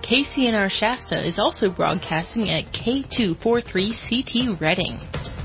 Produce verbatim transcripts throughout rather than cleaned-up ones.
K C N R Shasta is also broadcasting at K two forty-three C T Redding.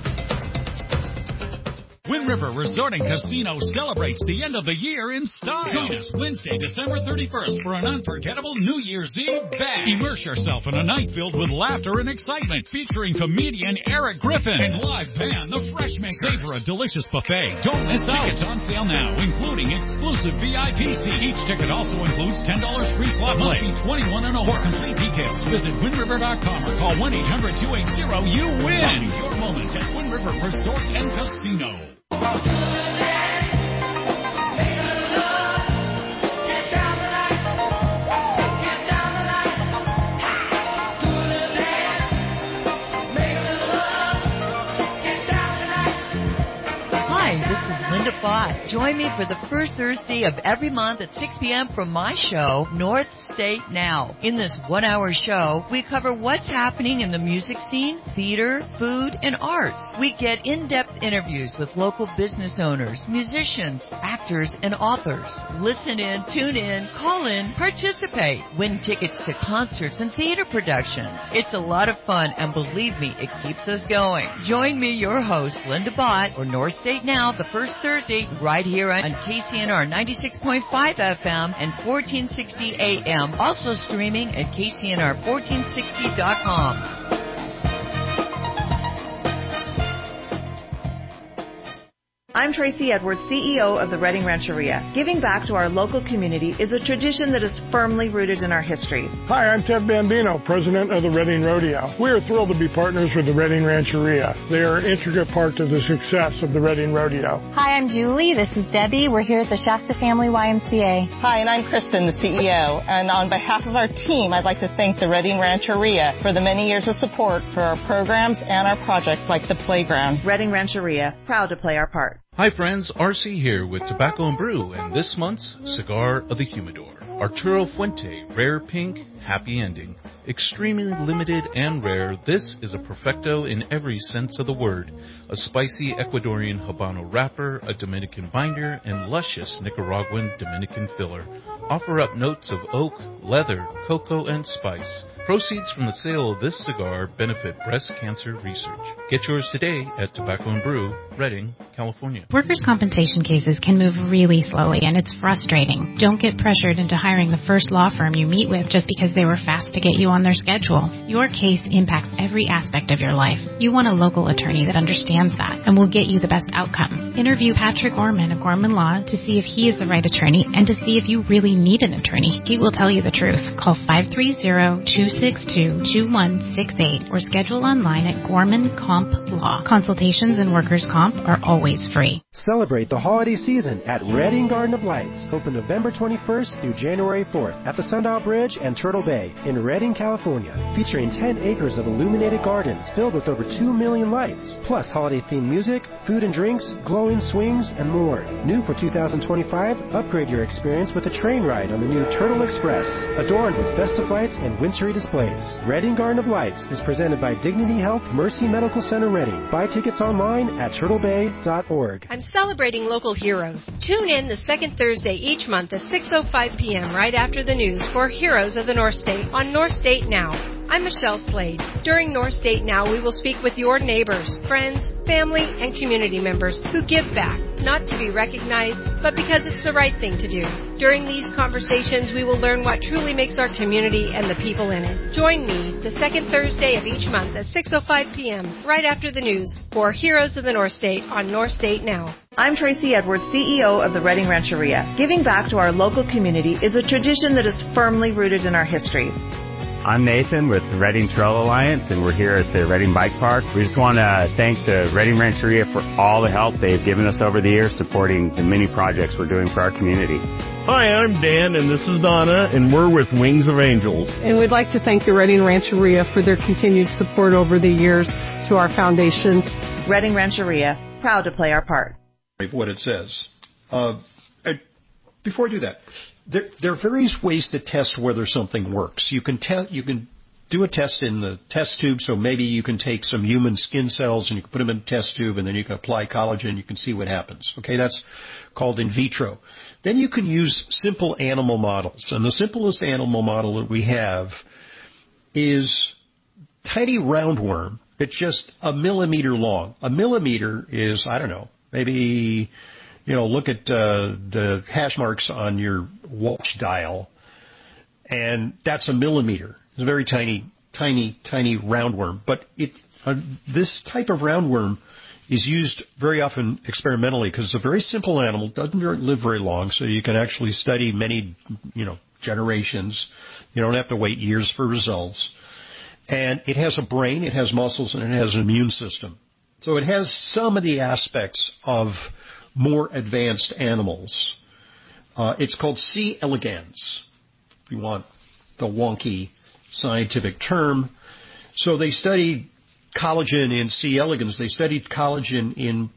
Wind River Resort and Casino celebrates the end of the year in style. Join us Wednesday, December thirty-first for an unforgettable New Year's Eve bash. Immerse yourself in a night filled with laughter and excitement featuring comedian Eric Griffin and live band The Freshmakers. Savor a delicious buffet. Don't miss out. Tickets on sale now, including exclusive V I P seats. Each ticket also includes ten dollars free slot play. Must be twenty-one and over. For complete details, visit wind river dot com or call one eight hundred two eight zero you win. Find your moment at Wind River Resort and Casino. Bott. Join me for the first Thursday of every month at six p.m. from my show, North State Now. In this one-hour show, we cover what's happening in the music scene, theater, food, and arts. We get in-depth interviews with local business owners, musicians, actors, and authors. Listen in, tune in, call in, participate, win tickets to concerts and theater productions. It's a lot of fun, and believe me, it keeps us going. Join me, your host, Linda Bott, or North State Now, the first Thursday, right here on K C N R ninety-six point five F M and fourteen sixty A M. Also streaming at K C N R fourteen sixty dot com. I'm Tracy Edwards, C E O of the Redding Rancheria. Giving back to our local community is a tradition that is firmly rooted in our history. Hi, I'm Ted Bambino, president of the Redding Rodeo. We are thrilled to be partners with the Redding Rancheria. They are an intricate part of the success of the Redding Rodeo. Hi, I'm Julie. This is Debbie. We're here at the Shasta Family Y M C A. Hi, and I'm Kristen, the C E O. And on behalf of our team, I'd like to thank the Redding Rancheria for the many years of support for our programs and our projects like the playground. Redding Rancheria, proud to play our part. Hi friends, R C here with Tobacco and Brew and this month's Cigar of the Humidor. Arturo Fuente, Rare Pink, Happy Ending. Extremely limited and rare, this is a perfecto in every sense of the word. A spicy Ecuadorian Habano wrapper, a Dominican binder, and luscious Nicaraguan Dominican filler. Offer up notes of oak, leather, cocoa, and spice. Proceeds from the sale of this cigar benefit breast cancer research. Get yours today at Tobacco and Brew, Redding, California. Workers' compensation cases can move really slowly, and it's frustrating. Don't get pressured into hiring the first law firm you meet with just because they were fast to get you on their schedule. Your case impacts every aspect of your life. You want a local attorney that understands that and will get you the best outcome. Interview Patrick Gorman of Gorman Law to see if he is the right attorney and to see if you really need an attorney. He will tell you the truth. Call five three zero, two six two, two one six eight or schedule online at Gorman Comp Law. Consultations and workers' comp are always free. Celebrate the holiday season at Redding Garden of Lights, open November twenty-first through January fourth at the Sundial Bridge and Turtle Bay in Redding, California, featuring ten acres of illuminated gardens filled with over two million lights, plus holiday-themed music, food and drinks, glowing swings, and more. New for two thousand twenty-five, upgrade your experience with a train ride on the new Turtle Express, adorned with festive lights and wintry displays. Redding Garden of Lights is presented by Dignity Health Mercy Medical Center Redding. Buy tickets online at turtle bay dot org. I'm celebrating local heroes. Tune in the second Thursday each month at six oh five p.m. right after the news for Heroes of the North State on North State Now. I'm Michelle Slade. During North State Now, we will speak with your neighbors, friends, family, and community members who give back, not to be recognized, but because it's the right thing to do. During these conversations, we will learn what truly makes our community and the people in it. Join me the second Thursday of each month at six oh five p.m. right after the news for Heroes of the North State on North State Now. I'm Tracy Edwards, C E O of the Redding Rancheria. Giving back to our local community is a tradition that is firmly rooted in our history. I'm Nathan with the Redding Trail Alliance, and we're here at the Redding Bike Park. We just want to thank the Redding Rancheria for all the help they've given us over the years supporting the many projects we're doing for our community. Hi, I'm Dan, and this is Donna, and we're with Wings of Angels. And we'd like to thank the Redding Rancheria for their continued support over the years to our foundation. Redding Rancheria, proud to play our part. What it says. Uh, I, before I do that, there, there are various ways to test whether something works. You can tell, you can do a test in the test tube. So maybe you can take some human skin cells and you can put them in a test tube, and then you can apply collagen. You can see what happens. Okay, that's called in vitro. Then you can use simple animal models. And the simplest animal model that we have is tiny roundworm. It's just a millimeter long. A millimeter is, I don't know, maybe, you know, look at uh, the hash marks on your watch dial, and that's a millimeter. It's a very tiny, tiny, tiny roundworm. But it, uh, this type of roundworm is used very often experimentally because it's a very simple animal, doesn't live very long, so you can actually study many, you know, generations. You don't have to wait years for results. And it has a brain, it has muscles, and it has an immune system. So it has some of the aspects of more advanced animals. Uh, it's called C. elegans, if you want the wonky scientific term. So they studied collagen in C. elegans. They studied collagen in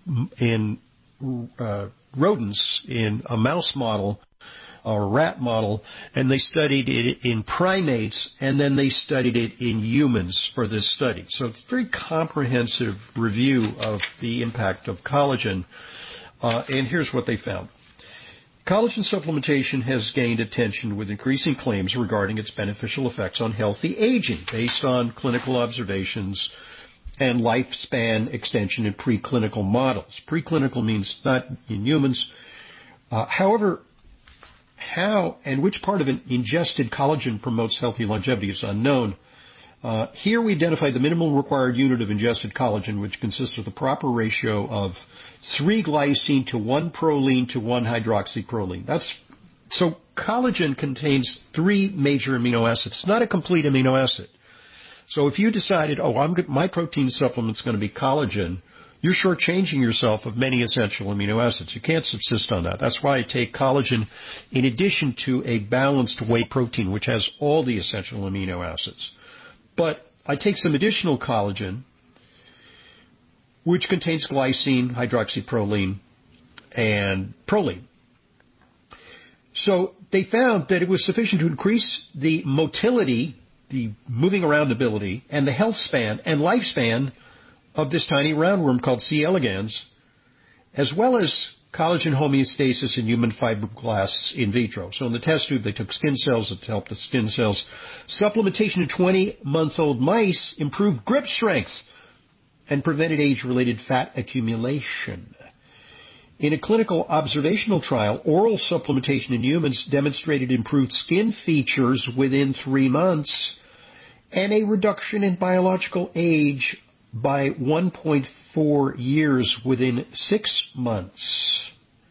in uh, rodents, in a mouse model or a rat model, and they studied it in primates, and then they studied it in humans for this study. So it's a very comprehensive review of the impact of collagen. Uh, and here's what they found. Collagen supplementation has gained attention with increasing claims regarding its beneficial effects on healthy aging based on clinical observations and lifespan extension in preclinical models. Preclinical means not in humans. Uh, however, how and which part of an ingested collagen promotes healthy longevity is unknown. Uh, here we identify the minimal required unit of ingested collagen, which consists of the proper ratio of three glycine to one proline to one hydroxyproline. That's so collagen contains three major amino acids. It's not a complete amino acid. So if you decided, oh, I'm good, my protein supplement's going to be collagen, you're shortchanging yourself of many essential amino acids. You can't subsist on that. That's why I take collagen in addition to a balanced whey protein, which has all the essential amino acids. But I take some additional collagen, which contains glycine, hydroxyproline, and proline. So they found that it was sufficient to increase the motility, the moving around ability, and the health span and lifespan of this tiny roundworm called C. elegans, as well as collagen homeostasis in human fibroblasts in vitro. So in the test tube, they took skin cells that helped the skin cells. Supplementation in twenty-month-old mice improved grip strength and prevented age-related fat accumulation. In a clinical observational trial, oral supplementation in humans demonstrated improved skin features within three months and a reduction in biological age by one point four years within six months.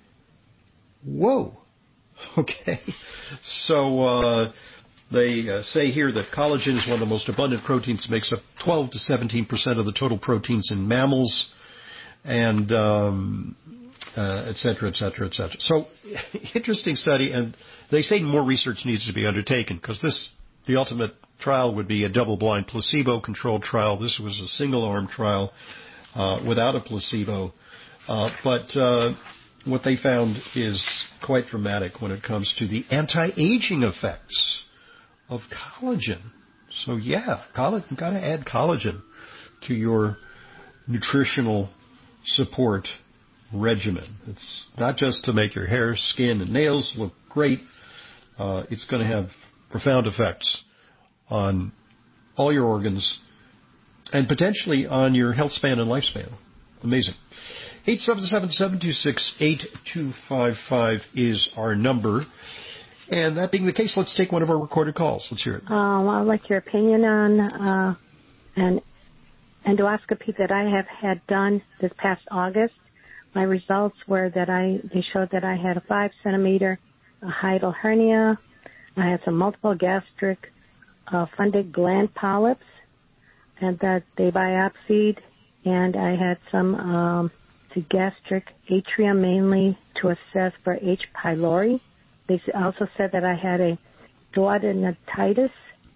Whoa. Okay. So uh, they uh, say here that collagen is one of the most abundant proteins. It makes up twelve to seventeen percent of the total proteins in mammals, and um, uh, et cetera, et cetera, et cetera. So interesting study, and they say more research needs to be undertaken because this, the ultimate trial would be a double-blind placebo-controlled trial. This was a single-arm trial uh, without a placebo. Uh, but uh, what they found is quite dramatic when it comes to the anti-aging effects of collagen. So, yeah, collagen, you've got to add collagen to your nutritional support regimen. It's not just to make your hair, skin, and nails look great. Uh, it's going to have profound effects on all your organs and potentially on your health span and lifespan. Amazing. eight seven seven, seven two six, eight two five five is our number. And that being the case, let's take one of our recorded calls. Let's hear it. Um, I'd like your opinion on uh, an endoscopy that I have had done this past August. My results were that I they showed that I had a five centimeter hiatal hernia. I had some multiple gastric uh, funded gland polyps, and that they biopsied, and I had some um, to gastric atrium mainly to assess for H. pylori. They also said that I had a duodenitis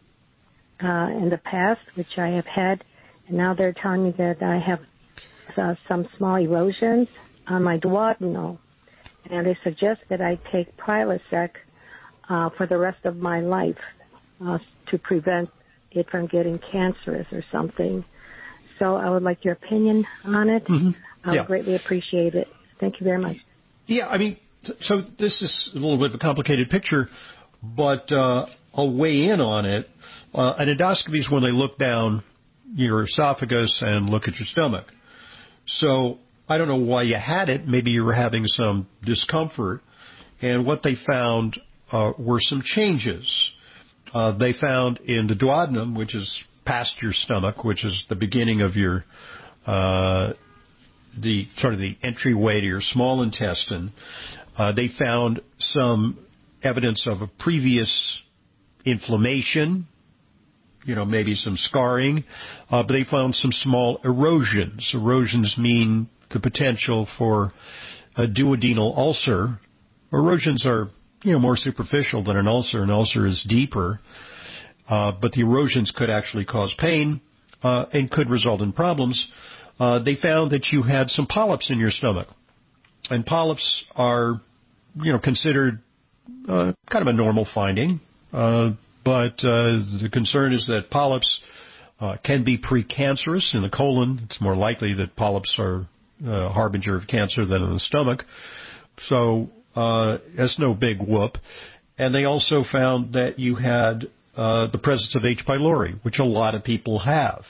uh, in the past, which I have had, and now they're telling me that I have uh, some small erosions on my duodenal, and they suggest that I take Prilosec uh, for the rest of my life uh, to prevent it from getting cancerous or something. So I would like your opinion on it. Mm-hmm. I would Yeah. greatly appreciate it. Thank you very much. Yeah, I mean, th- so this is a little bit of a complicated picture, but uh, I'll weigh in on it. Uh, an endoscopy is when they look down your esophagus and look at your stomach. So I don't know why you had it. Maybe you were having some discomfort. And what they found uh, were some changes. Uh, they found in the duodenum, which is past your stomach, which is the beginning of your, uh, the sort of the entryway to your small intestine, uh, they found some evidence of a previous inflammation, you know, maybe some scarring, uh, but they found some small erosions. Erosions mean the potential for a duodenal ulcer. Erosions are, you know, more superficial than an ulcer. An ulcer is deeper, uh, but the erosions could actually cause pain uh, and could result in problems. Uh, they found that you had some polyps in your stomach, and polyps are, you know, considered uh, kind of a normal finding. Uh, But uh, the concern is that polyps uh, can be precancerous in the colon. It's more likely that polyps are a harbinger of cancer than in the stomach. So uh, that's no big whoop. And they also found that you had uh, the presence of H. pylori, which a lot of people have.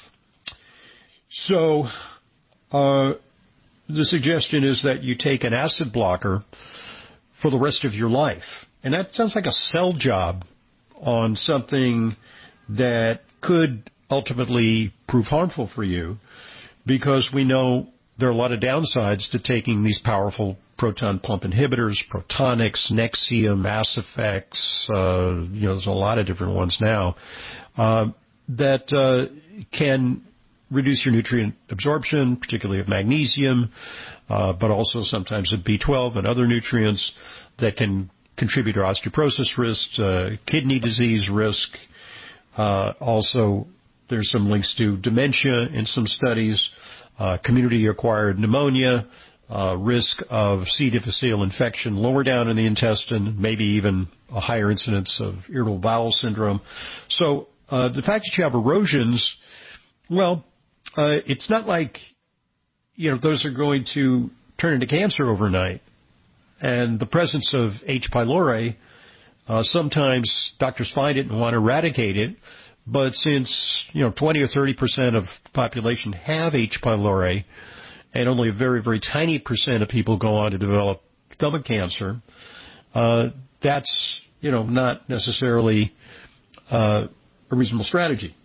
So uh, the suggestion is that you take an acid blocker for the rest of your life. And that sounds like a sell job on something that could ultimately prove harmful for you, because we know there are a lot of downsides to taking these powerful proton pump inhibitors, Protonix, Nexium, Acifex, uh, you know, there's a lot of different ones now, uh, that uh, can reduce your nutrient absorption, particularly of magnesium, uh, but also sometimes of B twelve and other nutrients that can contribute to osteoporosis risk, uh, kidney disease risk. Uh, also, there's some links to dementia in some studies, uh, community-acquired pneumonia, uh, risk of C. difficile infection lower down in the intestine, maybe even a higher incidence of irritable bowel syndrome. So uh, the fact that you have erosions, well, uh, it's not like, you know, those are going to turn into cancer overnight. And the presence of H. pylori, uh, sometimes doctors find it and want to eradicate it. But since, you know, twenty or thirty percent of the population have H. pylori, and only a very, very tiny percent of people go on to develop stomach cancer, uh, that's, you know, not necessarily uh, a reasonable strategy.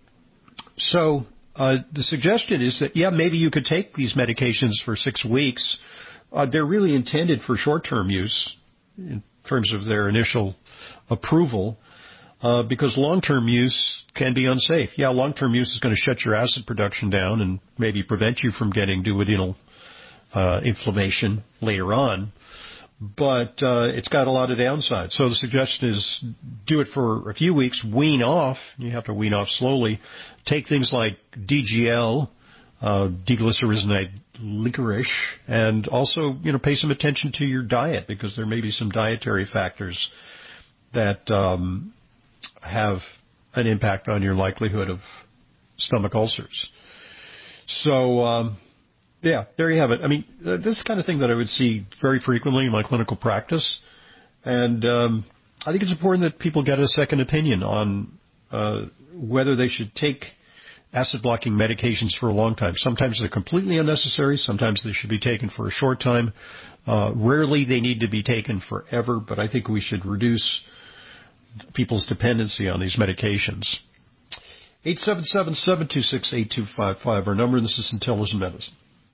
So uh, the suggestion is that, yeah, maybe you could take these medications for six weeks. Uh, they're really intended for short-term use in terms of their initial approval, uh, because long-term use can be unsafe. Yeah, long-term use is going to shut your acid production down and maybe prevent you from getting duodenal uh, inflammation later on, but uh, it's got a lot of downsides. So the suggestion is do it for a few weeks, wean off. You have to wean off slowly. Take things like D G L, uh, deglycyrrhizinide licorice, and also, you know, pay some attention to your diet, because there may be some dietary factors that um, have an impact on your likelihood of stomach ulcers. So, um, yeah, there you have it. I mean, this is the kind of thing that I would see very frequently in my clinical practice, and um, I think it's important that people get a second opinion on uh, whether they should take acid-blocking medications for a long time. Sometimes they're completely unnecessary. Sometimes they should be taken for a short time. Uh, rarely they need to be taken forever, but I think we should reduce people's dependency on these medications. eight seven seven, seven two six, eight two five five, our number, and this is Intelligent Medicine.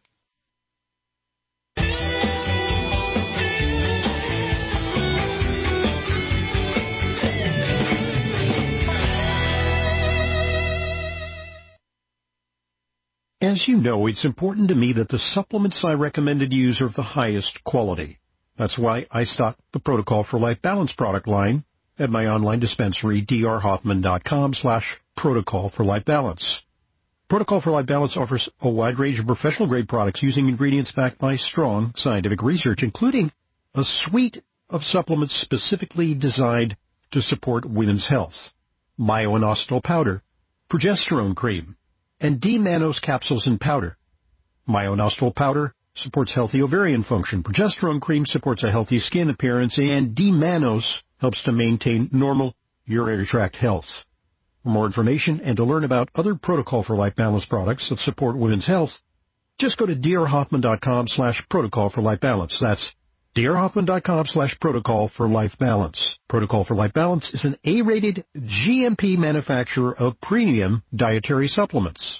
As you know, it's important to me that the supplements I recommended to use are of the highest quality. That's why I stock the Protocol for Life Balance product line at my online dispensary, d r hoffman dot com slash protocol for life balance. Protocol for Life Balance offers a wide range of professional-grade products using ingredients backed by strong scientific research, including a suite of supplements specifically designed to support women's health. Myo-inositol powder, progesterone cream, and D-mannose capsules and powder. Myonostril powder supports healthy ovarian function. Progesterone cream supports a healthy skin appearance, and D-mannose helps to maintain normal urinary tract health. For more information and to learn about other Protocol for Life Balance products that support women's health, just go to d r hoffman dot com slash protocol for life balance. That's d r hoffman dot com slash protocol for life balance. Protocol for Life Balance is an A-rated G M P manufacturer of premium dietary supplements.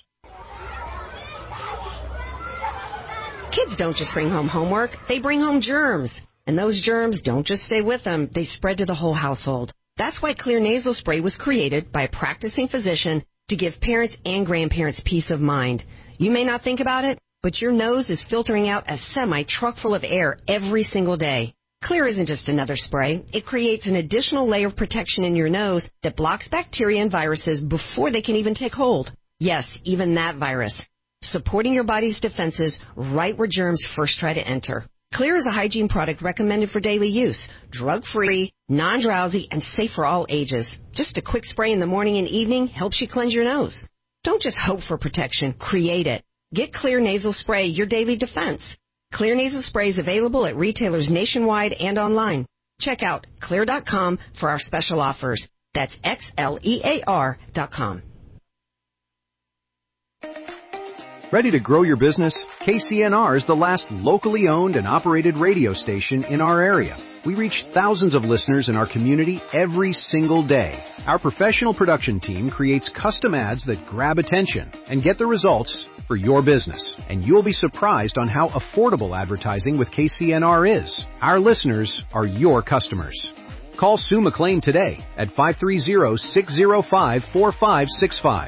Kids don't just bring home homework, they bring home germs. And those germs don't just stay with them, they spread to the whole household. That's why Clear Nasal Spray was created by a practicing physician to give parents and grandparents peace of mind. You may not think about it, but your nose is filtering out a semi-truck full of air every single day. Clear isn't just another spray. It creates an additional layer of protection in your nose that blocks bacteria and viruses before they can even take hold. Yes, even that virus. Supporting your body's defenses right where germs first try to enter. Clear is a hygiene product recommended for daily use, drug-free, non-drowsy, and safe for all ages. Just a quick spray in the morning and evening helps you cleanse your nose. Don't just hope for protection, create it. Get Clear Nasal Spray, your daily defense. Clear Nasal Spray is available at retailers nationwide and online. Check out clear dot com for our special offers. That's X L E A R dot com. Ready to grow your business? K C N R is the last locally owned and operated radio station in our area. We reach thousands of listeners in our community every single day. Our professional production team creates custom ads that grab attention and get the results for your business. And you'll be surprised on how affordable advertising with K C N R is. Our listeners are your customers. Call Sue McLean today at five three zero, six zero five, four five six five.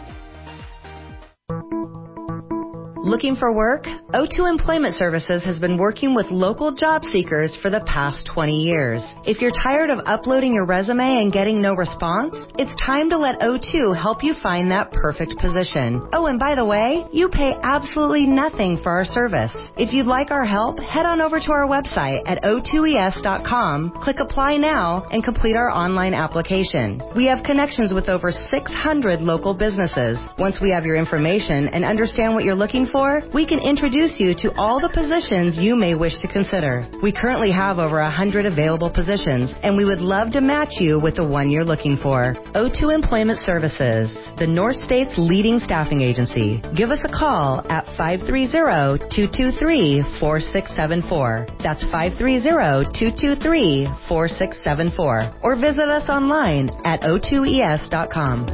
Looking for work? O two Employment Services has been working with local job seekers for the past twenty years. If you're tired of uploading your resume and getting no response, it's time to let O two help you find that perfect position. Oh, and by the way, you pay absolutely nothing for our service. If you'd like our help, head on over to our website at O two E S dot com, click Apply Now, and complete our online application. We have connections with over six hundred local businesses. Once we have your information and understand what you're looking for, For, we can introduce you to all the positions you may wish to consider. We currently have over one hundred available positions, and we would love to match you with the one you're looking for. O two Employment Services, the North State's leading staffing agency. Give us a call at five three zero, two two three, four six seven four. That's five three zero, two two three, four six seven four. Or visit us online at O two E S dot com.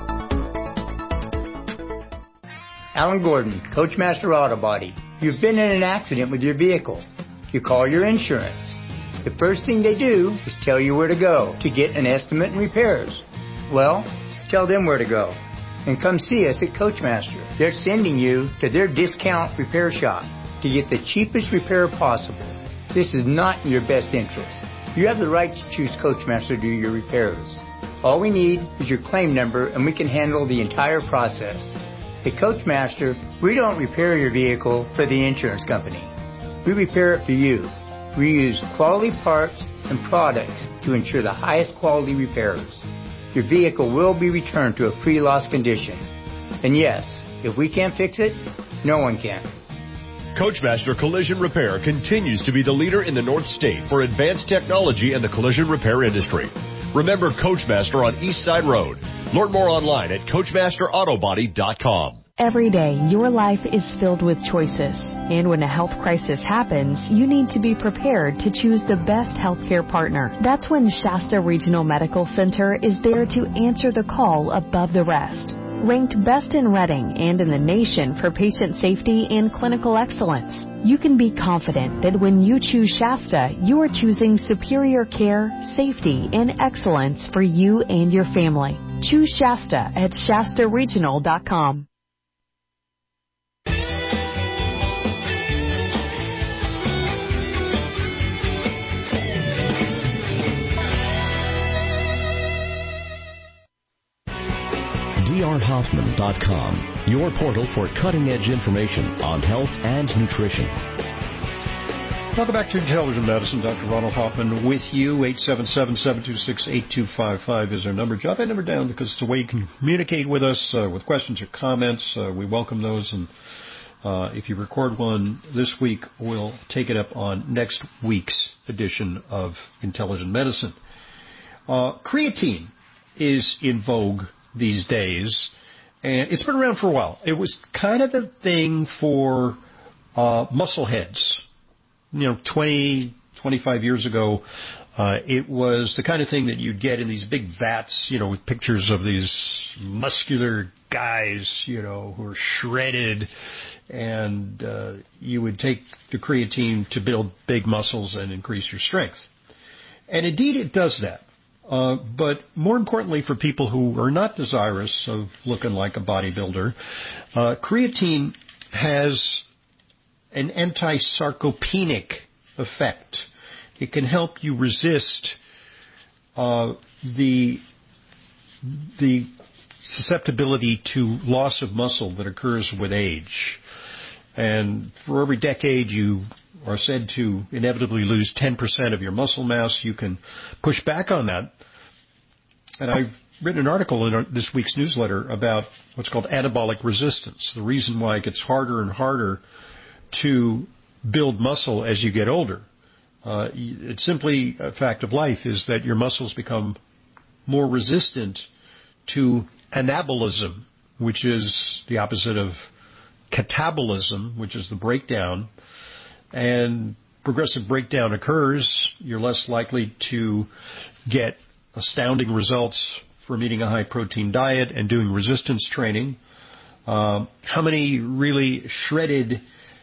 Alan Gordon, Coachmaster Auto Body. You've been in an accident with your vehicle. You call your insurance. The first thing they do is tell you where to go to get an estimate and repairs. Well, tell them where to go. And come see us at Coachmaster. They're sending you to their discount repair shop to get the cheapest repair possible. This is not in your best interest. You have the right to choose Coachmaster to do your repairs. All we need is your claim number and we can handle the entire process. At Coachmaster, we don't repair your vehicle for the insurance company. We repair it for you. We use quality parts and products to ensure the highest quality repairs. Your vehicle will be returned to a pre-loss condition. And yes, if we can't fix it, no one can. Coachmaster Collision Repair continues to be the leader in the North State for advanced technology in the collision repair industry. Remember Coachmaster on East Side Road. Learn more online at coachmaster auto body dot com. Every day, your life is filled with choices. And when a health crisis happens, you need to be prepared to choose the best healthcare partner. That's when Shasta Regional Medical Center is there to answer the call above the rest. Ranked best in Reading and in the nation for patient safety and clinical excellence, you can be confident that when you choose Shasta, you are choosing superior care, safety, and excellence for you and your family. Choose Shasta at shasta regional dot com. D R Hoffman dot com, your portal for cutting-edge information on health and nutrition. Welcome back to Intelligent Medicine. Doctor Ronald Hoffman with you. eight seven seven, seven two six, eight two five five is our number. Jot that number down because it's a way you can communicate with us uh, with questions or comments. Uh, we welcome those. And uh, if you record one this week, we'll take it up on next week's edition of Intelligent Medicine. Uh, creatine is in vogue these days, and it's been around for a while. It was kind of the thing for uh, muscle heads. You know, twenty, twenty-five years ago, uh, it was the kind of thing that you'd get in these big vats, you know, with pictures of these muscular guys, you know, who are shredded, and uh, you would take the creatine to build big muscles and increase your strength. And indeed it does that. Uh, but more importantly for people who are not desirous of looking like a bodybuilder, uh, creatine has an anti-sarcopenic effect. It can help you resist uh, the the susceptibility to loss of muscle that occurs with age. And for every decade you are said to inevitably lose ten percent of your muscle mass. You can push back on that. And I've written an article in this week's newsletter about what's called anabolic resistance, the reason why it gets harder and harder to build muscle as you get older. Uh, it's simply a fact of life is that your muscles become more resistant to anabolism, which is the opposite of catabolism, which is the breakdown. And progressive breakdown occurs, you're less likely to get astounding results from eating a high-protein diet and doing resistance training. Uh, how many really shredded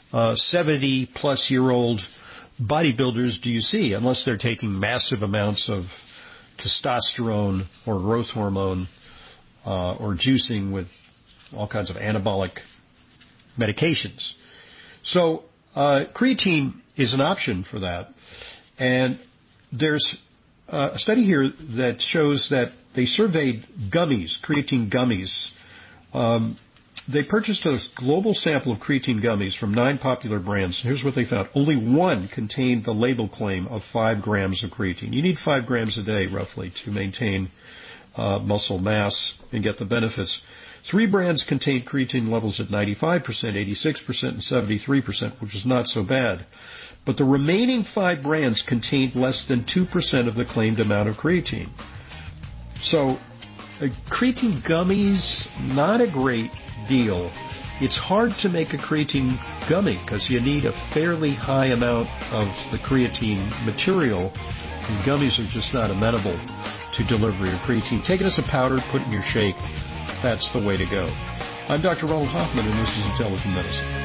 seventy-plus-year-old bodybuilders do you see, unless they're taking massive amounts of testosterone or growth hormone uh, or juicing with all kinds of anabolic medications? So uh, creatine is an option for that. And there's uh, a study here that shows that they surveyed gummies, creatine gummies. Um, They purchased a global sample of creatine gummies from nine popular brands. Here's what they found. Only one contained the label claim of five grams of creatine. You need five grams a day, roughly, to maintain uh, muscle mass and get the benefits. Three brands contained creatine levels at ninety-five percent, eighty-six percent, and seventy-three percent, which is not so bad. But the remaining five brands contained less than two percent of the claimed amount of creatine. So, uh, creatine gummies, not a great deal. It's hard to make a creatine gummy because you need a fairly high amount of the creatine material, and gummies are just not amenable to delivery of creatine. Take it as a powder, put it in your shake. That's the way to go. I'm Doctor Ronald Hoffman, and this is Intelligent Medicine.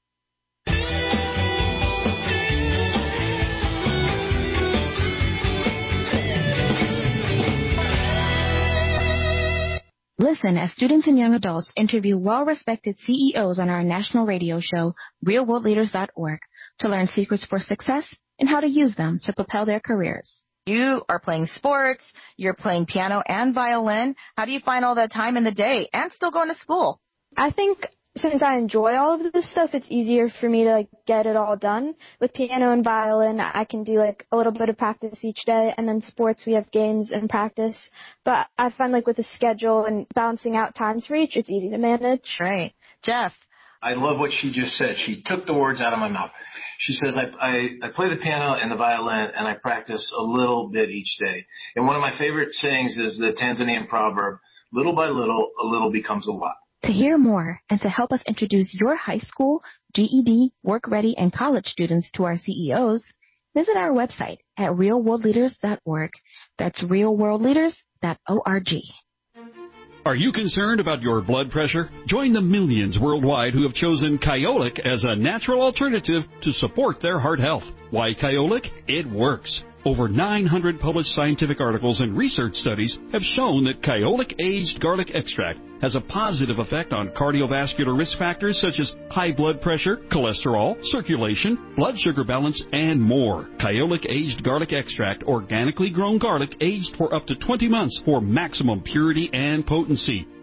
Listen as students and young adults interview well-respected C E Os on our national radio show, real world leaders dot org, to learn secrets for success and how to use them to propel their careers. You are playing sports, you're playing piano and violin. How do you find all that time in the day and still going to school? I think since I enjoy all of this stuff, it's easier for me to like get it all done. With piano and violin, I can do like a little bit of practice each day, and then sports, we have games and practice. But I find like with the schedule and balancing out times for each, it's easy to manage. Right. Jeff? I love what she just said. She took the words out of my mouth. She says, I, I, I play the piano and the violin, and I practice a little bit each day. And one of my favorite sayings is the Tanzanian proverb, little by little, a little becomes a lot. To hear more and to help us introduce your high school, G E D, work ready, and college students to our C E Os, visit our website at real world leaders dot org. That's real world leaders dot org. Are you concerned about your blood pressure? Join the millions worldwide who have chosen Kyolic as a natural alternative to support their heart health. Why Kyolic? It works. Over nine hundred published scientific articles and research studies have shown that Kyolic aged garlic extract has a positive effect on cardiovascular risk factors such as high blood pressure, cholesterol, circulation, blood sugar balance, and more. Kyolic aged garlic extract, organically grown garlic aged for up to twenty months for maximum purity and potency.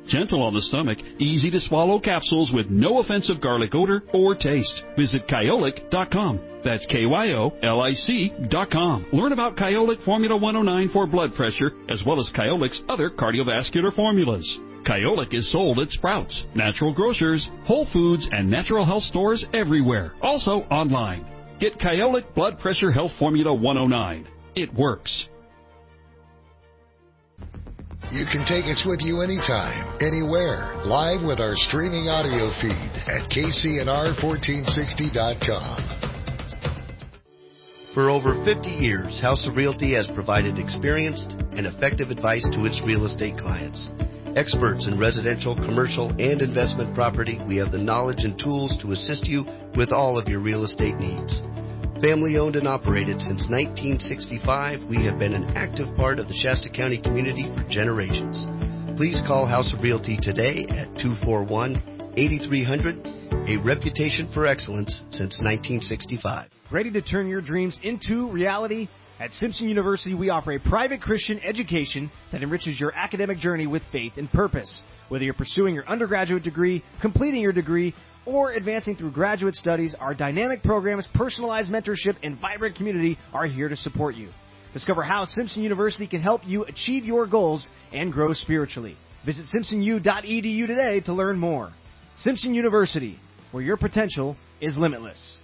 Gentle on the stomach, easy to swallow capsules with no offensive garlic odor or taste. Visit Kyolic dot com. That's K Y O L I C dot com. Learn about Kyolic Formula one oh nine for blood pressure, as well as Kyolic's other cardiovascular formulas. Kyolic is sold at Sprouts, Natural Grocers, Whole Foods, and natural health stores everywhere. Also online. Get Kyolic Blood Pressure Health Formula one oh nine. It works. You can take us with you anytime, anywhere, live with our streaming audio feed at K C N R fourteen sixty dot com. For over fifty years, House of Realty has provided experienced and effective advice to its real estate clients. Experts in residential, commercial, and investment property, we have the knowledge and tools to assist you with all of your real estate needs. Family owned and operated since nineteen sixty-five, we have been an active part of the Shasta County community for generations. Please call House of Realty today at two four one, eight three zero zero, a reputation for excellence since nineteen sixty-five. Ready to turn your dreams into reality? At Simpson University, we offer a private Christian education that enriches your academic journey with faith and purpose. Whether you're pursuing your undergraduate degree, completing your degree, or advancing through graduate studies, our dynamic programs, personalized mentorship, and vibrant community are here to support you. Discover how Simpson University can help you achieve your goals and grow spiritually. Visit simpson u dot e d u today to learn more. Simpson University, where your potential is limitless.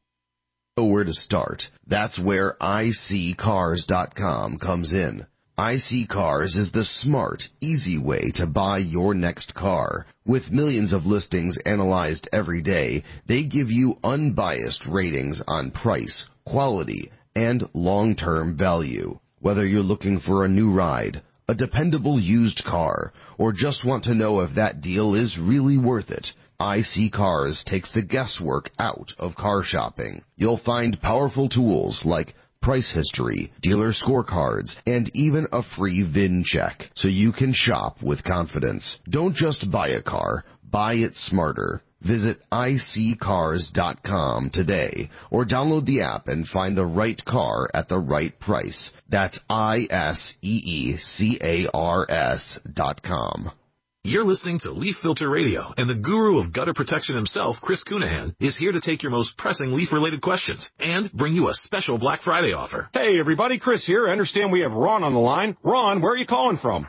Know where to start. That's where I C cars dot com comes in. I C Cars is the smart, easy way to buy your next car. With millions of listings analyzed every day, they give you unbiased ratings on price, quality, and long-term value. Whether you're looking for a new ride, a dependable used car, or just want to know if that deal is really worth it, I C Cars takes the guesswork out of car shopping. You'll find powerful tools like price history, dealer scorecards, and even a free V I N check, so you can shop with confidence. Don't just buy a car, buy it smarter. Visit I C cars dot com today, or download the app and find the right car at the right price. That's I S E E C A R S dot com. You're listening to Leaf Filter Radio, and the guru of gutter protection himself, Chris Cunahan, is here to take your most pressing leaf-related questions and bring you a special Black Friday offer. Hey, everybody, Chris here. I understand we have Ron on the line. Ron, where are you calling from?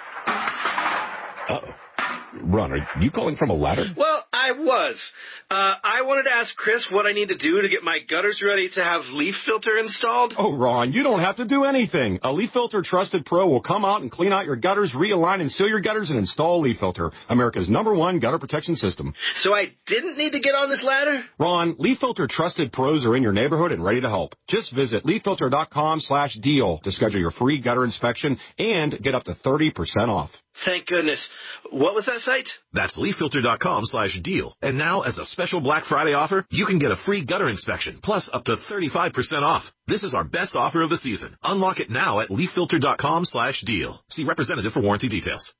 Uh-oh. Ron, are you calling from a ladder? Well, I was. Uh, I wanted to ask Chris what I need to do to get my gutters ready to have Leaf Filter installed. Oh, Ron, you don't have to do anything. A Leaf Filter Trusted Pro will come out and clean out your gutters, realign and seal your gutters, and install Leaf Filter, America's number one gutter protection system. So I didn't need to get on this ladder? Ron, Leaf Filter Trusted Pros are in your neighborhood and ready to help. Just visit leaf filter dot com slash deal to schedule your free gutter inspection and get up to thirty percent off. Thank goodness. What was that site? That's leaf filter dot com slash deal. And now, as a special Black Friday offer, you can get a free gutter inspection, plus up to thirty-five percent off. This is our best offer of the season. Unlock it now at leaf filter dot com slash deal. See representative for warranty details.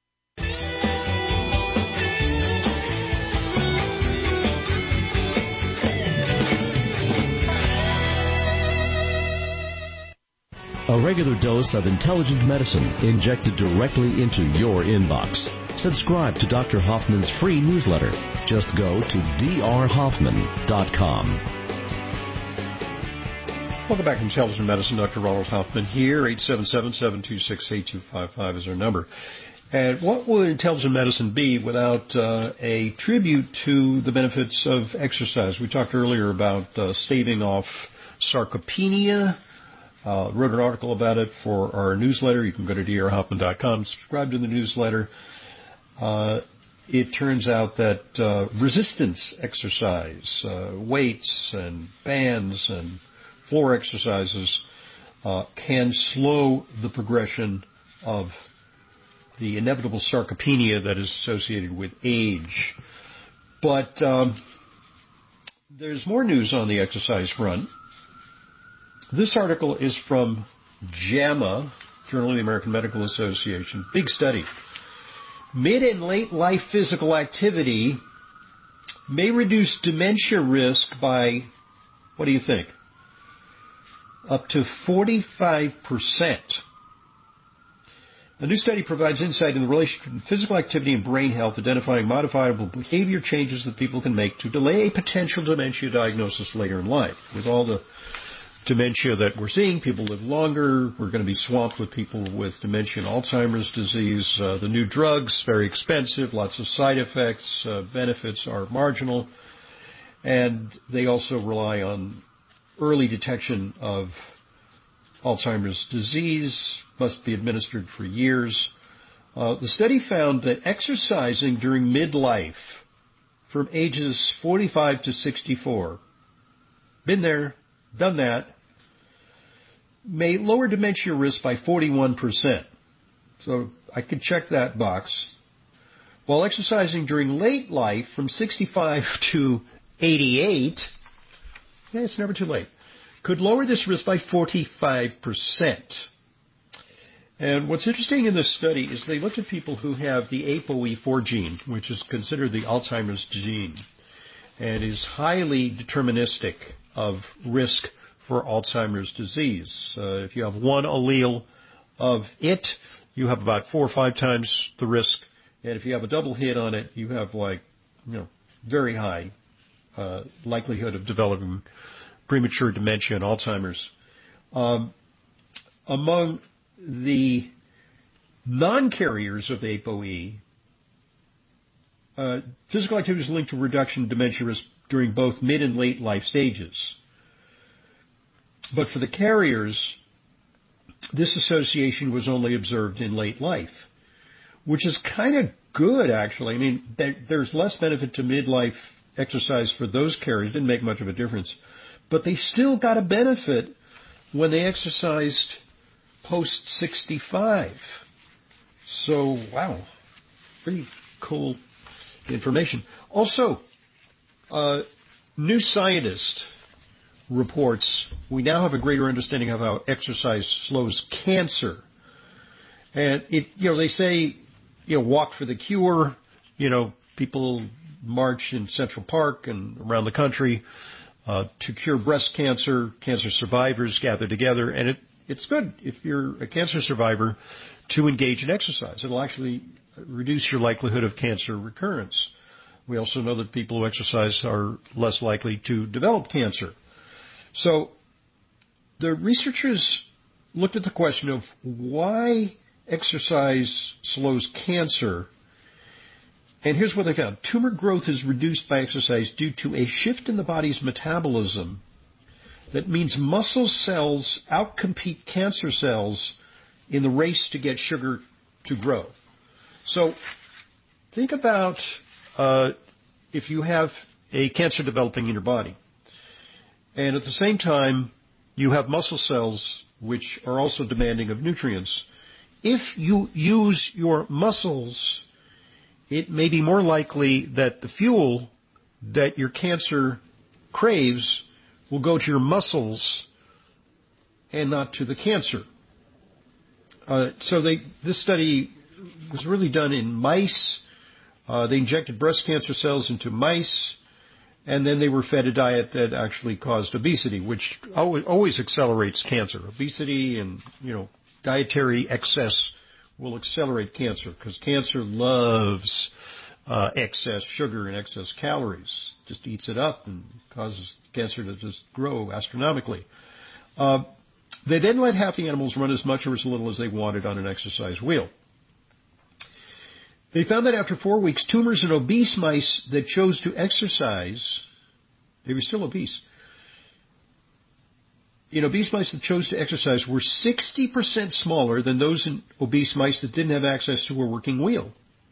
A regular dose of intelligent medicine injected directly into your inbox. Subscribe to Doctor Hoffman's free newsletter. Just go to d r hoffman dot com. Welcome back to Intelligent Medicine. Doctor Ronald Hoffman here. eight seven seven, seven two six, eight two five five is our number. And what would intelligent medicine be without uh, a tribute to the benefits of exercise? We talked earlier about uh, staving off sarcopenia. Uh, wrote an article about it for our newsletter. You can go to d r hoffman dot com, subscribe to the newsletter. Uh, it turns out that uh, resistance exercise, uh, weights and bands and floor exercises uh, can slow the progression of the inevitable sarcopenia that is associated with age. But um, there's more news on the exercise front. This article is from JAMA, Journal of the American Medical Association. Big study. Mid and late life physical activity may reduce dementia risk by, what do you think? Up to forty-five percent. A new study provides insight in the relationship between physical activity and brain health, identifying modifiable behavior changes that people can make to delay a potential dementia diagnosis later in life. With all the dementia that we're seeing, people live longer. We're going to be swamped with people with dementia and Alzheimer's disease. Uh, the new drugs, very expensive, lots of side effects. Uh, benefits are marginal. And they also rely on early detection of Alzheimer's disease, must be administered for years. Uh, the study found that exercising during midlife from ages forty-five to sixty-four, been there, done that, may lower dementia risk by forty-one percent. So I could check that box. While exercising during late life from sixty-five to eighty-eight, yeah, it's never too late, could lower this risk by forty-five percent. And what's interesting in this study is they looked at people who have the A P O E four gene, which is considered the Alzheimer's gene, and is highly deterministic of risk for Alzheimer's disease. Uh, if you have one allele of it, you have about four or five times the risk. And if you have a double hit on it, you have like, you know, very high uh, likelihood of developing premature dementia and Alzheimer's. Um, among the non-carriers of A P O E, uh, physical activity is linked to reduction in dementia risk during both mid and late life stages. But for the carriers, this association was only observed in late life, which is kind of good, actually. I mean, there, there's less benefit to midlife exercise for those carriers. Didn't make much of a difference. But they still got a benefit when they exercised post sixty-five. So, wow, pretty cool information. Also, uh, New Scientist reports we now have a greater understanding of how exercise slows cancer. And it, you know, they say, you know, walk for the cure. You know, people march in Central Park and around the country uh, to cure breast cancer. Cancer survivors gather together, and it, it's good if you're a cancer survivor to engage in exercise. It'll actually reduce your likelihood of cancer recurrence. We also know that people who exercise are less likely to develop cancer. So the researchers looked at the question of why exercise slows cancer. And here's what they found. Tumor growth is reduced by exercise due to a shift in the body's metabolism that means muscle cells outcompete cancer cells in the race to get sugar to grow. So think about uh, if you have a cancer developing in your body, and at the same time you have muscle cells which are also demanding of nutrients. If you use your muscles, it may be more likely that the fuel that your cancer craves will go to your muscles and not to the cancer. Uh, so they, this study was really done in mice. Uh, they injected breast cancer cells into mice, and then they were fed a diet that actually caused obesity, which always, always accelerates cancer. Obesity and, you know, dietary excess will accelerate cancer because cancer loves uh, excess sugar and excess calories. Just eats it up and causes cancer to just grow astronomically. Uh, they then let half the animals run as much or as little as they wanted on an exercise wheel. They found that after four weeks, tumors in obese mice that chose to exercise, they were still obese. In obese mice that chose to exercise were sixty percent smaller than those in obese mice that didn't have access to a working wheel.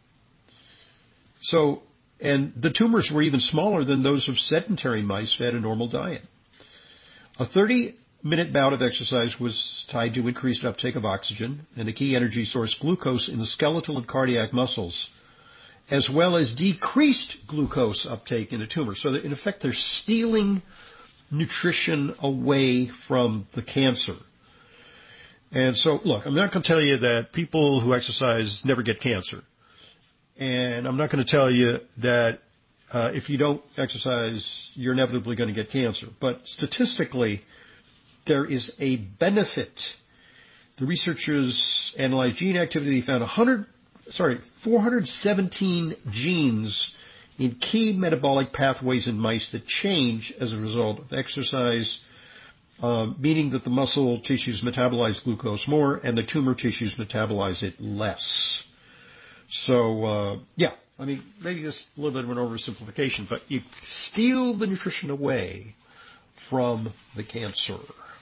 So, and the tumors were even smaller than those of sedentary mice fed a normal diet. A thirty-minute bout of exercise was tied to increased uptake of oxygen and the key energy source glucose in the skeletal and cardiac muscles, as well as decreased glucose uptake in the tumor. So that in effect, they're stealing nutrition away from the cancer. And so, look, I'm not going to tell you that people who exercise never get cancer. And I'm not going to tell you that uh, if you don't exercise, you're inevitably going to get cancer. But statistically, there is a benefit the researchers analyzed gene activity. They found one hundred, sorry, four hundred seventeen genes in key metabolic pathways in mice that change as a result of exercise, uh, meaning that the muscle tissues metabolize glucose more and the tumor tissues metabolize it less. So, uh, yeah, I mean, maybe just a little bit of an oversimplification, but you steal the nutrition away from the cancer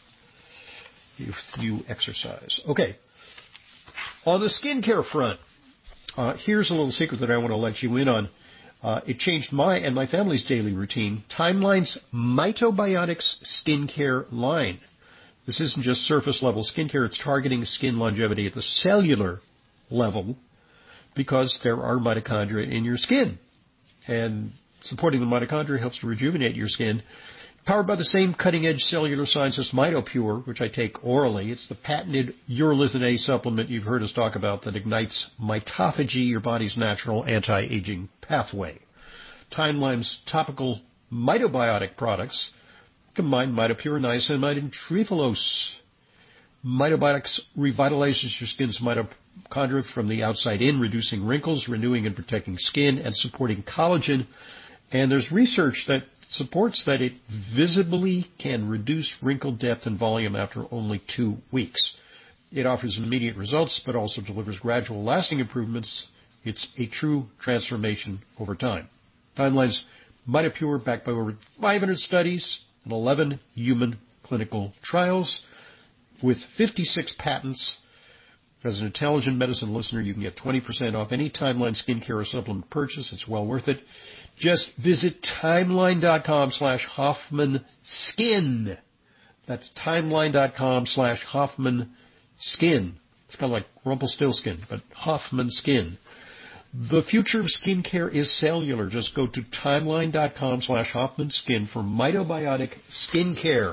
if you exercise. Okay. On the skincare front, uh, here's a little secret that I want to let you in on. Uh, it changed my and my family's daily routine. Timeline's Mitobiotics skincare line. This isn't just surface-level skincare. It's targeting skin longevity at the cellular level because there are mitochondria in your skin. And supporting the mitochondria helps to rejuvenate your skin. Powered by the same cutting-edge cellular science as MitoPure, which I take orally. It's the patented urolithin A supplement you've heard us talk about that ignites mitophagy, your body's natural anti-aging pathway. Timeline's topical mitobiotic products combine MitoPure, niacinamide, and trehalose. Mitobiotics revitalizes your skin's mitochondria from the outside in, reducing wrinkles, renewing and protecting skin, and supporting collagen. And there's research that supports that it visibly can reduce wrinkle depth and volume after only two weeks. It offers immediate results, but also delivers gradual, lasting improvements. It's a true transformation over time. Timeline's MitoPure, backed by over five hundred studies and eleven human clinical trials, with fifty-six patents. As an Intelligent Medicine listener, you can get twenty percent off any Timeline skincare or supplement purchase. It's well worth it. Just visit timeline.com slash Hoffman Skin. That's timeline.com slash Hoffman Skin. It's kind of like Rumpelstiltskin, but Hoffman Skin. The future of skincare is cellular. Just go to timeline.com slash Hoffman Skin for mitobiotic skincare.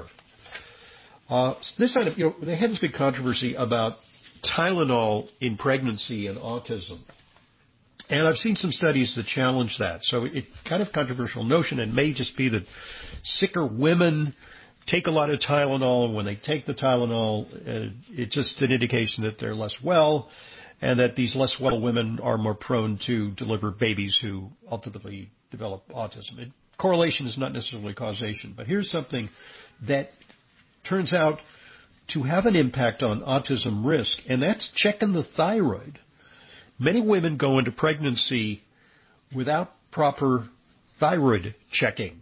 Uh, this kind of, you know, there has been controversy about Tylenol in pregnancy and autism. And I've seen some studies that challenge that. So it's kind of controversial notion. It may just be that sicker women take a lot of Tylenol, and when they take the Tylenol, uh, it's just an indication that they're less well, and that these less well women are more prone to deliver babies who ultimately develop autism. It, correlation is not necessarily causation. But here's something that turns out to have an impact on autism risk, and that's checking the thyroid. Many women go into pregnancy without proper thyroid checking,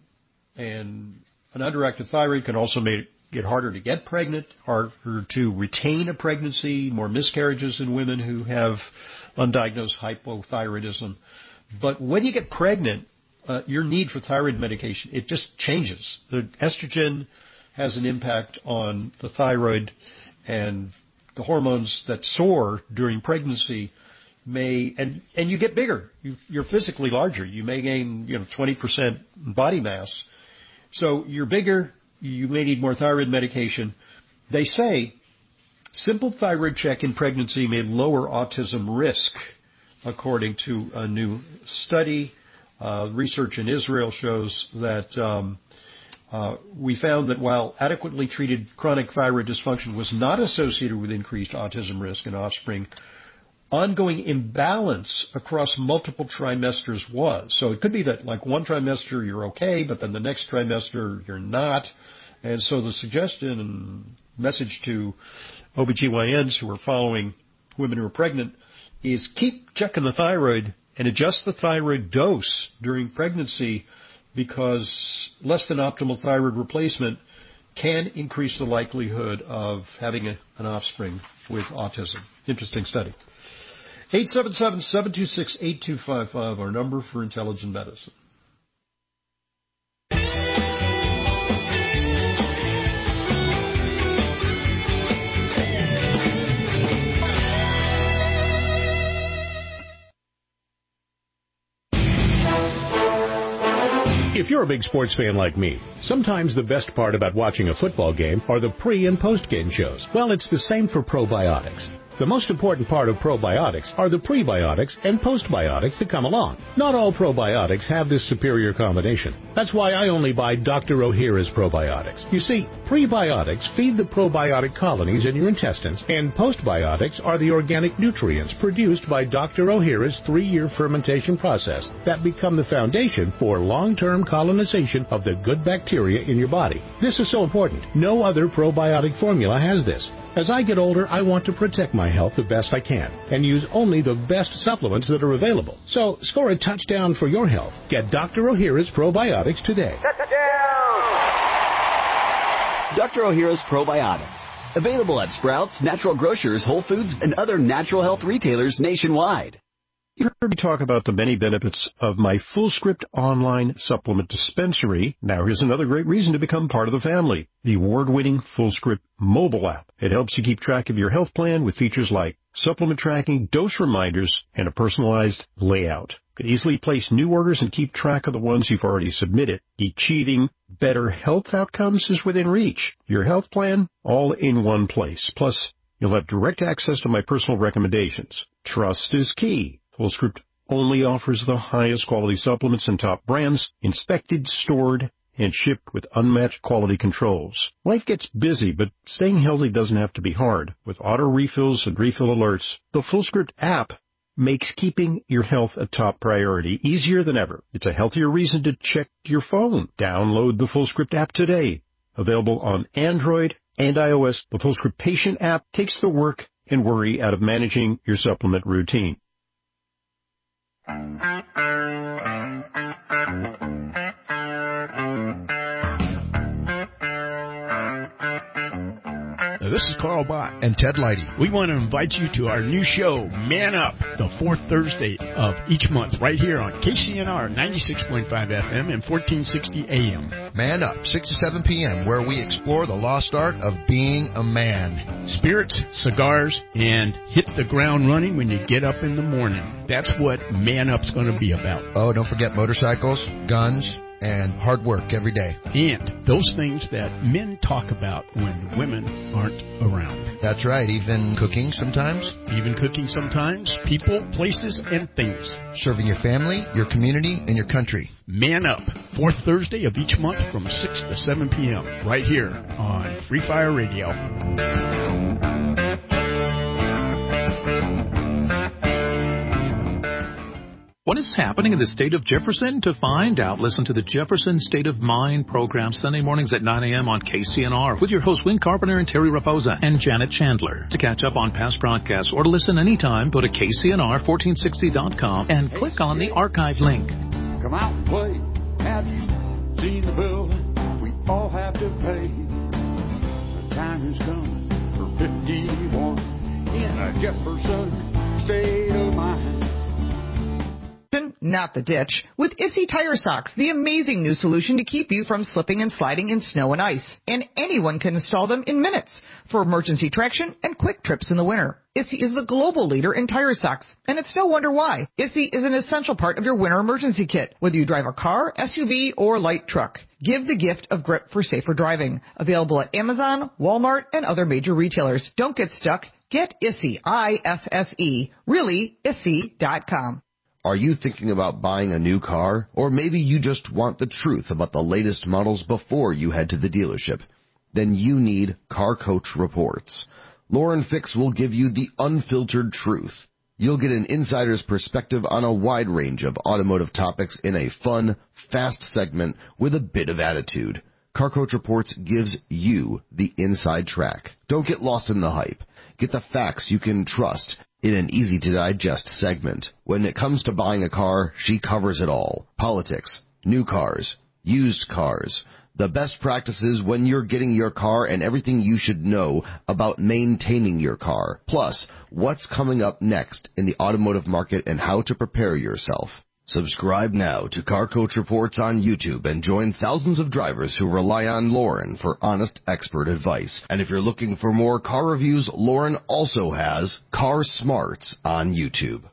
and an underactive thyroid can also make it harder to get pregnant, harder to retain a pregnancy, more miscarriages in women who have undiagnosed hypothyroidism. But when you get pregnant, uh, your need for thyroid medication, it just changes. The estrogen has an impact on the thyroid, and the hormones that soar during pregnancy may, and, and you get bigger. You, you're physically larger. You may gain, you know, twenty percent body mass. So you're bigger. You may need more thyroid medication. They say simple thyroid check in pregnancy may lower autism risk, according to a new study. Uh, research in Israel shows that um, uh, we found that while adequately treated chronic thyroid dysfunction was not associated with increased autism risk in offspring, ongoing imbalance across multiple trimesters was. So it could be that like one trimester you're okay, but then the next trimester you're not. And so the suggestion and message to O B G Y Ns who are following women who are pregnant is keep checking the thyroid and adjust the thyroid dose during pregnancy, because less than optimal thyroid replacement can increase the likelihood of having a, an offspring with autism. Interesting study. eight seven seven, seven two six, eight two five five, our number for Intelligent Medicine. If you're a big sports fan like me, sometimes the best part about watching a football game are the pre- and post-game shows. Well, it's the same for probiotics. The most important part of probiotics are the prebiotics and postbiotics that come along. Not all probiotics have this superior combination. That's why I only buy Doctor O'Hara's probiotics. You see, prebiotics feed the probiotic colonies in your intestines, and postbiotics are the organic nutrients produced by Doctor O'Hara's three-year fermentation process that become the foundation for long-term colonization of the good bacteria in your body. This is so important. No other probiotic formula has this. As I get older, I want to protect my health the best I can and use only the best supplements that are available. So score a touchdown for your health. Get Doctor O'Hara's probiotics today. Doctor O'Hara's Probiotics. Available at Sprouts, Natural Grocers, Whole Foods, and other natural health retailers nationwide. You heard me talk about the many benefits of my FullScript online supplement dispensary. Now here's another great reason to become part of the family. The award-winning FullScript mobile app. It helps you keep track of your health plan with features like supplement tracking, dose reminders, and a personalized layout. You can easily place new orders and keep track of the ones you've already submitted. Achieving better health outcomes is within reach. Your health plan, all in one place. Plus, you'll have direct access to my personal recommendations. Trust is key. FullScript only offers the highest quality supplements and top brands, inspected, stored, and shipped with unmatched quality controls. Life gets busy, but staying healthy doesn't have to be hard. With auto refills and refill alerts, the FullScript app makes keeping your health a top priority easier than ever. It's a healthier reason to check your phone. Download the FullScript app today. Available on Android and iOS, the FullScript Patient app takes the work and worry out of managing your supplement routine. This is Carl Bott and Ted Leidy. We want to invite you to our new show, Man Up, the fourth Thursday of each month, right here on K C N R ninety-six point five F M and fourteen sixty A M. Man Up, six to seven P M, where we explore the lost art of being a man. Spirits, cigars, and hit the ground running when you get up in the morning. That's what Man Up's going to be about. Oh, don't forget motorcycles, guns, and hard work every day. And those things that men talk about when women aren't around. That's right. Even cooking sometimes. Even cooking sometimes. People, places, and things. Serving your family, your community, and your country. Man Up, fourth Thursday of each month from six to seven P M right here on Free Fire Radio. What is happening in the state of Jefferson? To find out, listen to the Jefferson State of Mind program Sunday mornings at nine A M on K C N R with your hosts Win Carpenter and Terry Raposa and Janet Chandler. To catch up on past broadcasts or to listen anytime, go to K C N R fourteen sixty dot com and click on the archive link. Come out and play. Have you seen the bill we all have to pay? The time has come for fifty-one in a Jefferson State of Mind. Not the ditch, with Issy Tire Socks, the amazing new solution to keep you from slipping and sliding in snow and ice. And anyone can install them in minutes for emergency traction and quick trips in the winter. Issy is the global leader in tire socks, and it's no wonder why. Issy is an essential part of your winter emergency kit, whether you drive a car, S U V, or light truck. Give the gift of grip for safer driving. Available at Amazon, Walmart, and other major retailers. Don't get stuck. Get Issy, I S S E, really, issy dot com. Are you thinking about buying a new car? Or maybe you just want the truth about the latest models before you head to the dealership? Then you need Car Coach Reports. Lauren Fix will give you the unfiltered truth. You'll get an insider's perspective on a wide range of automotive topics in a fun, fast segment with a bit of attitude. Car Coach Reports gives you the inside track. Don't get lost in the hype. Get the facts you can trust in an easy-to-digest segment. When it comes to buying a car, she covers it all. Politics, new cars, used cars, the best practices when you're getting your car, and everything you should know about maintaining your car. Plus, what's coming up next in the automotive market and how to prepare yourself. Subscribe now to Car Coach Reports on YouTube and join thousands of drivers who rely on Lauren for honest, expert advice. And if you're looking for more car reviews, Lauren also has Car Smarts on YouTube.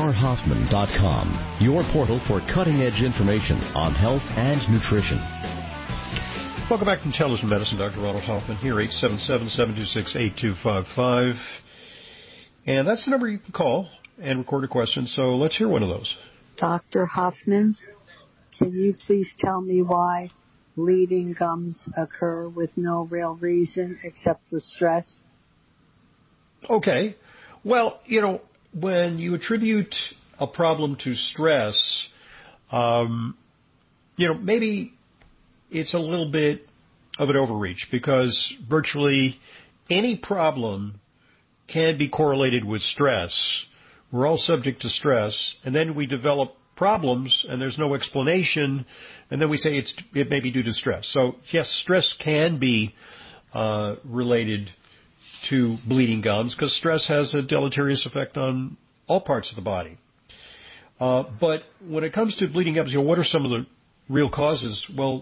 r hoffman dot com, your portal for cutting-edge information on health and nutrition. Welcome back to Intelligent Medicine. Doctor Ronald Hoffman here, eight seven seven, seven two six, eight two five five. And that's the number you can call and record a question. So let's hear one of those. Doctor Hoffman, can you please tell me why bleeding gums occur with no real reason except for stress? Okay. Well, you know, when you attribute a problem to stress, um, you know, maybe it's a little bit of an overreach because virtually any problem can be correlated with stress. We're all subject to stress, and then we develop problems, and there's no explanation, and then we say it's it may be due to stress. So, yes, stress can be uh, related to bleeding gums because stress has a deleterious effect on all parts of the body. Uh, but when it comes to bleeding gums, you know, what are some of the real causes? Well,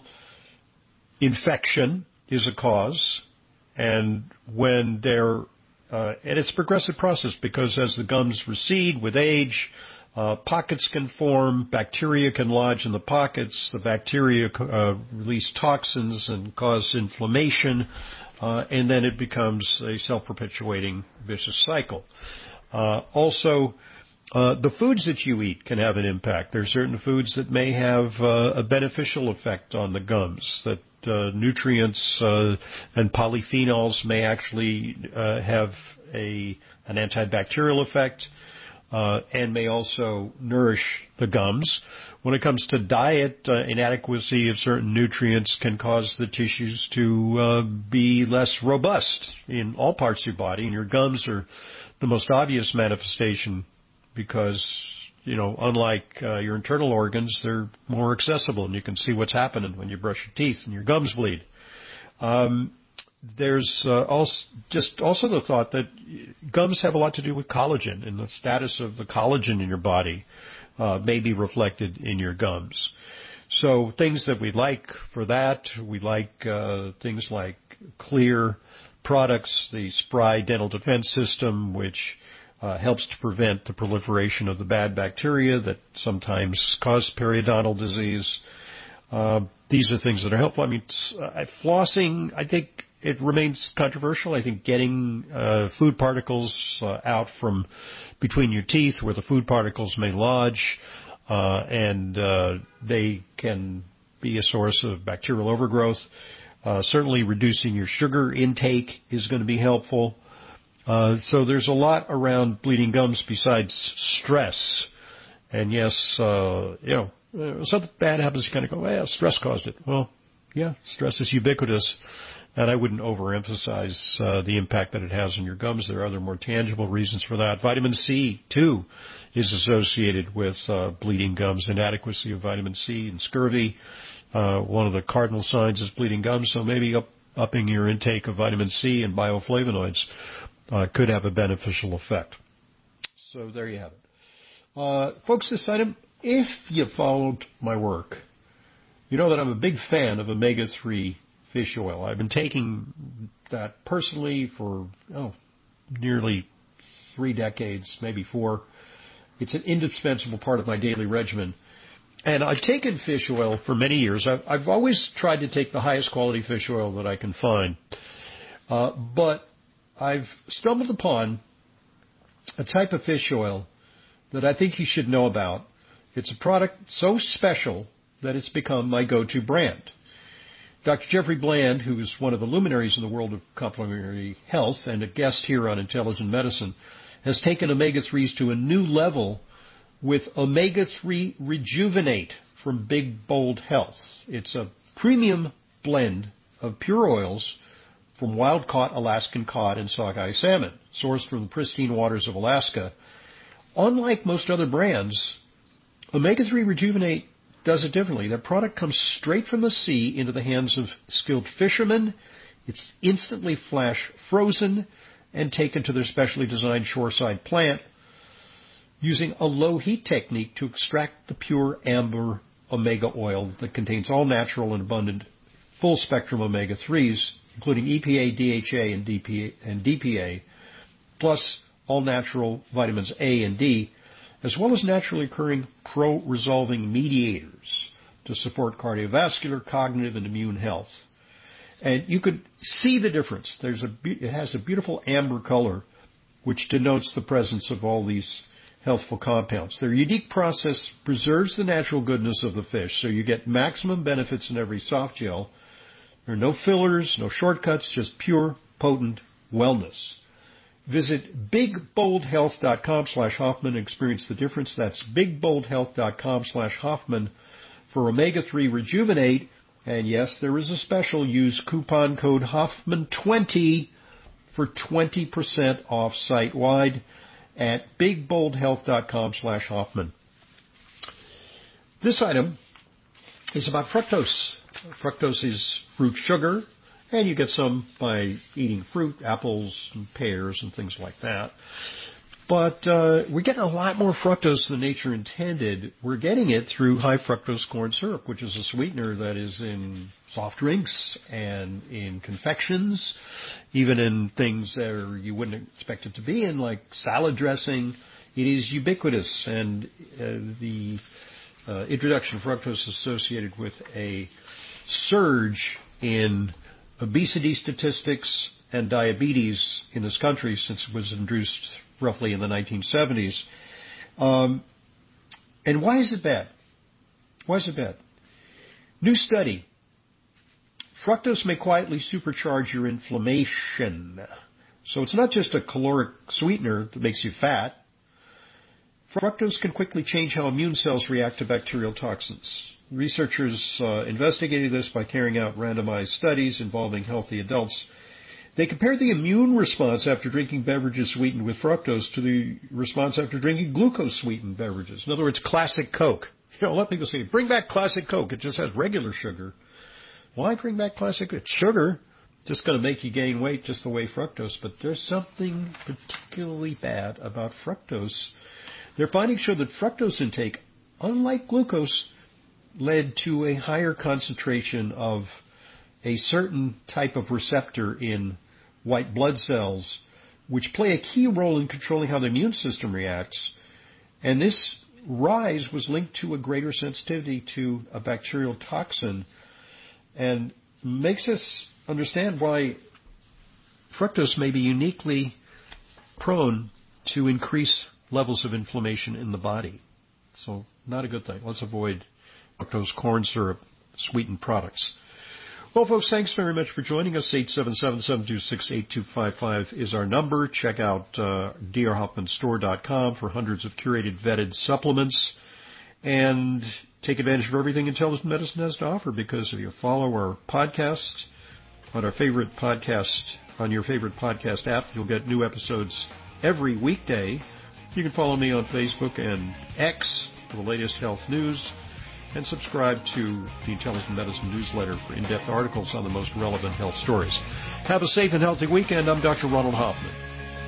infection is a cause, and when they're uh, and it's a progressive process because as the gums recede with age, uh, pockets can form, bacteria can lodge in the pockets, the bacteria uh, release toxins and cause inflammation, uh, and then it becomes a self-perpetuating vicious cycle. Uh, also, Uh, the foods that you eat can have an impact. There are certain foods that may have uh, a beneficial effect on the gums, that uh, nutrients uh, and polyphenols may actually uh, have a an antibacterial effect uh, and may also nourish the gums. When it comes to diet, uh, inadequacy of certain nutrients can cause the tissues to uh, be less robust in all parts of your body, and your gums are the most obvious manifestation because, you know, unlike uh, your internal organs, they're more accessible, and you can see what's happening when you brush your teeth and your gums bleed. Um, there's uh, also just also the thought that gums have a lot to do with collagen, and the status of the collagen in your body uh, may be reflected in your gums. So things that we like for that, we like uh, things like clear products, the Spry Dental Defense System, which Uh, helps to prevent the proliferation of the bad bacteria that sometimes cause periodontal disease. Uh, these are things that are helpful. I mean, uh, flossing, I think it remains controversial. I think getting uh, food particles uh, out from between your teeth where the food particles may lodge, uh, and uh, they can be a source of bacterial overgrowth. Uh, certainly reducing your sugar intake is going to be helpful. Uh, so there's a lot around bleeding gums besides stress. And yes, uh, you know, uh, something bad happens, you kind of go, well, stress caused it. Well, yeah, stress is ubiquitous, and I wouldn't overemphasize uh, the impact that it has on your gums. There are other more tangible reasons for that. Vitamin C, too, is associated with uh, bleeding gums, inadequacy of vitamin C and scurvy. Uh, one of the cardinal signs is bleeding gums, so maybe up, upping your intake of vitamin C and bioflavonoids Uh, could have a beneficial effect. So there you have it. Uh, folks, this item, if you followed my work, you know that I'm a big fan of omega three fish oil. I've been taking that personally for, oh, nearly three decades, maybe four. It's an indispensable part of my daily regimen. And I've taken fish oil for many years. I've, I've always tried to take the highest quality fish oil that I can find. Uh, but I've stumbled upon a type of fish oil that I think you should know about. It's a product so special that it's become my go-to brand. Doctor Jeffrey Bland, who is one of the luminaries in the world of complementary health and a guest here on Intelligent Medicine, has taken omega threes to a new level with omega three Rejuvenate from Big Bold Health. It's a premium blend of pure oils from wild-caught Alaskan cod and sockeye salmon, sourced from the pristine waters of Alaska. Unlike most other brands, omega three Rejuvenate does it differently. Their product comes straight from the sea into the hands of skilled fishermen. It's instantly flash frozen and taken to their specially designed shoreside plant using a low heat technique to extract the pure amber omega oil that contains all natural and abundant full spectrum omega threes, including E P A, D H A, and D P A, plus all natural vitamins A and D, as well as naturally occurring pro-resolving mediators to support cardiovascular, cognitive, and immune health. And you could see the difference. There's a, it has a beautiful amber color, which denotes the presence of all these healthful compounds. Their unique process preserves the natural goodness of the fish, so you get maximum benefits in every soft gel. There are no fillers, no shortcuts, just pure, potent wellness. Visit bigboldhealth.com slash Hoffman and experience the difference. That's bigboldhealth.com slash Hoffman for omega three Rejuvenate. And yes, there is a special. Use coupon code Hoffman twenty for twenty percent off site-wide at bigboldhealth.com slash Hoffman. This item is about fructose. Fructose is fruit sugar, and you get some by eating fruit, apples and pears and things like that. But uh, we're getting a lot more fructose than nature intended. We're getting it through high fructose corn syrup, which is a sweetener that is in soft drinks and in confections, even in things that you wouldn't expect it to be in, like salad dressing. It is ubiquitous, and uh, the uh, introduction of fructose is associated with a surge in obesity statistics and diabetes in this country since it was introduced roughly in the nineteen seventies. Um, and why is it bad? Why is it bad? New study. Fructose may quietly supercharge your inflammation. So it's not just a caloric sweetener that makes you fat. Fructose can quickly change how immune cells react to bacterial toxins. Researchers uh, investigated this by carrying out randomized studies involving healthy adults. They compared the immune response after drinking beverages sweetened with fructose to the response after drinking glucose-sweetened beverages. In other words, classic Coke. You know, a lot of people say, bring back classic Coke. It just has regular sugar. Why bring back classic? It's sugar. Just going to make you gain weight just the way fructose. But there's something particularly bad about fructose. Their findings show that fructose intake, unlike glucose, led to a higher concentration of a certain type of receptor in white blood cells, which play a key role in controlling how the immune system reacts. And this rise was linked to a greater sensitivity to a bacterial toxin, and makes us understand why fructose may be uniquely prone to increase levels of inflammation in the body. So not a good thing. Let's avoid fructose corn syrup sweetened products. Well, folks, thanks very much for joining us. eight seven seven, seven two six, eight two five five is our number. Check out uh, d r hoffman store dot com for hundreds of curated, vetted supplements. And take advantage of everything Intelligent Medicine has to offer, because if you follow our podcast on our favorite podcast, on your favorite podcast app, you'll get new episodes every weekday. You can follow me on Facebook and X for the latest health news, and subscribe to the Intelligent Medicine newsletter for in-depth articles on the most relevant health stories. Have a safe and healthy weekend. I'm Doctor Ronald Hoffman.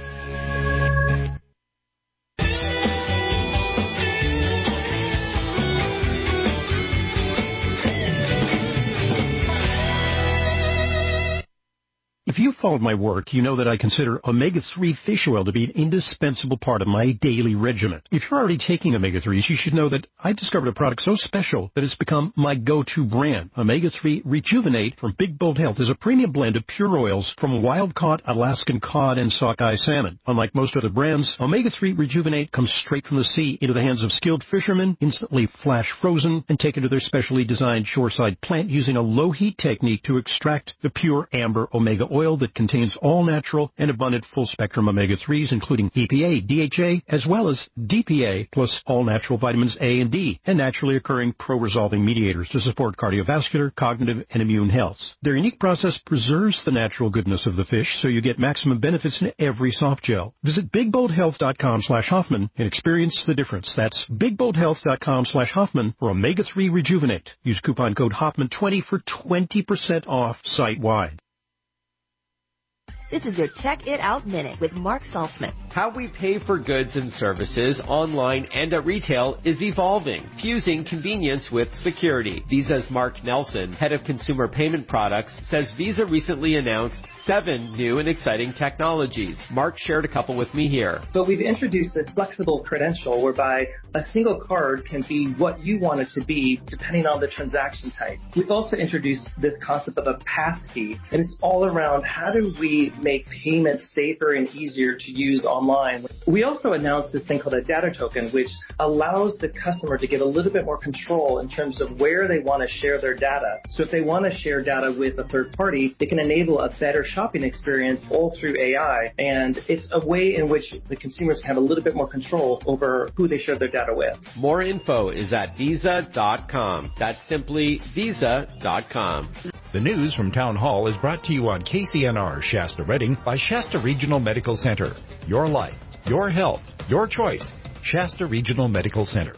If you've followed my work, you know that I consider omega three fish oil to be an indispensable part of my daily regimen. If you're already taking omega threes, you should know that I discovered a product so special that it's become my go-to brand. omega three Rejuvenate from Big Bold Health is a premium blend of pure oils from wild-caught Alaskan cod and sockeye salmon. Unlike most other brands, omega three Rejuvenate comes straight from the sea into the hands of skilled fishermen, instantly flash frozen, and taken to their specially designed shoreside plant using a low-heat technique to extract the pure amber omega oil that contains all natural and abundant full-spectrum omega threes, including E P A, D H A, as well as D P A, plus all natural vitamins A and D, and naturally occurring pro-resolving mediators to support cardiovascular, cognitive, and immune health. Their unique process preserves the natural goodness of the fish, so you get maximum benefits in every soft gel. Visit bigboldhealth.com slash Hoffman and experience the difference. That's bigboldhealth.com slash Hoffman for omega three Rejuvenate. Use coupon code Hoffman twenty for twenty percent off site-wide. This is your Check It Out Minute with Mark Saltzman. How we pay for goods and services online and at retail is evolving, fusing convenience with security. Visa's Mark Nelson, head of consumer payment products, says Visa recently announced seven new and exciting technologies. Mark shared a couple with me here. But we've introduced this flexible credential whereby a single card can be what you want it to be depending on the transaction type. We've also introduced this concept of a passkey, and it's all around how do we make payments safer and easier to use online. We also announced this thing called a data token, which allows the customer to get a little bit more control in terms of where they want to share their data. So if they want to share data with a third party, they can enable a better shopping experience all through A I. And it's a way in which the consumers can have a little bit more control over who they share their data with. More info is at visa dot com. That's simply visa dot com. The news from Town Hall is brought to you on K C N R Shasta Redding by Shasta Regional Medical Center. Your life, your health, your choice. Shasta Regional Medical Center.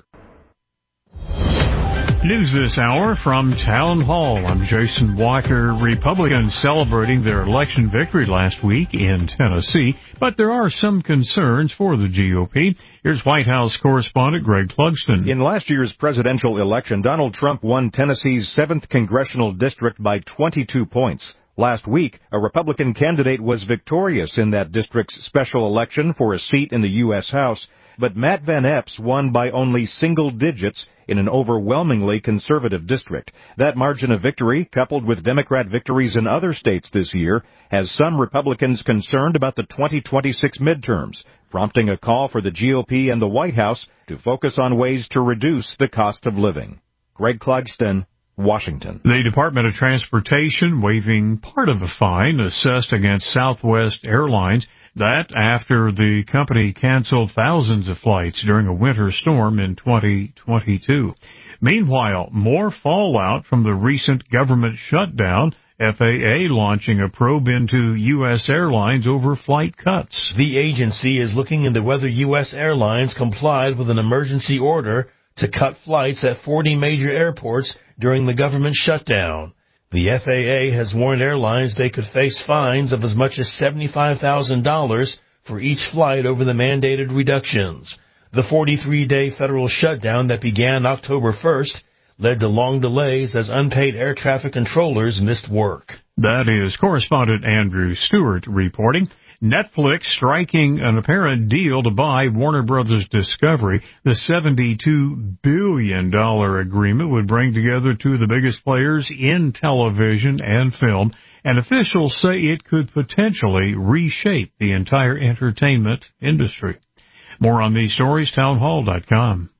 News this hour from Town Hall. I'm Jason Walker. Republicans celebrating their election victory last week in Tennessee, but there are some concerns for the G O P. Here's White House correspondent Greg Clugston. In last year's presidential election, Donald Trump won Tennessee's seventh congressional district by twenty-two points. Last week, a Republican candidate was victorious in that district's special election for a seat in the U S House, but Matt Van Epps won by only single digits in an overwhelmingly conservative district. That margin of victory, coupled with Democrat victories in other states this year, has some Republicans concerned about the twenty twenty-six midterms, prompting a call for the G O P and the White House to focus on ways to reduce the cost of living. Greg Clugston, Washington. The Department of Transportation waiving part of a fine assessed against Southwest Airlines. That after the company canceled thousands of flights during a winter storm in twenty twenty-two. Meanwhile, more fallout from the recent government shutdown, F A A launching a probe into U S airlines over flight cuts. The agency is looking into whether U S airlines complied with an emergency order to cut flights at forty major airports during the government shutdown. The F A A has warned airlines they could face fines of as much as seventy-five thousand dollars for each flight over the mandated reductions. The forty-three day federal shutdown that began October first led to long delays as unpaid air traffic controllers missed work. That is correspondent Andrew Stewart reporting. Netflix striking an apparent deal to buy Warner Brothers Discovery. The seventy-two billion dollars agreement would bring together two of the biggest players in television and film, and officials say it could potentially reshape the entire entertainment industry. More on these stories, town hall dot com.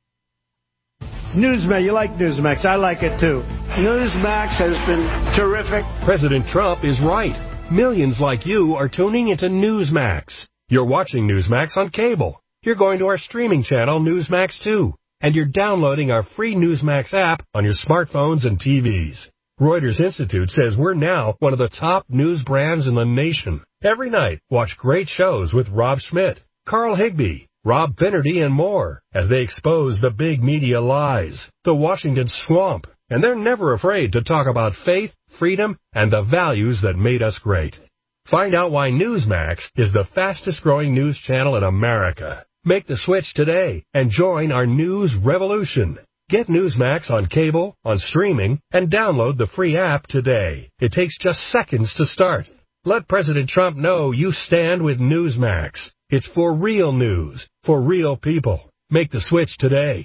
Newsmax, you like Newsmax. I like it too. Newsmax has been terrific. President Trump is right. Millions like you are tuning into Newsmax. You're watching Newsmax on cable. You're going to our streaming channel, Newsmax two. And you're downloading our free Newsmax app on your smartphones and T Vs. Reuters Institute says we're now one of the top news brands in the nation. Every night, watch great shows with Rob Schmidt, Carl Higbee, Rob Finnerty, and more as they expose the big media lies, the Washington swamp. And they're never afraid to talk about faith, freedom, and the values that made us great. Find out why Newsmax is the fastest growing news channel in America. Make the switch today and join our news revolution. Get Newsmax on cable, on streaming, and download the free app today. It takes just seconds to start. Let President Trump know you stand with Newsmax. It's for real news, for real people. Make the switch today.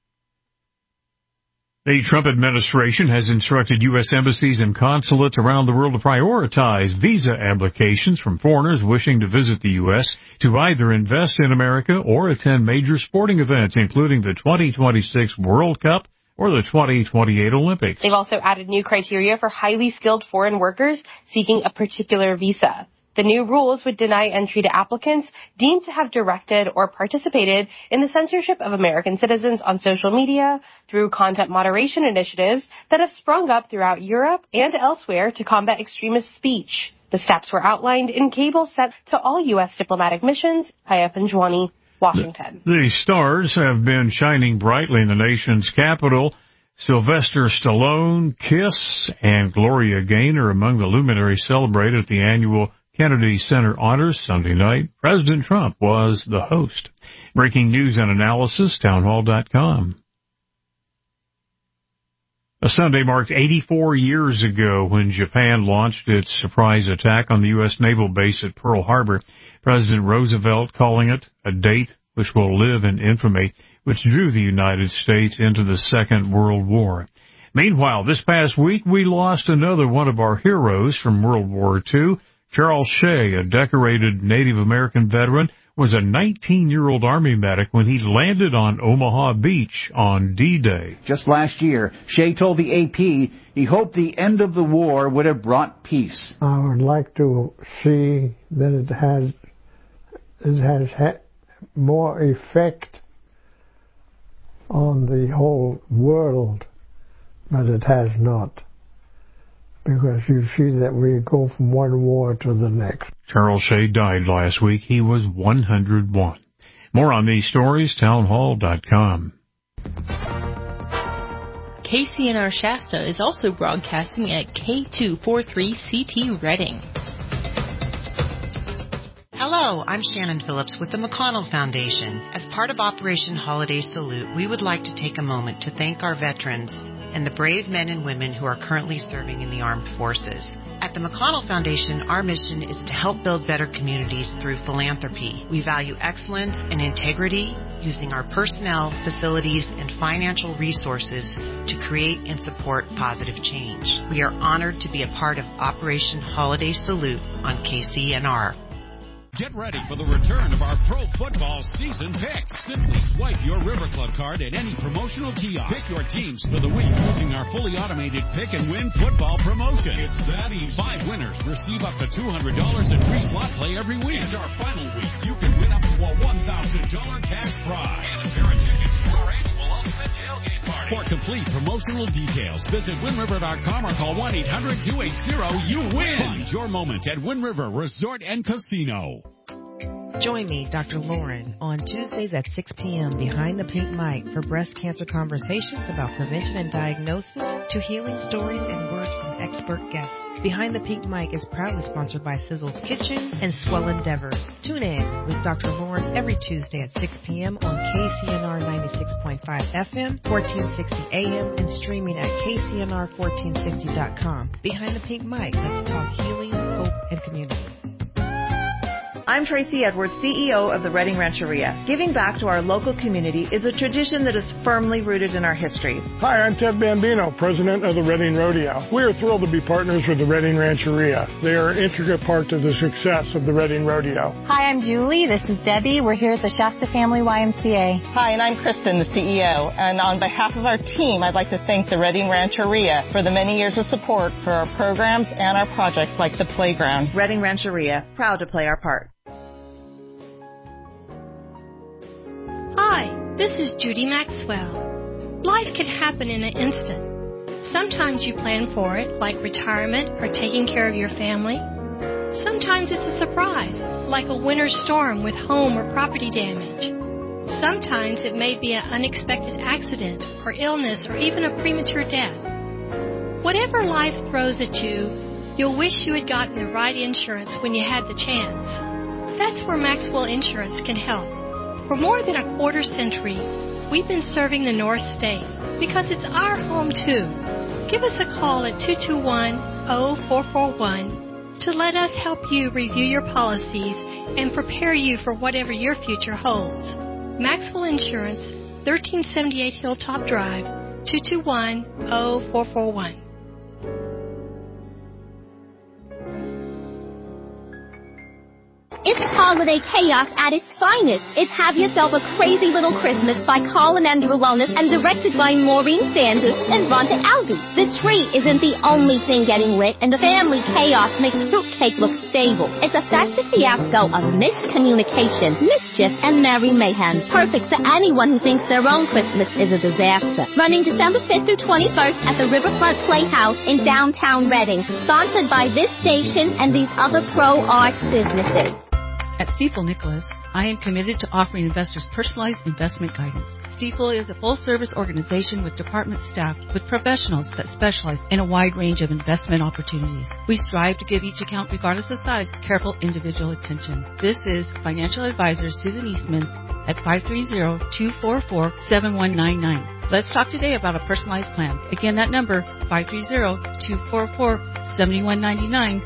The Trump administration has instructed U S embassies and consulates around the world to prioritize visa applications from foreigners wishing to visit the U S to either invest in America or attend major sporting events, including the twenty twenty-six World Cup or the twenty twenty-eight Olympics. They've also added new criteria for highly skilled foreign workers seeking a particular visa. The new rules would deny entry to applicants deemed to have directed or participated in the censorship of American citizens on social media through content moderation initiatives that have sprung up throughout Europe and elsewhere to combat extremist speech. The steps were outlined in cable sent to all U S diplomatic missions. Haya Panjwani, Washington. The stars have been shining brightly in the nation's capital. Sylvester Stallone, Kiss, and Gloria Gaynor among the luminaries celebrated at the annual Kennedy Center Honors Sunday night. President Trump was the host. Breaking news and analysis, town hall dot com. A Sunday marked eighty-four years ago when Japan launched its surprise attack on the U S naval base at Pearl Harbor. President Roosevelt calling it a date which will live in infamy, which drew the United States into the Second World War. Meanwhile, this past week, we lost another one of our heroes from World War Two. Charles Shea, a decorated Native American veteran, was a nineteen-year-old Army medic when he landed on Omaha Beach on D-Day. Just last year, Shea told the A P he hoped the end of the war would have brought peace. I would like to see that it has it has had more effect on the whole world, but it has not. Because you see that we go from one war to the next. Charles Shea died last week. He was one hundred one. More on these stories, townhall dot com. K C N R Shasta is also broadcasting at K two forty-three C T Reading. Hello, I'm Shannon Phillips with the McConnell Foundation. As part of Operation Holiday Salute, we would like to take a moment to thank our veterans and the brave men and women who are currently serving in the armed forces. At the McConnell Foundation, our mission is to help build better communities through philanthropy. We value excellence and integrity, using our personnel, facilities, and financial resources to create and support positive change. We are honored to be a part of Operation Holiday Salute on K C N R. Get ready for the return of our pro football season pick. Simply swipe your River Club card at any promotional kiosk. Pick your teams for the week using our fully automated pick and win football promotion. It's that easy. Five winners receive up to two hundred dollars in free slot play every week. And our final week, you can win up to a one thousand dollars cash prize. And a pair of tickets to our annual Ultimate Tailgate Party. For complete promotional details, visit win river dot com or call one eight hundred two eight zero you win. Find your moment at Wind River Resort and Casino. Join me, Doctor Lauren, on Tuesdays at six p.m. behind the pink mic for breast cancer conversations about prevention and diagnosis to healing stories and words from expert guests. Behind the Pink Mic is proudly sponsored by Sizzle's Kitchen and Swell Endeavor. Tune in with Doctor Lauren every Tuesday at six p.m. on K C N R ninety-six point five F M, fourteen sixty A M, and streaming at K C N R fourteen fifty dot com. Behind the Pink Mic, let's talk healing, hope, and community. I'm Tracy Edwards, C E O of the Redding Rancheria. Giving back to our local community is a tradition that is firmly rooted in our history. Hi, I'm Ted Bambino, President of the Redding Rodeo. We are thrilled to be partners with the Redding Rancheria. They are an intricate part of the success of the Redding Rodeo. Hi, I'm Julie. This is Debbie. We're here at the Shasta Family Y M C A. Hi, and I'm Kristen, the C E O. And on behalf of our team, I'd like to thank the Redding Rancheria for the many years of support for our programs and our projects like the playground. Redding Rancheria, proud to play our part. Hi, this is Judy Maxwell. Life can happen in an instant. Sometimes you plan for it, like retirement or taking care of your family. Sometimes it's a surprise, like a winter storm with home or property damage. Sometimes it may be an unexpected accident or illness or even a premature death. Whatever life throws at you, you'll wish you had gotten the right insurance when you had the chance. That's where Maxwell Insurance can help. For more than a quarter century, we've been serving the North State because it's our home too. Give us a call at two two one, zero four four one to let us help you review your policies and prepare you for whatever your future holds. Maxwell Insurance, thirteen seventy-eight Hilltop Drive, two two one, zero four four one. It's holiday chaos at its finest. It's Have Yourself a Crazy Little Christmas by Colin Androlonis and directed by Maureen Sanders and Ronta Alby. The tree isn't the only thing getting lit, and the family chaos makes fruitcake look stable. It's a festive fiasco of miscommunication, mischief, and merry mayhem. Perfect for anyone who thinks their own Christmas is a disaster. Running December fifth through twenty-first at the Riverfront Playhouse in downtown Reading. Sponsored by this station and these other pro-arts businesses. At Stifel Nicholas, I am committed to offering investors personalized investment guidance. Stifel is a full-service organization with department staff with professionals that specialize in a wide range of investment opportunities. We strive to give each account, regardless of size, careful individual attention. This is financial advisor Susan Eastman at five three zero, two four four, seven one nine nine. Let's talk today about a personalized plan. Again, that number, five three zero, two four four, seven one nine nine.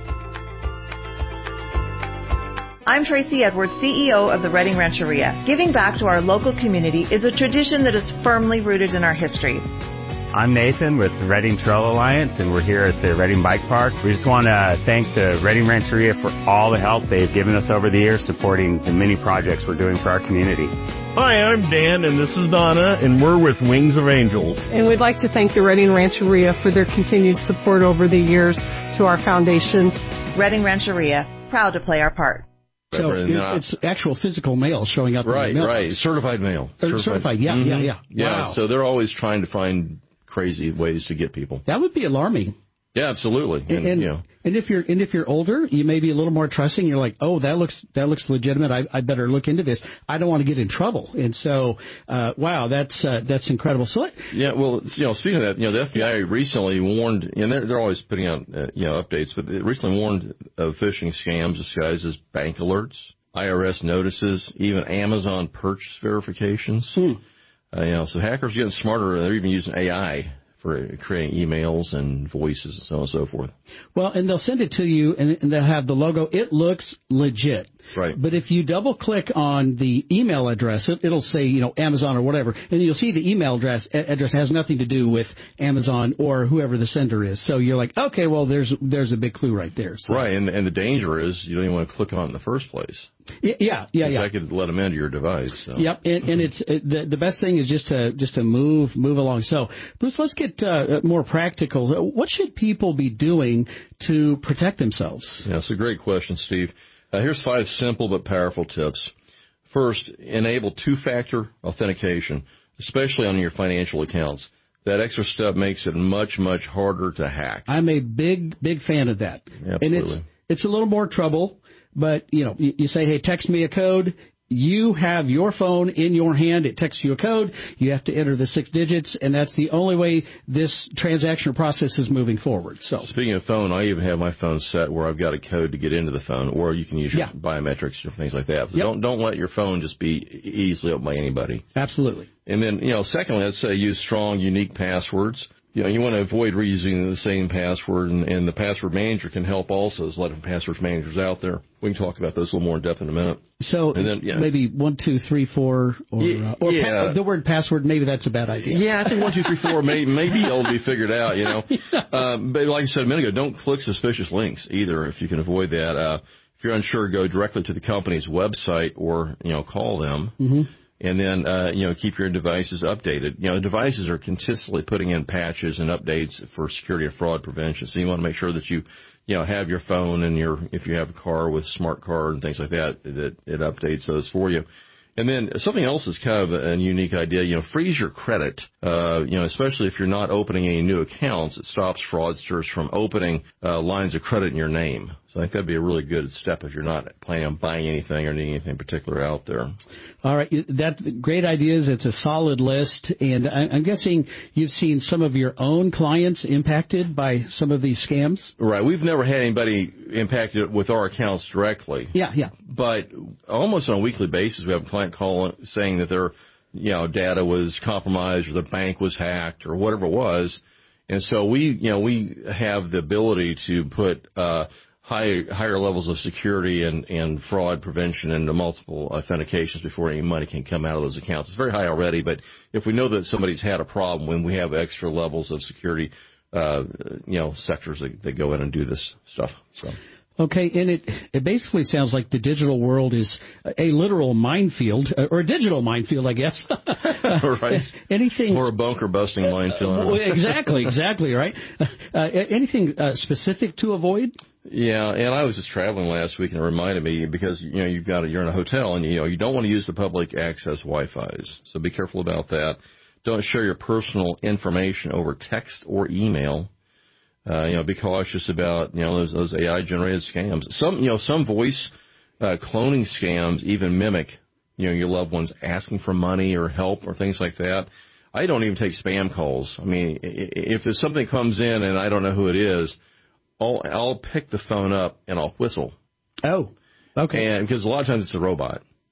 I'm Tracy Edwards, C E O of the Redding Rancheria. Giving back to our local community is a tradition that is firmly rooted in our history. I'm Nathan with the Redding Trail Alliance, and we're here at the Redding Bike Park. We just want to thank the Redding Rancheria for all the help they've given us over the years supporting the many projects we're doing for our community. Hi, I'm Dan, and this is Donna, and we're with Wings of Angels. And we'd like to thank the Redding Rancheria for their continued support over the years to our foundation. Redding Rancheria, proud to play our part. So it, it's actual physical mail showing up. Right, in the mail. right. Certified mail. Certified, certified yeah, mm-hmm. yeah, yeah. Yeah, wow. So they're always trying to find crazy ways to get people. That would be alarming. Yeah, absolutely. And, and, you know. and if you're and if you're older, you may be a little more trusting. You're like, oh, that looks that looks legitimate. I, I better look into this. I don't want to get in trouble. And so, uh, wow, that's uh, that's incredible. So, let, yeah, well, you know, speaking of that, you know, the F B I recently warned, and they're they're always putting out uh, you know updates, but they recently warned of phishing scams disguised as bank alerts, I R S notices, even Amazon purchase verifications. Hmm. Uh, you know, so hackers are getting smarter. They're even using A I for creating emails and voices and so on and so forth. Well, and they'll send it to you, and, and they'll have the logo. It looks legit. Right. But if you double-click on the email address, it, it'll say, you know, Amazon or whatever, and you'll see the email address address has nothing to do with Amazon or whoever the sender is. So you're like, okay, well, there's there's a big clue right there. So. Right, and and the danger is you don't even want to click on it in the first place. Yeah, yeah, yeah. yeah. That could let them into your device. So. Yep, and, and it's it, the the best thing is just to just to move move along. So, Bruce, let's get uh, more practical. What should people be doing to protect themselves? Yeah, it's a great question, Steve. Uh, here's five simple but powerful tips. First, enable two-factor authentication, especially on your financial accounts. That extra step makes it much, much harder to hack. I'm a big, big fan of that. Absolutely. And it's it's a little more trouble, but, you know, you, you say, hey, text me a code. You have your phone in your hand. It texts you a code. You have to enter the six digits, and that's the only way this transaction process is moving forward. So, speaking of phone, I even have my phone set where I've got a code to get into the phone, or you can use your yeah. biometrics or things like that. So yep. don't don't let your phone just be easily opened by anybody. Absolutely. And then, you know, secondly, let's say use strong, unique passwords. You know, you want to avoid reusing the same password, and, and the password manager can help also. There's a lot of password managers out there. We can talk about those a little more in depth in a minute. So and then, yeah. maybe one, two, three, four, or, yeah, uh, or yeah. pa- the word password, maybe that's a bad idea. Yeah, I think one, two, three, four may, may be able to be figured out, you know. um, but like I said a minute ago, don't click suspicious links either if you can avoid that. Uh, if you're unsure, go directly to the company's website or, you know, call them. Mm-hmm. And then, uh, you know, keep your devices updated. You know, devices are consistently putting in patches and updates for security and fraud prevention. So you want to make sure that you, you know, have your phone and your, if you have a car with smart card and things like that, that it updates those for you. And then something else is kind of a unique idea, you know, freeze your credit, uh, you know, especially if you're not opening any new accounts. It stops fraudsters from opening uh, lines of credit in your name. So I think that'd be a really good step if you're not planning on buying anything or needing anything particular out there. All right. That great ideas. It's a solid list. And I'm guessing you've seen some of your own clients impacted by some of these scams. Right. We've never had anybody impacted with our accounts directly. Yeah, yeah. But almost on a weekly basis, we have a client calling saying that their, you know, data was compromised or the bank was hacked or whatever it was. And so we, you know, we have the ability to put, uh, High, higher levels of security and, and fraud prevention and multiple authentications before any money can come out of those accounts. It's very high already, but if we know that somebody's had a problem, when we have extra levels of security, uh, you know, sectors that, that go in and do this stuff. So. Okay, and it it basically sounds like the digital world is a literal minefield, or a digital minefield, I guess. Right. Anything or a bunker busting minefield. Uh, exactly, exactly, right. Uh, anything uh, specific to avoid? Yeah, and I was just traveling last week, and it reminded me because you know you've got a, you're in a hotel, and you know you don't want to use the public access Wi-Fi's, so be careful about that. Don't share your personal information over text or email. Uh, you know, be cautious about, you know, those, those A I-generated scams. Some, you know, some voice uh, cloning scams even mimic, you know, your loved ones asking for money or help or things like that. I don't even take spam calls. I mean, if there's something comes in and I don't know who it is, I'll, I'll pick the phone up and I'll whistle. Oh, okay. And because a lot of times it's a robot.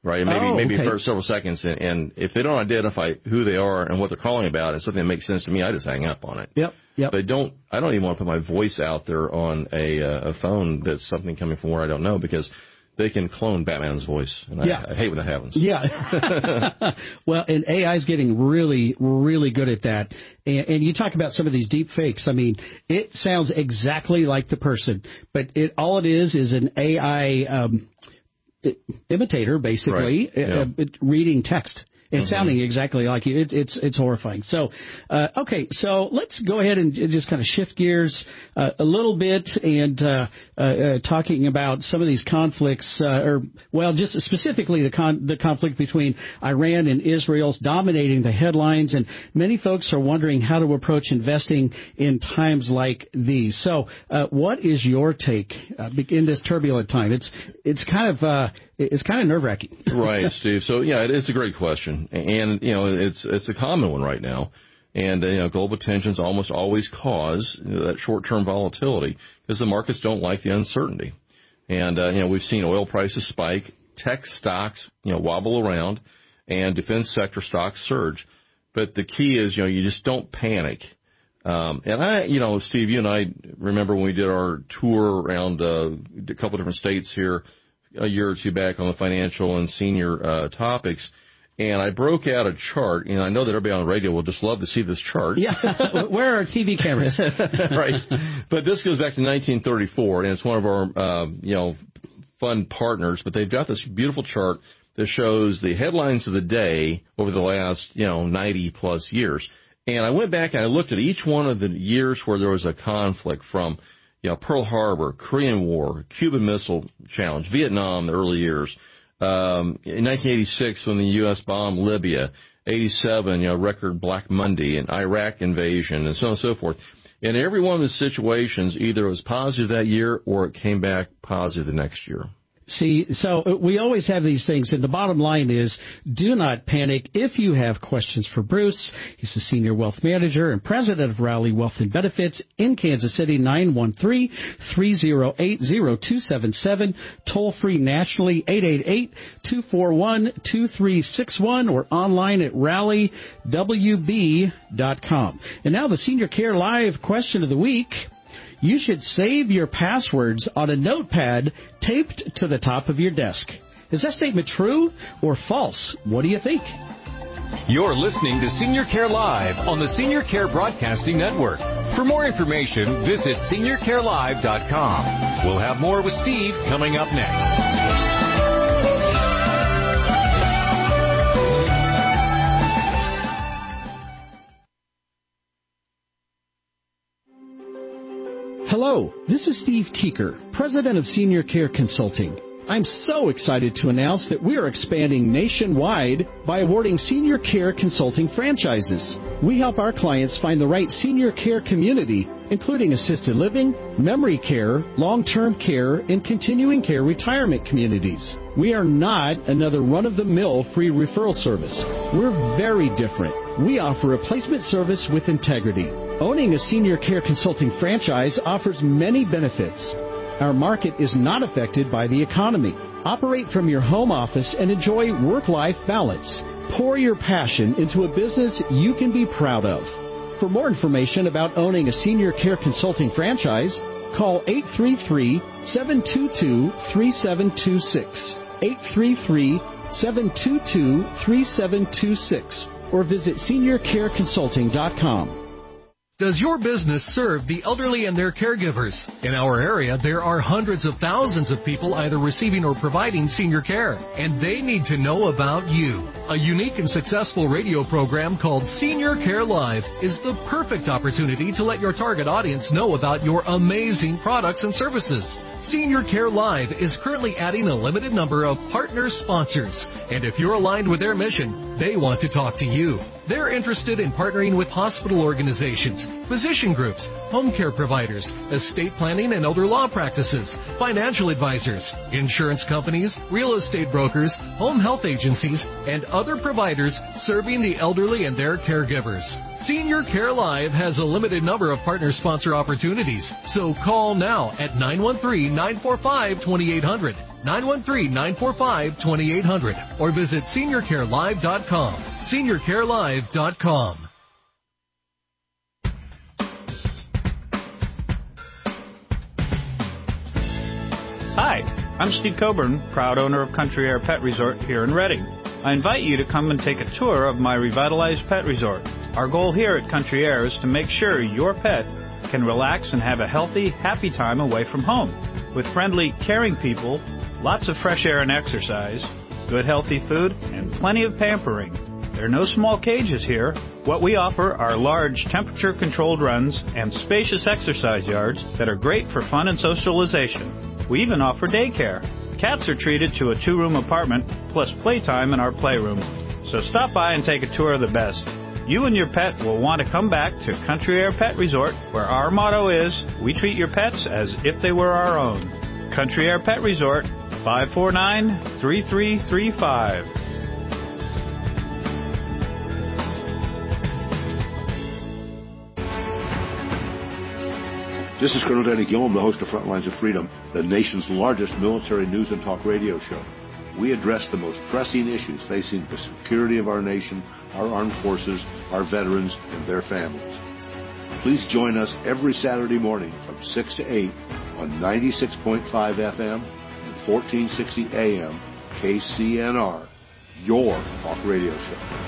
right? Maybe oh, maybe okay. for several seconds, and, and if they don't identify who they are and what they're calling about, and something that makes sense to me, I just hang up on it. Yep, yep. But I don't I don't even want to put my voice out there on a uh, a phone that's something coming from where I don't know, because they can clone Batman's voice, and yeah. I, I hate when that happens. Yeah. Well, and A I is getting really, really good at that. And, and you talk about some of these deep fakes. I mean, it sounds exactly like the person, but it all it is is an A I um, imitator, basically, right. yeah. uh, reading text. It's mm-hmm. sounding exactly like you. It, it's it's horrifying. So, uh, okay, so let's go ahead and just kind of shift gears uh, a little bit and uh, uh, uh, talking about some of these conflicts, uh, or well, just specifically the con- the conflict between Iran and Israel's dominating the headlines, and many folks are wondering how to approach investing in times like these. So, uh, what is your take uh, in this turbulent time? It's it's kind of uh, it's kind of nerve wracking. Right, Steve. So yeah, it is a great question. And, you know, it's it's a common one right now. And, uh, you know, global tensions almost always cause you know, that short-term volatility because the markets don't like the uncertainty. And, uh, you know, we've seen oil prices spike, tech stocks, you know, wobble around, and defense sector stocks surge. But the key is, you know, you just don't panic. Um, and I, you know, Steve, you and I remember when we did our tour around uh, a couple of different states here a year or two back on the financial and senior uh, topics. And I broke out a chart, and I know that everybody on the radio will just love to see this chart. Yeah, where are T V cameras? Right. But this goes back to nineteen thirty-four, and it's one of our, uh, you know, fund partners. But they've got this beautiful chart that shows the headlines of the day over the last, you know, ninety-plus years. And I went back and I looked at each one of the years where there was a conflict from, you know, Pearl Harbor, Korean War, Cuban Missile Challenge, Vietnam, the early years. Um, in nineteen eighty-six, when the U S bombed Libya, eighty-seven, you know, record Black Monday and Iraq invasion and so on and so forth. And every one of the situations, either it was positive that year or it came back positive the next year. See, so we always have these things, and the bottom line is do not panic. If you have questions for Bruce, he's the Senior Wealth Manager and President of Rally Wealth and Benefits in Kansas City, nine one three, three oh eight, oh two seven seven, toll free nationally, eight eight eight, two four one, two three six one, or online at rally w b dot com. And now the Senior Care Live question of the week. You should save your passwords on a notepad taped to the top of your desk. Is that statement true or false? What do you think? You're listening to Senior Care Live on the Senior Care Broadcasting Network. For more information, visit senior care live dot com. We'll have more with Steve coming up next. Hello, this is Steve Keeker, President of Senior Care Consulting. I'm so excited to announce that we are expanding nationwide by awarding senior care consulting franchises. We help our clients find the right senior care community, including assisted living, memory care, long-term care, and continuing care retirement communities. We are not another run-of-the-mill free referral service. We're very different. We offer a placement service with integrity. Owning a senior care consulting franchise offers many benefits. Our market is not affected by the economy. Operate from your home office and enjoy work-life balance. Pour your passion into a business you can be proud of. For more information about owning a senior care consulting franchise, call eight three three, seven two two, three seven two six, eight three three, seven two two, three seven two six, or visit senior care consulting dot com. Does your business serve the elderly and their caregivers? In our area, there are hundreds of thousands of people either receiving or providing senior care, and they need to know about you. A unique and successful radio program called Senior Care Live is the perfect opportunity to let your target audience know about your amazing products and services. Senior Care Live is currently adding a limited number of partner sponsors, and if you're aligned with their mission, they want to talk to you. They're interested in partnering with hospital organizations, physician groups, home care providers, estate planning and elder law practices, financial advisors, insurance companies, real estate brokers, home health agencies, and other providers serving the elderly and their caregivers. Senior Care Live has a limited number of partner sponsor opportunities, so call now at nine one three, nine four five, two eight zero zero. nine one three, nine four five, two eight zero zero or visit senior care live dot com. senior care live dot com. Hi, I'm Steve Coburn, proud owner of Country Air Pet Resort here in Reading. I invite you to come and take a tour of my revitalized pet resort. Our goal here at Country Air is to make sure your pet can relax and have a healthy, happy time away from home. With friendly, caring people, lots of fresh air and exercise, good healthy food, and plenty of pampering. There are no small cages here. What we offer are large temperature-controlled runs and spacious exercise yards that are great for fun and socialization. We even offer daycare. Cats are treated to a two-room apartment plus playtime in our playroom. So stop by and take a tour of the best. You and your pet will want to come back to Country Air Pet Resort, where our motto is, we treat your pets as if they were our own. Country Air Pet Resort, five four nine, three three three five. This is Colonel Danny Gillum, the host of Frontlines of Freedom, the nation's largest military news and talk radio show. We address the most pressing issues facing the security of our nation, our armed forces, our veterans, and their families. Please join us every Saturday morning from six to eight on ninety-six point five F M and fourteen sixty A M K C N R, your talk radio show.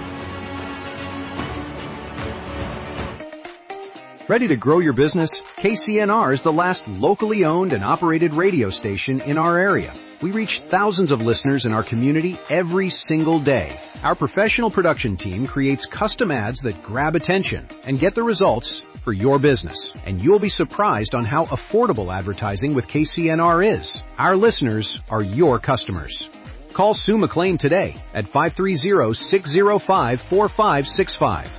Ready to grow your business? K C N R is the last locally owned and operated radio station in our area. We reach thousands of listeners in our community every single day. Our professional production team creates custom ads that grab attention and get the results for your business. And you'll be surprised on how affordable advertising with K C N R is. Our listeners are your customers. Call Sue McLean today at five three zero, six zero five, four five six five.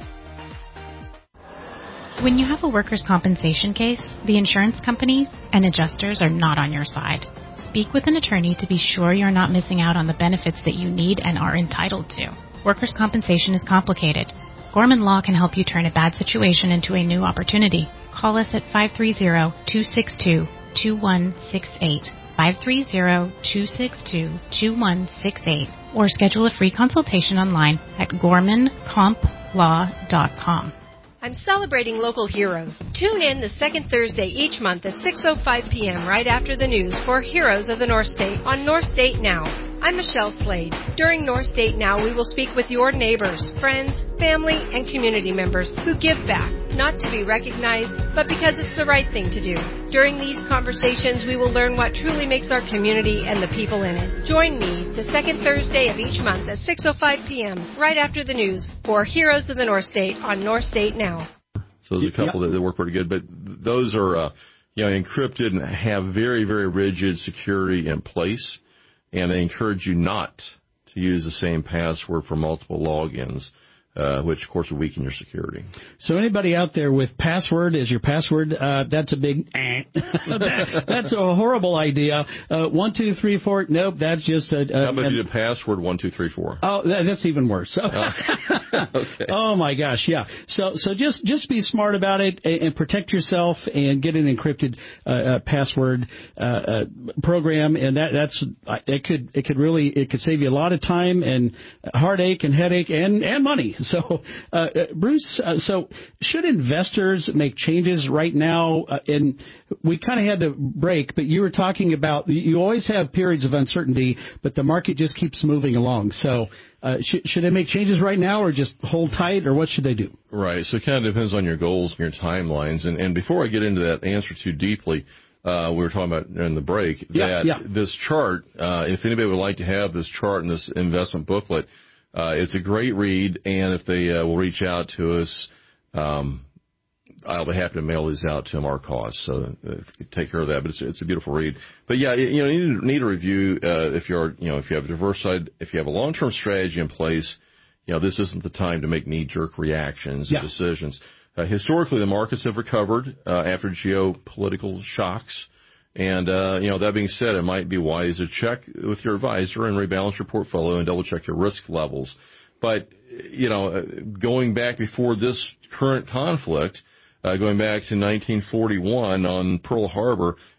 When you have a workers' compensation case, the insurance companies and adjusters are not on your side. Speak with an attorney to be sure you're not missing out on the benefits that you need and are entitled to. Workers' compensation is complicated. Gorman Law can help you turn a bad situation into a new opportunity. Call us at five three zero, two six two, two one six eight, five three zero, two six two, two one six eight, or schedule a free consultation online at gorman comp law dot com. I'm celebrating local heroes. Tune in the second Thursday each month at six oh five p.m. right after the news for Heroes of the North State on North State Now. I'm Michelle Slade. During North State Now, we will speak with your neighbors, friends, family, and community members who give back, not to be recognized, but because it's the right thing to do. During these conversations, we will learn what truly makes our community and the people in it. Join me the second Thursday of each month at six oh five p.m. right after the news for Heroes of the North State on North State Now. So there's a couple that, that work pretty good, but those are uh, you know, encrypted and have very, very rigid security in place, and they encourage you not to use the same password for multiple logins. Uh, which, of course, will weaken your security. So anybody out there with password as your password, uh, that's a big eh. that, that's a horrible idea. Uh, one, two, three, four, nope, that's just a... a How about you do password one, two, three, four? Oh, that, that's even worse. Oh. Okay. Oh, my gosh, yeah. So so just, just be smart about it and, and protect yourself and get an encrypted uh, uh, password uh, uh, program, and that that's it could it could really it could save you a lot of time and heartache and headache and, and money. So, uh, Bruce, uh, so should investors make changes right now? Uh, and we kind of had to break, but you were talking about you always have periods of uncertainty, but the market just keeps moving along. So uh, should, should they make changes right now or just hold tight, or what should they do? Right. So it kind of depends on your goals and your timelines. And, and before I get into that answer too deeply, uh, we were talking about in the break yeah, that yeah. this chart, uh, if anybody would like to have this chart in this investment booklet, Uh, it's a great read, and if they uh, will reach out to us, um, I'll be happy to mail these out to them, our cost. So uh, take care of that. But it's, it's a beautiful read. But yeah, you know, you need, need a review uh, if you're, you know, if you have a diversified, if you have a long-term strategy in place. You know, this isn't the time to make knee-jerk reactions yeah. or decisions. Uh, historically, the markets have recovered uh, after geopolitical shocks. And, uh, you know, that being said, it might be wise to check with your advisor and rebalance your portfolio and double check your risk levels. But, you know, going back before this current conflict, uh, going back to nineteen forty-one on Pearl Harbor,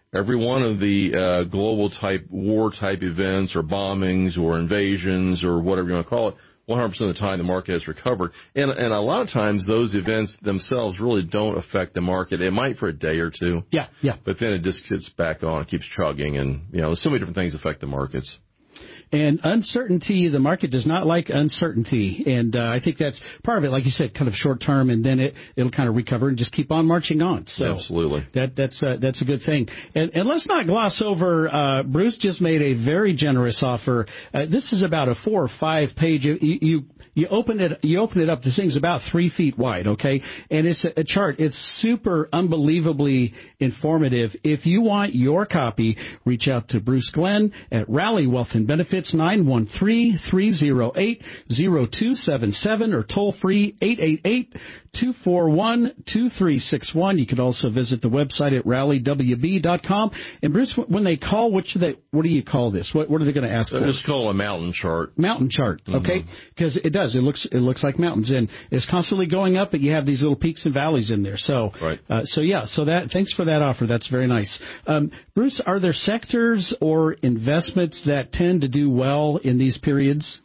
every one of the uh, global type war type events or bombings or invasions or whatever you want to call it, one hundred percent of the time the market has recovered. And, and a lot of times those events themselves really don't affect the market. It might for a day or two. Yeah, yeah. But then it just gets back on, it keeps chugging, and, you know, so many different things affect the markets. And uncertainty, the market does not like uncertainty. And uh, I think that's part of it, like you said, kind of short term, and then it, it'll kind of recover and just keep on marching on. So absolutely. That, that's, uh, that's a good thing. And, and let's not gloss over, uh, Bruce just made a very generous offer. Uh, this is about a four or five page, you, you, you open it, you open it up, this thing's about three feet wide, okay? And it's a, a chart. It's super unbelievably informative. If you want your copy, reach out to Bruce Glenn at Rally Wealth and Benefits. It's nine one three, three oh eight, oh two seven seven or toll free eight eight eight, two four one, two three six one. You can also visit the website at rally w b dot com. And Bruce, when they call, what should they, what do you call this? What, what are they going to ask for? Just call a mountain chart. Mountain chart, okay? Because mm-hmm. it does. It looks it looks like mountains, and it's constantly going up, but you have these little peaks and valleys in there. So, right. uh, so yeah. So that thanks for that offer. That's very nice. Um, Bruce, are there sectors or investments that tend to do well in these periods?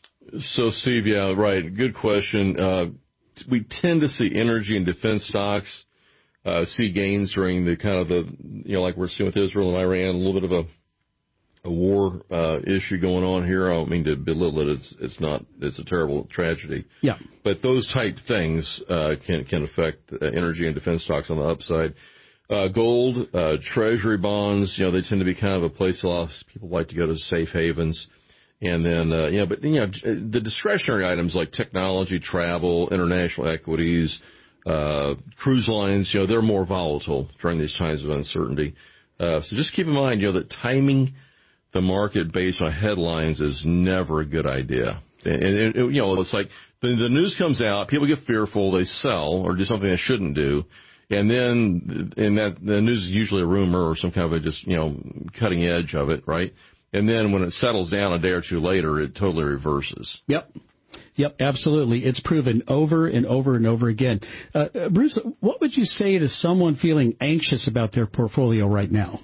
So, Steve, yeah, right. Good question. Uh, we tend to see energy and defense stocks uh, see gains during the kind of the, you know, like we're seeing with Israel and Iran, a little bit of a, a war uh, issue going on here. I don't mean to belittle it. It's, it's not, it's a terrible tragedy. Yeah. But those type things uh, can, can affect uh, energy and defense stocks on the upside. Uh, gold, uh, treasury bonds, you know, they tend to be kind of a place a lot of people like to go to safe havens. And then, uh, you know, but, you know, the discretionary items like technology, travel, international equities, uh, cruise lines, you know, they're more volatile during these times of uncertainty. Uh, so just keep in mind, you know, that timing the market based on headlines is never a good idea. And, and, and you know, it's like the, the news comes out, people get fearful, they sell or do something they shouldn't do. And then, and that, the news is usually a rumor or some kind of a just, you know, cutting edge of it, right? And then when it settles down a day or two later, it totally reverses. Yep. Yep, absolutely. It's proven over and over and over again. Uh, Bruce, what would you say to someone feeling anxious about their portfolio right now?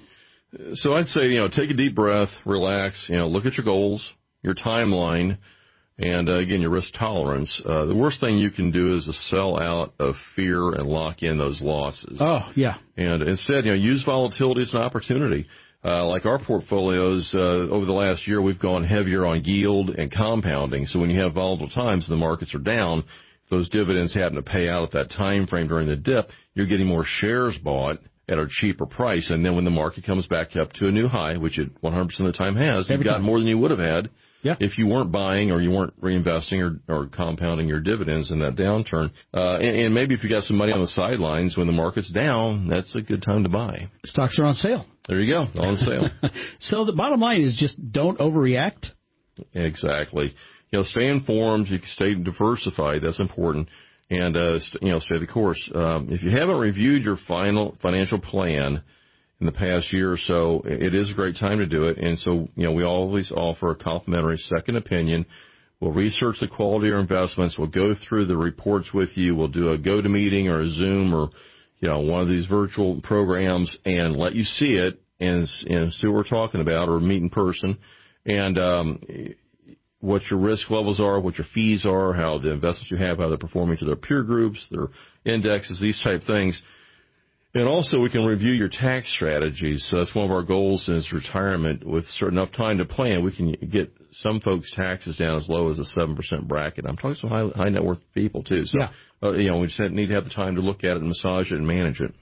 So I'd say, you know, take a deep breath, relax, you know, look at your goals, your timeline, and, uh, again, your risk tolerance. Uh, the worst thing you can do is to sell out of fear and lock in those losses. Oh, yeah. And instead, you know, use volatility as an opportunity. Uh, like our portfolios, uh, over the last year, we've gone heavier on yield and compounding. So when you have volatile times and the markets are down, if those dividends happen to pay out at that time frame during the dip, you're getting more shares bought at a cheaper price. And then when the market comes back up to a new high, which it one hundred percent of the time has, Every you've got time. more than you would have had. Yeah. If you weren't buying or you weren't reinvesting or, or compounding your dividends in that downturn. Uh, and, and maybe if you got some money on the sidelines when the market's down, that's a good time to buy. Stocks are on sale. There you go, on sale. So the bottom line is just don't overreact. Exactly. You know, stay informed. You can stay diversified. That's important. And, uh, st- you know, stay the course. Um, if you haven't reviewed your final financial plan in the past year or so, it is a great time to do it. And so, you know, we always offer a complimentary second opinion. We'll research the quality of your investments. We'll go through the reports with you. We'll do a go-to-meeting or a Zoom or, you know, one of these virtual programs and let you see it and, and see what we're talking about or meet in person. And, um, what your risk levels are, what your fees are, how the investments you have, how they're performing to their peer groups, their indexes, these type things. And also we can review your tax strategies. So that's one of our goals is retirement. With certain enough time to plan, we can get some folks' taxes down as low as a seven percent bracket. I'm talking to high, high net worth people too. So, yeah. uh, you know, we just need to have the time to look at it and massage it and manage it.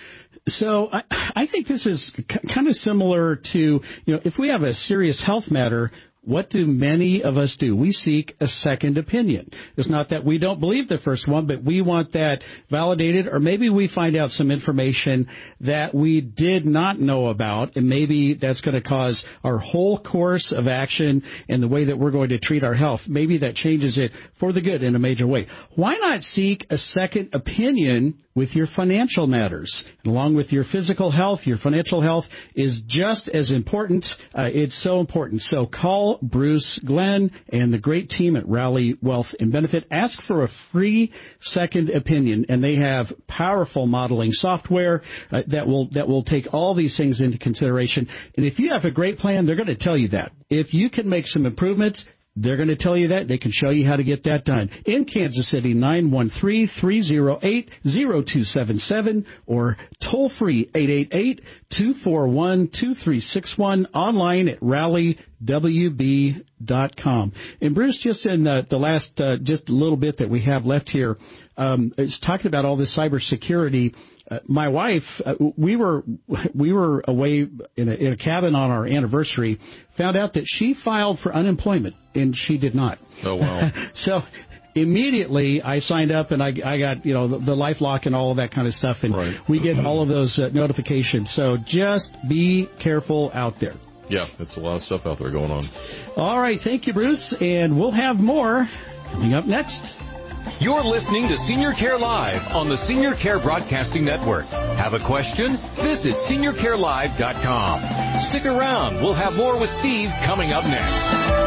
So I, I think this is c- kind of similar to, you know, if we have a serious health matter, what do many of us do? We seek a second opinion. It's not that we don't believe the first one, but we want that validated, or maybe we find out some information that we did not know about, and maybe that's going to cause our whole course of action and the way that we're going to treat our health. Maybe that changes it for the good in a major way. Why not seek a second opinion with your financial matters? And along with your physical health, your financial health is just as important. Uh, it's so important. So call call Bruce, Glenn, and the great team at Rally Wealth and Benefit. Ask for a free second opinion, and they have powerful modeling software uh, that will that will take all these things into consideration. And if you have a great plan, they're going to tell you that. If you can make some improvements, they're going to tell you that. They can show you how to get that done. In Kansas City, nine one three, three oh eight, oh two seven seven or toll free eight eight eight, two four one, two three six one, online at rally w b dot com. And Bruce, just in uh, the last, uh, just a little bit that we have left here, um, is talking about all this cybersecurity. Uh, my wife, uh, we were we were away in a, in a cabin on our anniversary, found out that she filed for unemployment, and she did not. Oh, wow. So immediately I signed up, and I, I got, you know, the, the LifeLock and all of that kind of stuff, and right. we get all of those uh, notifications. So just be careful out there. Yeah, it's a lot of stuff out there going on. All right, thank you, Bruce, and we'll have more coming up next. You're listening to Senior Care Live on the Senior Care Broadcasting Network. Have a question? Visit senior care live dot com. Stick around. We'll have more with Steve coming up next.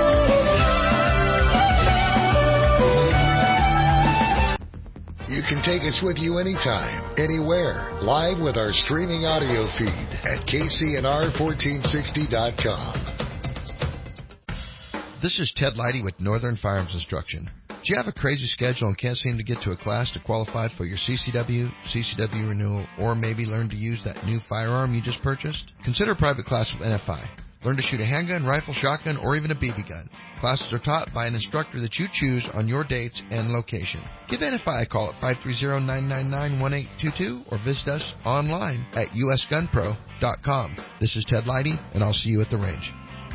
You can take us with you anytime, anywhere, live with our streaming audio feed at K C N R fourteen sixty dot com. This is Ted Leidy with Northern Firearms Instruction. Do you have a crazy schedule and can't seem to get to a class to qualify for your C C W, C C W renewal, or maybe learn to use that new firearm you just purchased? Consider a private class with N F I. Learn to shoot a handgun, rifle, shotgun, or even a B B gun. Classes are taught by an instructor that you choose on your dates and location. Give N F I a call at five three zero, nine nine nine, one eight two two or visit us online at u s gun pro dot com. This is Ted Leidy, and I'll see you at the range.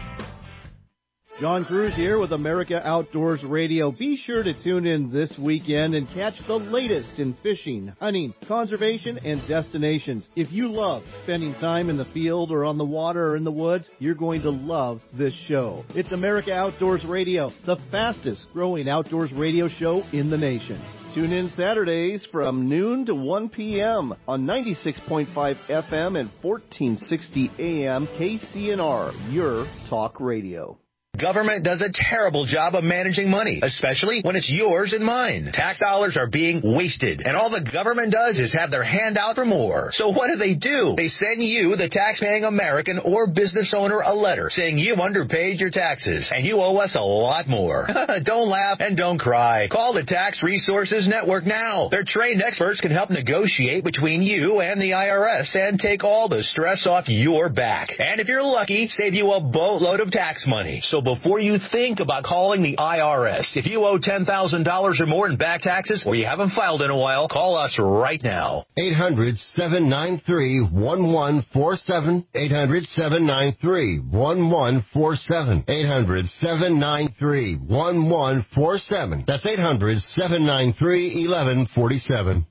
John Cruz here with America Outdoors Radio. Be sure to tune in this weekend and catch the latest in fishing, hunting, conservation, and destinations. If you love spending time in the field or on the water or in the woods, you're going to love this show. It's America Outdoors Radio, the fastest growing outdoors radio show in the nation. Tune in Saturdays from noon to one p.m. on ninety-six point five F M and fourteen sixty A M K C N R, your talk radio. Government does a terrible job of managing money, especially when it's yours and mine. Tax dollars are being wasted, and all the government does is have their hand out for more. So what do they do? They send you, the tax-paying American or business owner, a letter saying you underpaid your taxes, and you owe us a lot more. Don't laugh and don't cry. Call the Tax Resources Network now. Their trained experts can help negotiate between you and the I R S and take all the stress off your back. And if you're lucky, save you a boatload of tax money. So before you think about calling the I R S, if you owe ten thousand dollars or more in back taxes or you haven't filed in a while, call us right now. eight hundred, seven nine three, one one four seven. eight hundred, seven nine three, one one four seven. eight hundred, seven nine three, one one four seven. That's eight hundred, seven nine three, one one four seven.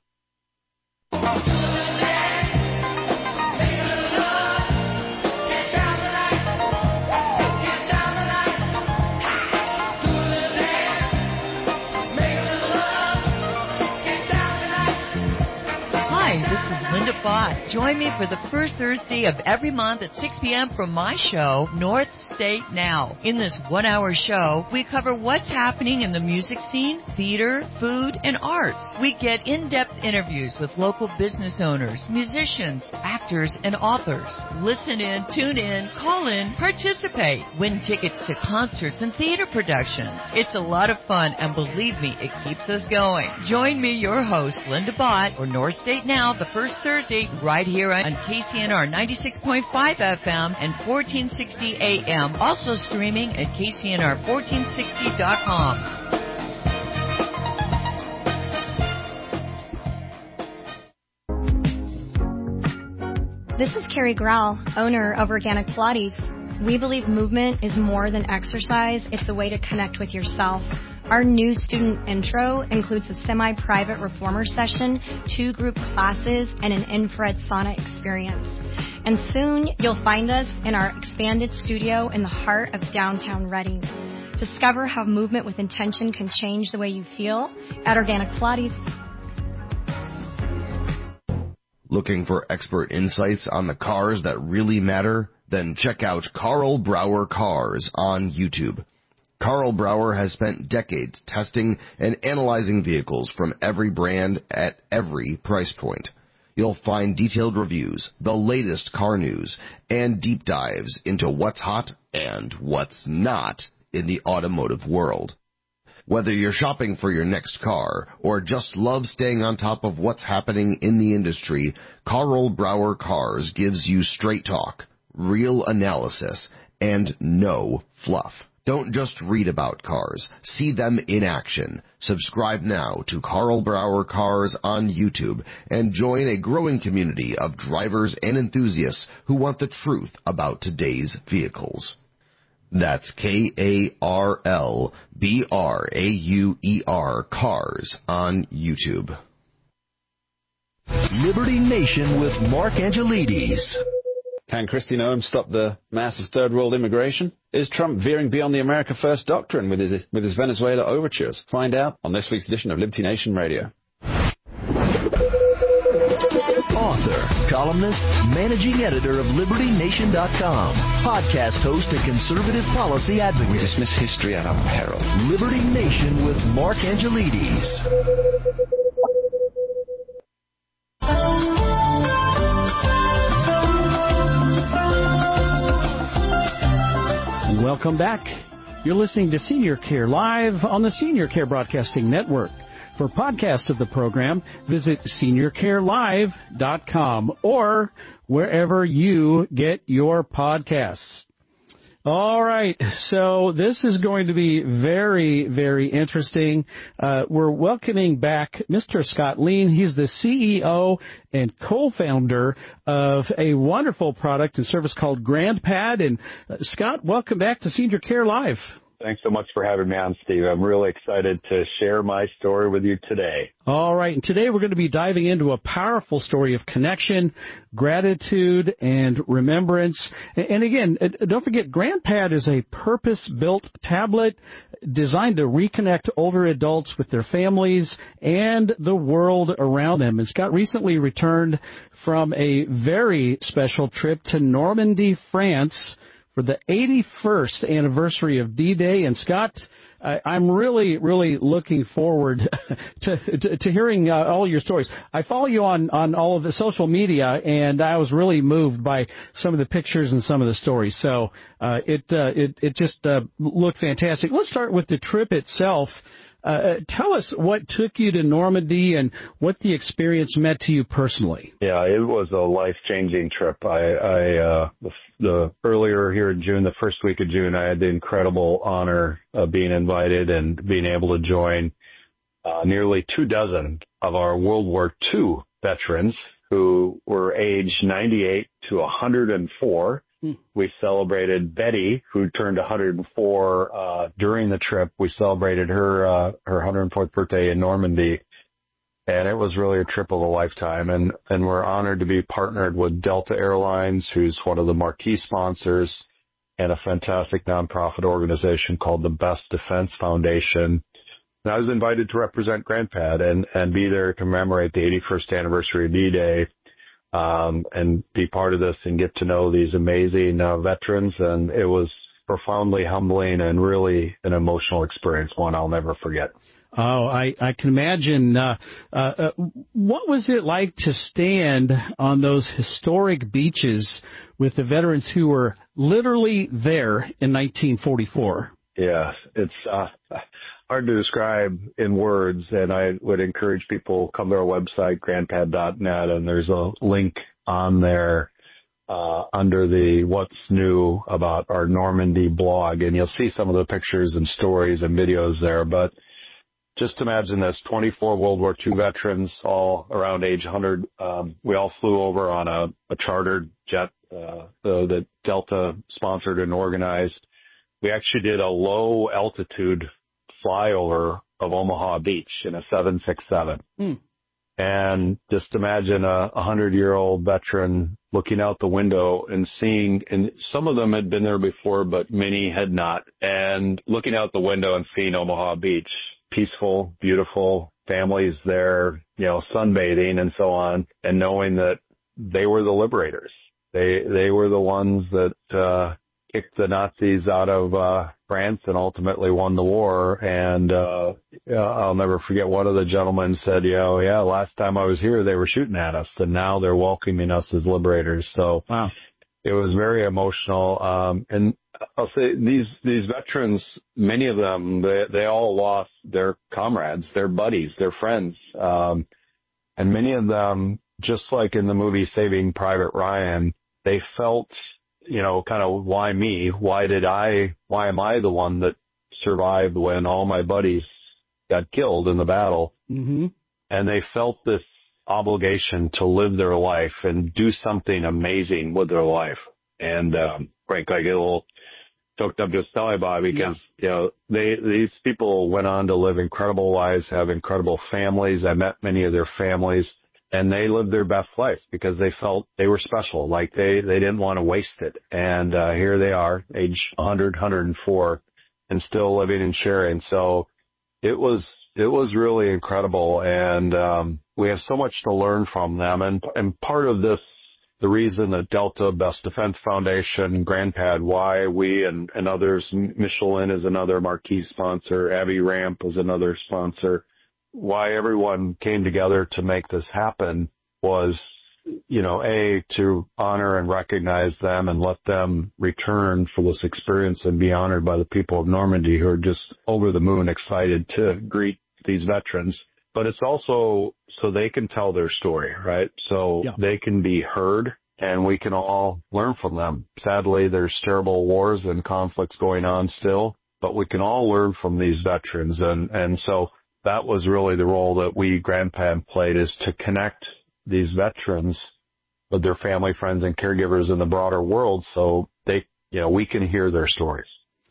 Bott. Join me for the first Thursday of every month at six p.m. for my show, North State Now. In this one-hour show, we cover what's happening in the music scene, theater, food, and arts. We get in-depth interviews with local business owners, musicians, actors, and authors. Listen in, tune in, call in, participate. Win tickets to concerts and theater productions. It's a lot of fun, and believe me, it keeps us going. Join me, your host, Linda Bott, for North State Now, the first Thursday, right here on K C N R ninety-six point five F M and fourteen sixty A M. Also streaming at K C N R fourteen sixty dot com. This is Carrie Grau, owner of Organic Pilates. We believe movement is more than exercise. It's a way to connect with yourself. Our new student intro includes a semi-private reformer session, two group classes, and an infrared sauna experience. And soon, you'll find us in our expanded studio in the heart of downtown Reading. Discover how movement with intention can change the way you feel at Organic Pilates. Looking for expert insights on the cars that really matter? Then check out Carl Brower Cars on YouTube. Carl Brower has spent decades testing and analyzing vehicles from every brand at every price point. You'll find detailed reviews, the latest car news, and deep dives into what's hot and what's not in the automotive world. Whether you're shopping for your next car or just love staying on top of what's happening in the industry, Carl Brower Cars gives you straight talk, real analysis, and no fluff. Don't just read about cars. See them in action. Subscribe now to Carl Brower Cars on YouTube and join a growing community of drivers and enthusiasts who want the truth about today's vehicles. That's K A R L B R A U E R Cars on YouTube. Liberty Nation with Mark Angelides. Can Kristi Noem stop the massive third world immigration? Is Trump veering beyond the America First doctrine with his, with his Venezuela overtures? Find out on this week's edition of Liberty Nation Radio. Author, columnist, managing editor of Liberty Nation dot com, podcast host and conservative policy advocate. We dismiss history at our peril. Liberty Nation with Mark Angelides. Welcome back. You're listening to Senior Care Live on the Senior Care Broadcasting Network. For podcasts of the program, visit senior care live dot com or wherever you get your podcasts. All right, so this is going to be very, very interesting. Uh, we're welcoming back Mister Scott Lean. He's the C E O and co-founder of a wonderful product and service called GrandPad. And uh, Scott, welcome back to Senior Care Live. Thanks so much for having me on, Steve. I'm really excited to share my story with you today. All right. And today we're going to be diving into a powerful story of connection, gratitude, and remembrance. And again, don't forget, GrandPad is a purpose-built tablet designed to reconnect older adults with their families and the world around them. And Scott recently returned from a very special trip to Normandy, France, for the eighty-first anniversary of D-Day. And Scott, I, I'm really, really looking forward to, to, to hearing uh, all your stories. I follow you on, on all of the social media, and I was really moved by some of the pictures and some of the stories. So uh, it, uh, it it just uh, looked fantastic. Let's start with the trip itself. Uh, tell us what took you to Normandy and what the experience meant to you personally. Yeah, it was a life-changing trip. I, I uh, the, the earlier here in June, the first week of June, I had the incredible honor of being invited and being able to join uh, nearly two dozen of our World War Two veterans who were aged ninety-eight to one hundred four. We celebrated Betty, who turned one hundred four uh, during the trip. We celebrated her uh, her one hundred fourth birthday in Normandy, and it was really a trip of a lifetime. And, and we're honored to be partnered with Delta Airlines, who's one of the marquee sponsors, and a fantastic nonprofit organization called the Best Defense Foundation. And I was invited to represent GrandPad and, and be there to commemorate the eighty-first anniversary of D-Day. Um, and be part of this and get to know these amazing uh, veterans. And it was profoundly humbling and really an emotional experience, one I'll never forget. Oh, I, I can imagine. Uh, uh, what was it like to stand on those historic beaches with the veterans who were literally there in nineteen forty-four? Yeah, it's uh, hard to describe in words, and I would encourage people to come to our website, grandpad dot net, and there's a link on there uh, under the What's New about our Normandy blog, and you'll see some of the pictures and stories and videos there. But just imagine this, twenty-four World War Two veterans, all around age one hundred. Um, we all flew over on a, a chartered jet uh, that Delta sponsored and organized. We actually did a low altitude flyover of Omaha Beach in a seven sixty-seven. Mm. And just imagine a hundred-year-old veteran looking out the window and seeing, and some of them had been there before, but many had not, and looking out the window and seeing Omaha Beach, peaceful, beautiful, families there, you know, sunbathing and so on, and knowing that they were the liberators. They they were the ones that uh, kicked the Nazis out of uh, France and ultimately won the war. And uh, I'll never forget one of the gentlemen said, you know, yeah, last time I was here, they were shooting at us, and now they're welcoming us as liberators. So wow. It was very emotional. Um, and I'll say these these veterans, many of them, they, they all lost their comrades, their buddies, their friends. Um, and many of them, just like in the movie Saving Private Ryan, they felt, you know, kind of, why me? Why did I, why am I the one that survived when all my buddies got killed in the battle? Mm-hmm. And they felt this obligation to live their life and do something amazing with their life. And, um, Frank, I get a little choked up just telling about it because, yeah. you know, they, these people went on to live incredible lives, have incredible families. I met many of their families, and they lived their best life because they felt they were special. Like they, they didn't want to waste it. And, uh, here they are, age one hundred, one hundred four, and still living and sharing. So it was, it was really incredible. And, um, we have so much to learn from them. And, and part of this, the reason that Delta, Best Defense Foundation, GrandPad, why we and, and others, Michelin is another marquee sponsor, Abbey Ramp is another sponsor, why everyone came together to make this happen was, you know, A, to honor and recognize them and let them return for this experience and be honored by the people of Normandy who are just over the moon excited to greet these veterans. But it's also so they can tell their story, right? So yeah. they can be heard and we can all learn from them. Sadly, there's terrible wars and conflicts going on still, but we can all learn from these veterans. And, and so that was really the role that we, GrandPad, played, is to connect these veterans with their family, friends, and caregivers in the broader world so they, you know, we can hear their stories.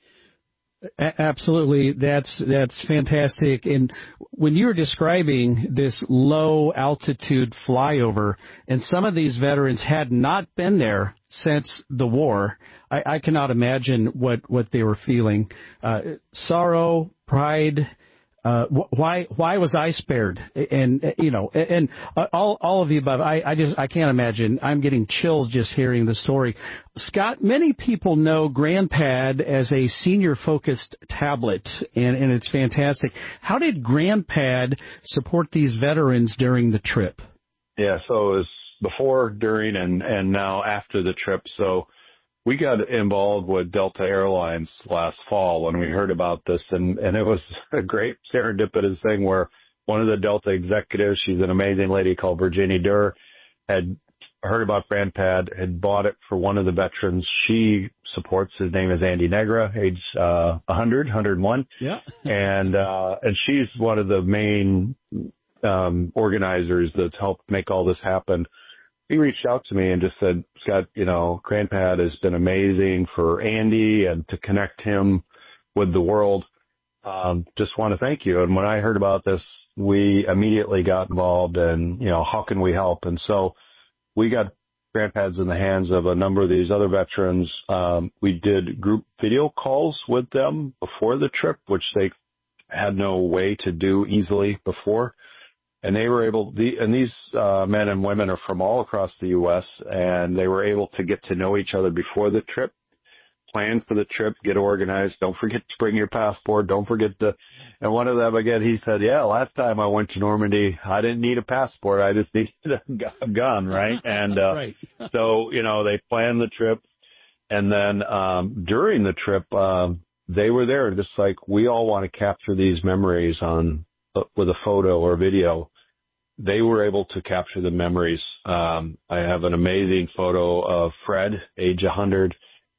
Absolutely. That's, that's fantastic. And when you were describing this low altitude flyover, and some of these veterans had not been there since the war, I, I cannot imagine what, what they were feeling. Uh, sorrow, pride, Uh, why, why was I spared? And, you know, and all, all of the above. I, I just, I can't imagine. I'm getting chills just hearing the story. Scott, many people know GrandPad as a senior focused tablet, and, and it's fantastic. How did GrandPad support these veterans during the trip? Yeah. So it was before, during, and, and now after the trip. So we got involved with Delta Airlines last fall when we heard about this, and, and it was a great serendipitous thing where one of the Delta executives, she's an amazing lady called Virginia Durr, had heard about GrandPad, had bought it for one of the veterans she supports. His name is Andy Negra, age uh, one hundred, one hundred one. Yeah. and uh, and she's one of the main um, organizers that helped make all this happen. He reached out to me and just said, Scott, you know, GrandPad has been amazing for Andy and to connect him with the world. Um, just want to thank you. And when I heard about this, we immediately got involved and, you know, how can we help? And so we got GrandPads in the hands of a number of these other veterans. Um, we did group video calls with them before the trip, which they had no way to do easily before. And they were able, the, and these uh, men and women are from all across the U S, and they were able to get to know each other before the trip, plan for the trip, get organized. Don't forget to bring your passport. Don't forget to, and one of them, again, he said, yeah, last time I went to Normandy, I didn't need a passport. I just needed a gun, right? And uh, right. So, you know, they planned the trip. And then um, during the trip, um, they were there just like we all want to capture these memories on uh, with a photo or video. They were able to capture the memories. Um, I have an amazing photo of Fred, age one hundred,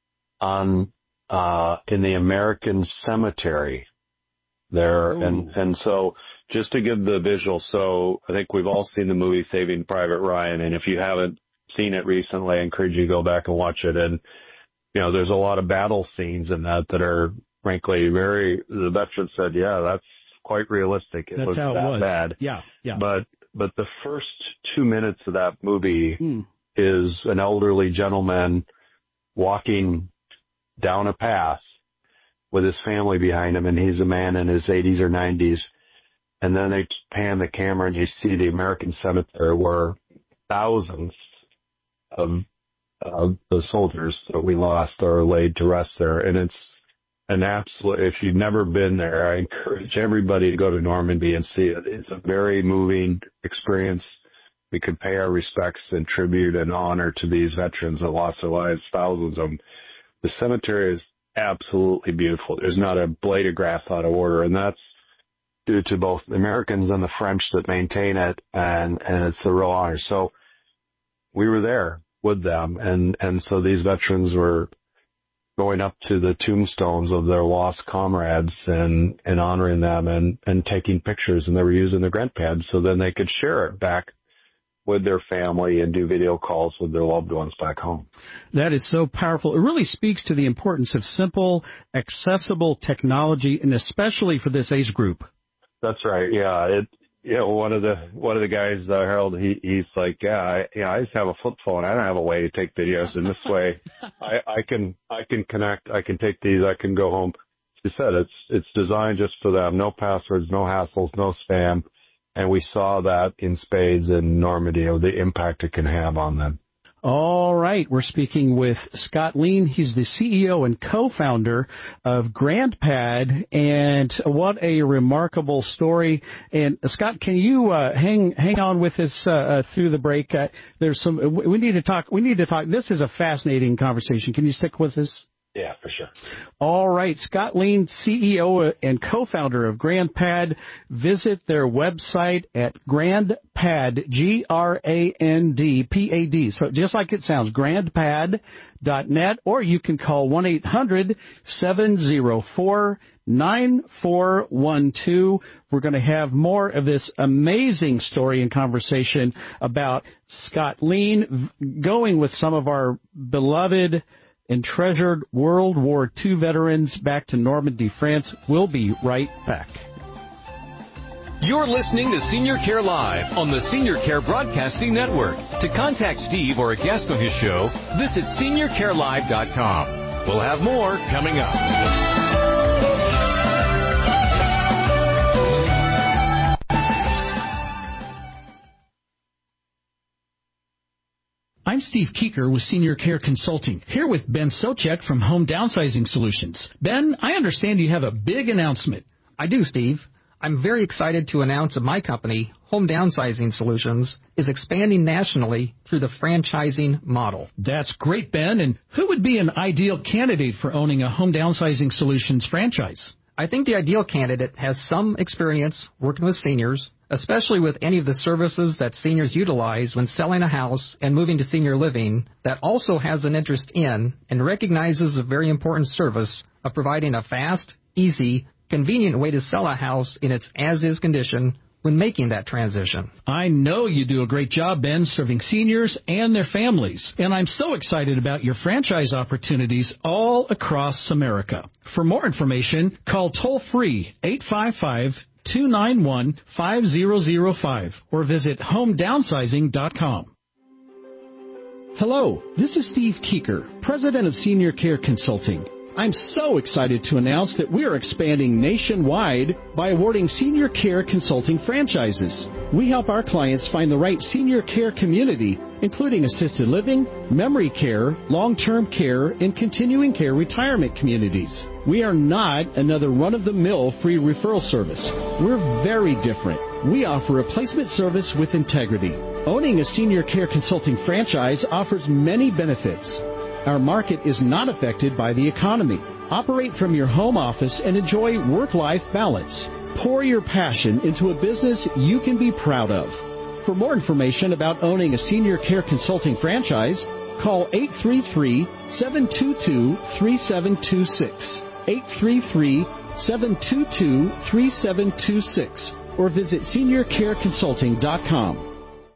on uh, in the American cemetery there. Ooh. And and so just to give the visual, so I think we've all seen the movie Saving Private Ryan, and if you haven't seen it recently, I encourage you to go back and watch it. And you know, there's a lot of battle scenes in that that are frankly very. The veteran said, "Yeah, that's quite realistic. It that's was how it that was. bad." Yeah, yeah. But But the first two minutes of that movie hmm. is an elderly gentleman walking down a path with his family behind him, and he's a man in his eighties or nineties. And then they pan the camera, and you see the American cemetery where thousands of uh, the soldiers that we lost are laid to rest there. And it's an absolute, if you've never been there, I encourage everybody to go to Normandy and see it. It's a very moving experience. We could pay our respects and tribute and honor to these veterans that lost their lives, thousands of them. The cemetery is absolutely beautiful. There's not a blade of grass out of order, and that's due to both the Americans and the French that maintain it, and, and it's a real honor. So we were there with them, and, and so these veterans were going up to the tombstones of their lost comrades and, and honoring them and, and taking pictures, and they were using their grant pads so then they could share it back with their family and do video calls with their loved ones back home. That is so powerful. It really speaks to the importance of simple, accessible technology, and especially for this age group. That's right. Yeah. It, you know, one of the, one of the guys, uh, Harold, he, he's like, yeah, I, yeah, I just have a flip phone. I don't have a way to take videos. And this way I, I can, I can connect. I can take these. I can go home. She said it's, it's designed just for them. No passwords, no hassles, no spam. And we saw that in spades in Normandy, the impact it can have on them. All right. We're speaking with Scott Lean. He's the C E O and co-founder of GrandPad. And what a remarkable story. And uh, Scott, can you uh, hang hang on with us uh, uh, through the break? Uh, there's some. We need to talk. We need to talk. This is a fascinating conversation. Can you stick with us? Yeah, for sure. All right. Scott Lean, C E O and co-founder of GrandPad. Visit their website at GrandPad, G R A N D P A D. So just like it sounds, grandpad dot net, or you can call one eight hundred seven oh four nine four one two. We're going to have more of this amazing story and conversation about Scott Lean going with some of our beloved and treasured World War Two veterans back to Normandy, France. We'll be right back. You're listening to Senior Care Live on the Senior Care Broadcasting Network. To contact Steve or a guest on his show, visit senior care live dot com. We'll have more coming up. I'm Steve Keeker with Senior Care Consulting, here with Ben Socek from Home Downsizing Solutions. Ben, I understand you have a big announcement. I do, Steve. I'm very excited to announce that my company, Home Downsizing Solutions, is expanding nationally through the franchising model. That's great, Ben. And who would be an ideal candidate for owning a Home Downsizing Solutions franchise? I think the ideal candidate has some experience working with seniors, especially with any of the services that seniors utilize when selling a house and moving to senior living, that also has an interest in and recognizes the very important service of providing a fast, easy, convenient way to sell a house in its as-is condition when making that transition. I know you do a great job, Ben, serving seniors and their families, and I'm so excited about your franchise opportunities all across America. For more information, call toll-free eight five five, two nine one, five zero zero five or visit home downsizing dot com. Hello, this is Steve Keeker, president of Senior Care Consulting. I'm so excited to announce that we are expanding nationwide by awarding senior care consulting franchises. We help our clients find the right senior care community, including assisted living, memory care, long-term care, and continuing care retirement communities. We are not another run-of-the-mill free referral service. We're very different. We offer a placement service with integrity. Owning a senior care consulting franchise offers many benefits. Our market is not affected by the economy. Operate from your home office and enjoy work-life balance. Pour your passion into a business you can be proud of. For more information about owning a senior care consulting franchise, call eight three three, seven two two, three seven two six, eight three three, seven two two, three seven two six, or visit senior care consulting dot com.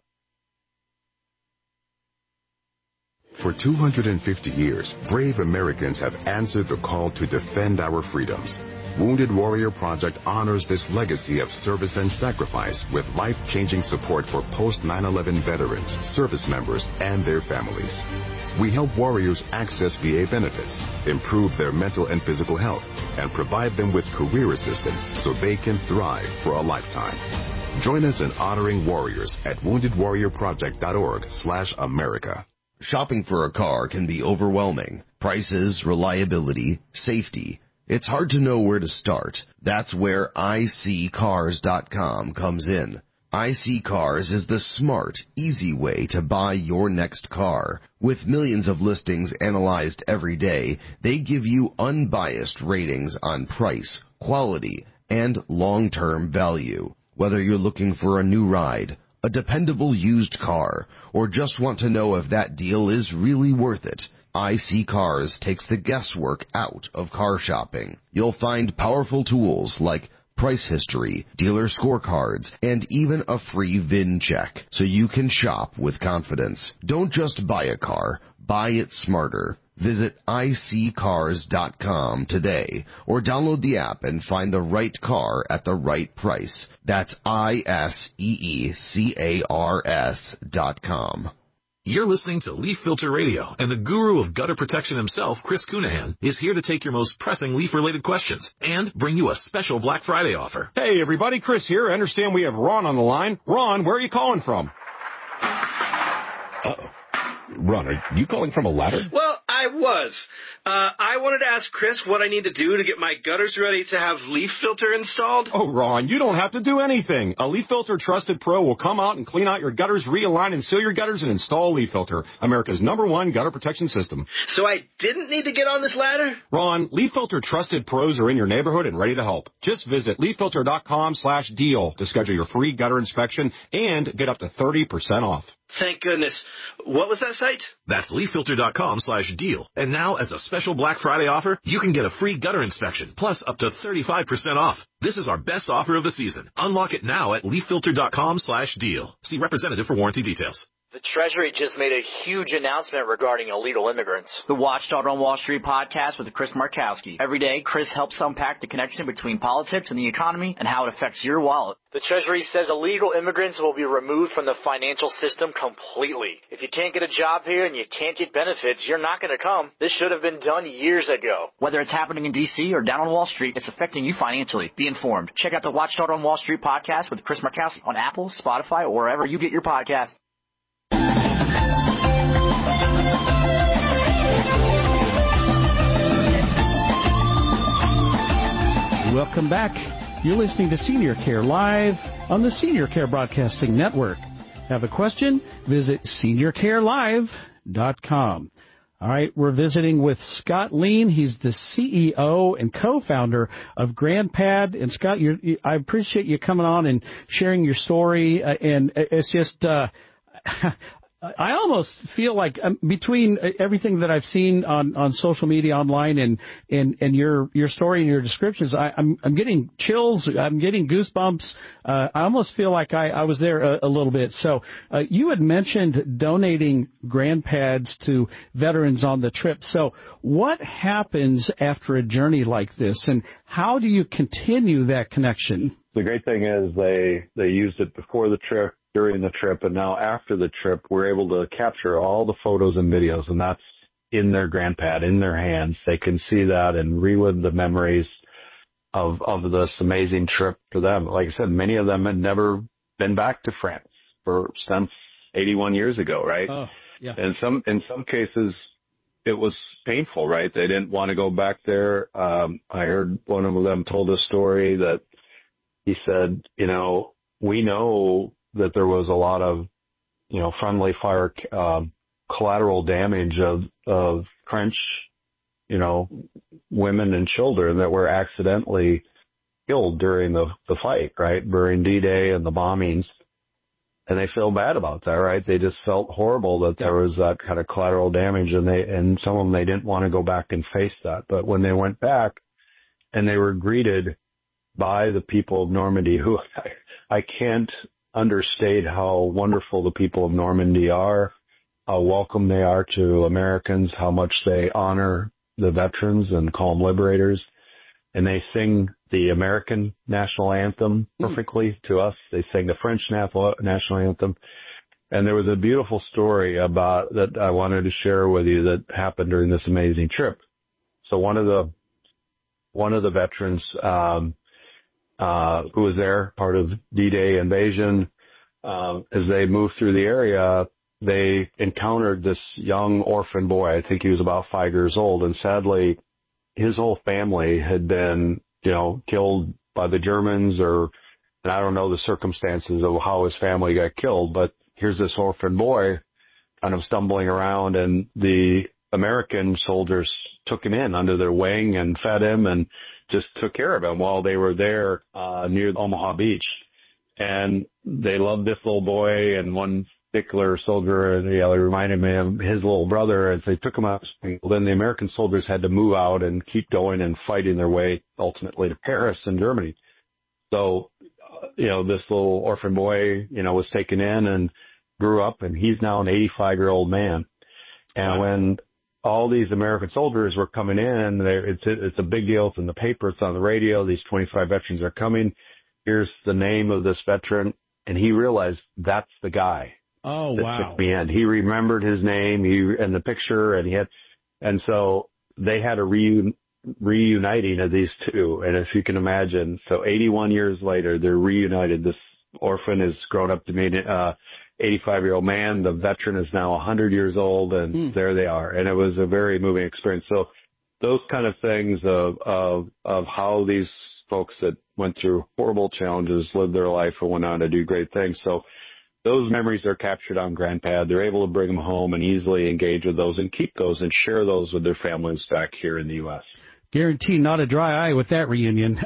For two hundred fifty years, brave Americans have answered the call to defend our freedoms. Wounded Warrior Project honors this legacy of service and sacrifice with life-changing support for post nine eleven veterans, service members, and their families. We help warriors access V A benefits, improve their mental and physical health, and provide them with career assistance so they can thrive for a lifetime. Join us in honoring warriors at wounded warrior project dot org slash America. Shopping for a car can be overwhelming. Prices, reliability, safety. It's hard to know where to start. That's where I C Cars dot com comes in. iSeeCars is the smart, easy way to buy your next car. With millions of listings analyzed every day, they give you unbiased ratings on price, quality, and long-term value. Whether you're looking for a new ride, a dependable used car, or just want to know if that deal is really worth it, iSeeCars takes the guesswork out of car shopping. You'll find powerful tools like price history, dealer scorecards, and even a free V I N check, so you can shop with confidence. Don't just buy a car, buy it smarter. Visit I C Cars dot com today, or download the app and find the right car at the right price. That's I S E E C A R S dot com. You're listening to Leaf Filter Radio, and the guru of gutter protection himself, Chris Cunahan, is here to take your most pressing leaf-related questions and bring you a special Black Friday offer. Hey, everybody, Chris here. I understand we have Ron on the line. Ron, where are you calling from? Uh-oh. Ron, are you calling from a ladder? Well, I was. Uh, I wanted to ask Chris what I need to do to get my gutters ready to have Leaf Filter installed. Oh, Ron, you don't have to do anything. A Leaf Filter Trusted Pro will come out and clean out your gutters, realign and seal your gutters, and install Leaf Filter, America's number one gutter protection system. So I didn't need to get on this ladder? Ron, Leaf Filter Trusted Pros are in your neighborhood and ready to help. Just visit leaf filter dot com slash deal to schedule your free gutter inspection and get up to thirty percent off. Thank goodness. What was that site? That's leaf filter dot com slash deal. And now, as a special Black Friday offer, you can get a free gutter inspection, plus up to thirty-five percent off. This is our best offer of the season. Unlock it now at leaf filter dot com slash deal. See representative for warranty details. The Treasury just made a huge announcement regarding illegal immigrants. The Watchdog on Wall Street podcast with Chris Markowski. Every day, Chris helps unpack the connection between politics and the economy and how it affects your wallet. The Treasury says illegal immigrants will be removed from the financial system completely. If you can't get a job here and you can't get benefits, you're not going to come. This should have been done years ago. Whether it's happening in D C or down on Wall Street, it's affecting you financially. Be informed. Check out the Watchdog on Wall Street podcast with Chris Markowski on Apple, Spotify, or wherever you get your podcasts. Welcome back. You're listening to Senior Care Live on the Senior Care Broadcasting Network. Have a question? Visit senior care live dot com. All right, we're visiting with Scott Lean. He's the C E O and co-founder of GrandPad. And Scott, you're, I appreciate you coming on and sharing your story. Uh, and it's just, uh, I almost feel like um, between everything that I've seen on, on social media online and, and, and your, your story and your descriptions, I, I'm, I'm getting chills. I'm getting goosebumps. Uh, I almost feel like I, I was there a, a little bit. So, uh, you had mentioned donating GrandPads to veterans on the trip. So what happens after a journey like this, and how do you continue that connection? The great thing is they, they used it before the trip, during the trip, and now after the trip, we're able to capture all the photos and videos, and that's in their GrandPad, in their hands. They can see that and relive the memories of of this amazing trip for them. Like I said, many of them had never been back to France for since eighty-one years ago, right? Oh, yeah. And some in some cases, it was painful, right? They didn't want to go back there. Um, I heard one of them told a story that he said, you know, we know that there was a lot of, you know, friendly fire um, collateral damage of of French, you know, women and children that were accidentally killed during the the fight, right, during D-Day and the bombings, and they feel bad about that, right? They just felt horrible that there was that kind of collateral damage, and they and some of them they didn't want to go back and face that, but when they went back, and they were greeted by the people of Normandy, who I, I can't understate how wonderful the people of Normandy are, how welcome they are to Americans, how much they honor the veterans and call them liberators. And they sing the American national anthem perfectly mm. to us. They sing the French national anthem. And there was a beautiful story about that I wanted to share with you that happened during this amazing trip. So one of the, one of the veterans, um, Uh, who was there, part of D-Day invasion, um, as they moved through the area, they encountered this young orphan boy. I think he was about five years old. And sadly, his whole family had been, you know, killed by the Germans, or, and I don't know the circumstances of how his family got killed, but here's this orphan boy kind of stumbling around, and the American soldiers took him in under their wing and fed him and just took care of him while they were there uh, near Omaha Beach. And they loved this little boy, and one particular soldier, you know, reminded me of his little brother as they took him out. Then the American soldiers had to move out and keep going and fighting their way ultimately to Paris in Germany. So, uh, you know, this little orphan boy, you know, was taken in and grew up, and he's now an eighty-five-year-old man. And when all these American soldiers were coming in, it's a, it's a big deal. It's in the paper. It's on the radio. These twenty-five veterans are coming. Here's the name of this veteran. And he realized that's the guy. Oh, that wow. took me in. He remembered his name, he and the picture, and he had, and so they had a reun, reuniting of these two. And if you can imagine, so eighty-one years later, they're reunited. This orphan has grown up to be an uh, eighty-five-year-old man. The veteran is now one hundred years old, and hmm. there they are. And it was a very moving experience. So those kind of things of of of how these folks that went through horrible challenges lived their life and went on to do great things. So those memories are captured on GrandPad. They're able to bring them home and easily engage with those and keep those and share those with their families back here in the U S Guarantee not a dry eye with that reunion.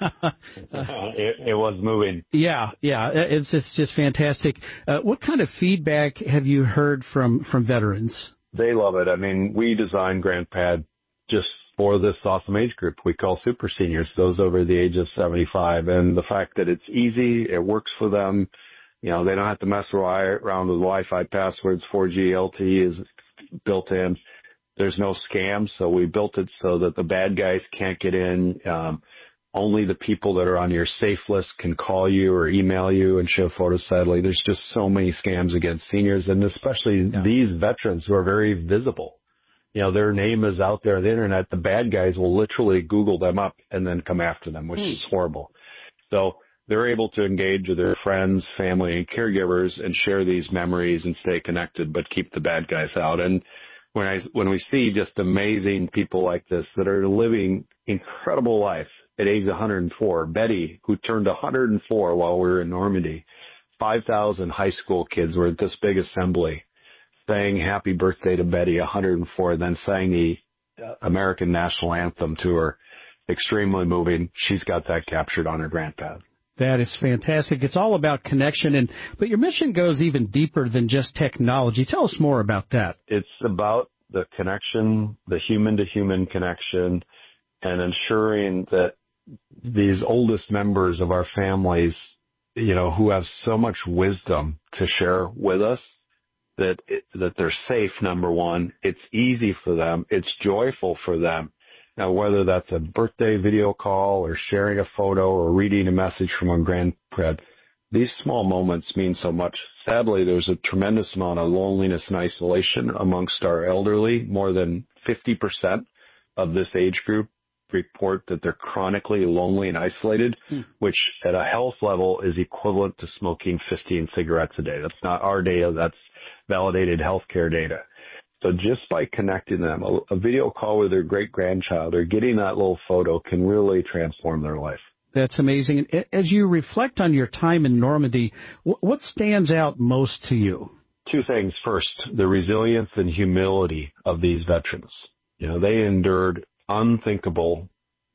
it, it was moving. Yeah, yeah, it's it's just fantastic. Uh, what kind of feedback have you heard from, from veterans? They love it. I mean, we designed GrandPad just for this awesome age group we call super seniors, those over the age of seventy-five. And the fact that it's easy, it works for them. You know, they don't have to mess around with Wi-Fi passwords. four G L T E is built in. There's no scams, so we built it so that the bad guys can't get in. Um, only the people that are on your safe list can call you or email you and show photos. Sadly, there's just so many scams against seniors, and especially yeah. these veterans who are very visible. You know, their name is out there on the internet. The bad guys will literally Google them up and then come after them, which mm. is horrible. So they're able to engage with their friends, family, and caregivers and share these memories and stay connected, but keep the bad guys out. And when I, when we see just amazing people like this that are living incredible life at age one hundred four, Betty, who turned one hundred four while we were in Normandy, five thousand high school kids were at this big assembly saying happy birthday to Betty, one hundred four, then sang the American national anthem to her. Extremely moving. She's got that captured on her GrandPad. That is fantastic. It's all about connection, and but your mission goes even deeper than just technology. Tell us more about that. It's about the connection, the human-to-human connection, and ensuring that these oldest members of our families, you know, who have so much wisdom to share with us, that it, that they're safe, number one. It's easy for them. It's joyful for them. Now, whether that's a birthday video call or sharing a photo or reading a message from a GrandPad, these small moments mean so much. Sadly, there's a tremendous amount of loneliness and isolation amongst our elderly. More than fifty percent of this age group report that they're chronically lonely and isolated, hmm. which at a health level is equivalent to smoking fifteen cigarettes a day. That's not our data. That's validated healthcare data. So just by connecting them, a, a video call with their great-grandchild or getting that little photo can really transform their life. That's amazing. As you reflect on your time in Normandy, what stands out most to you? Two things. First, the resilience and humility of these veterans. You know, they endured unthinkable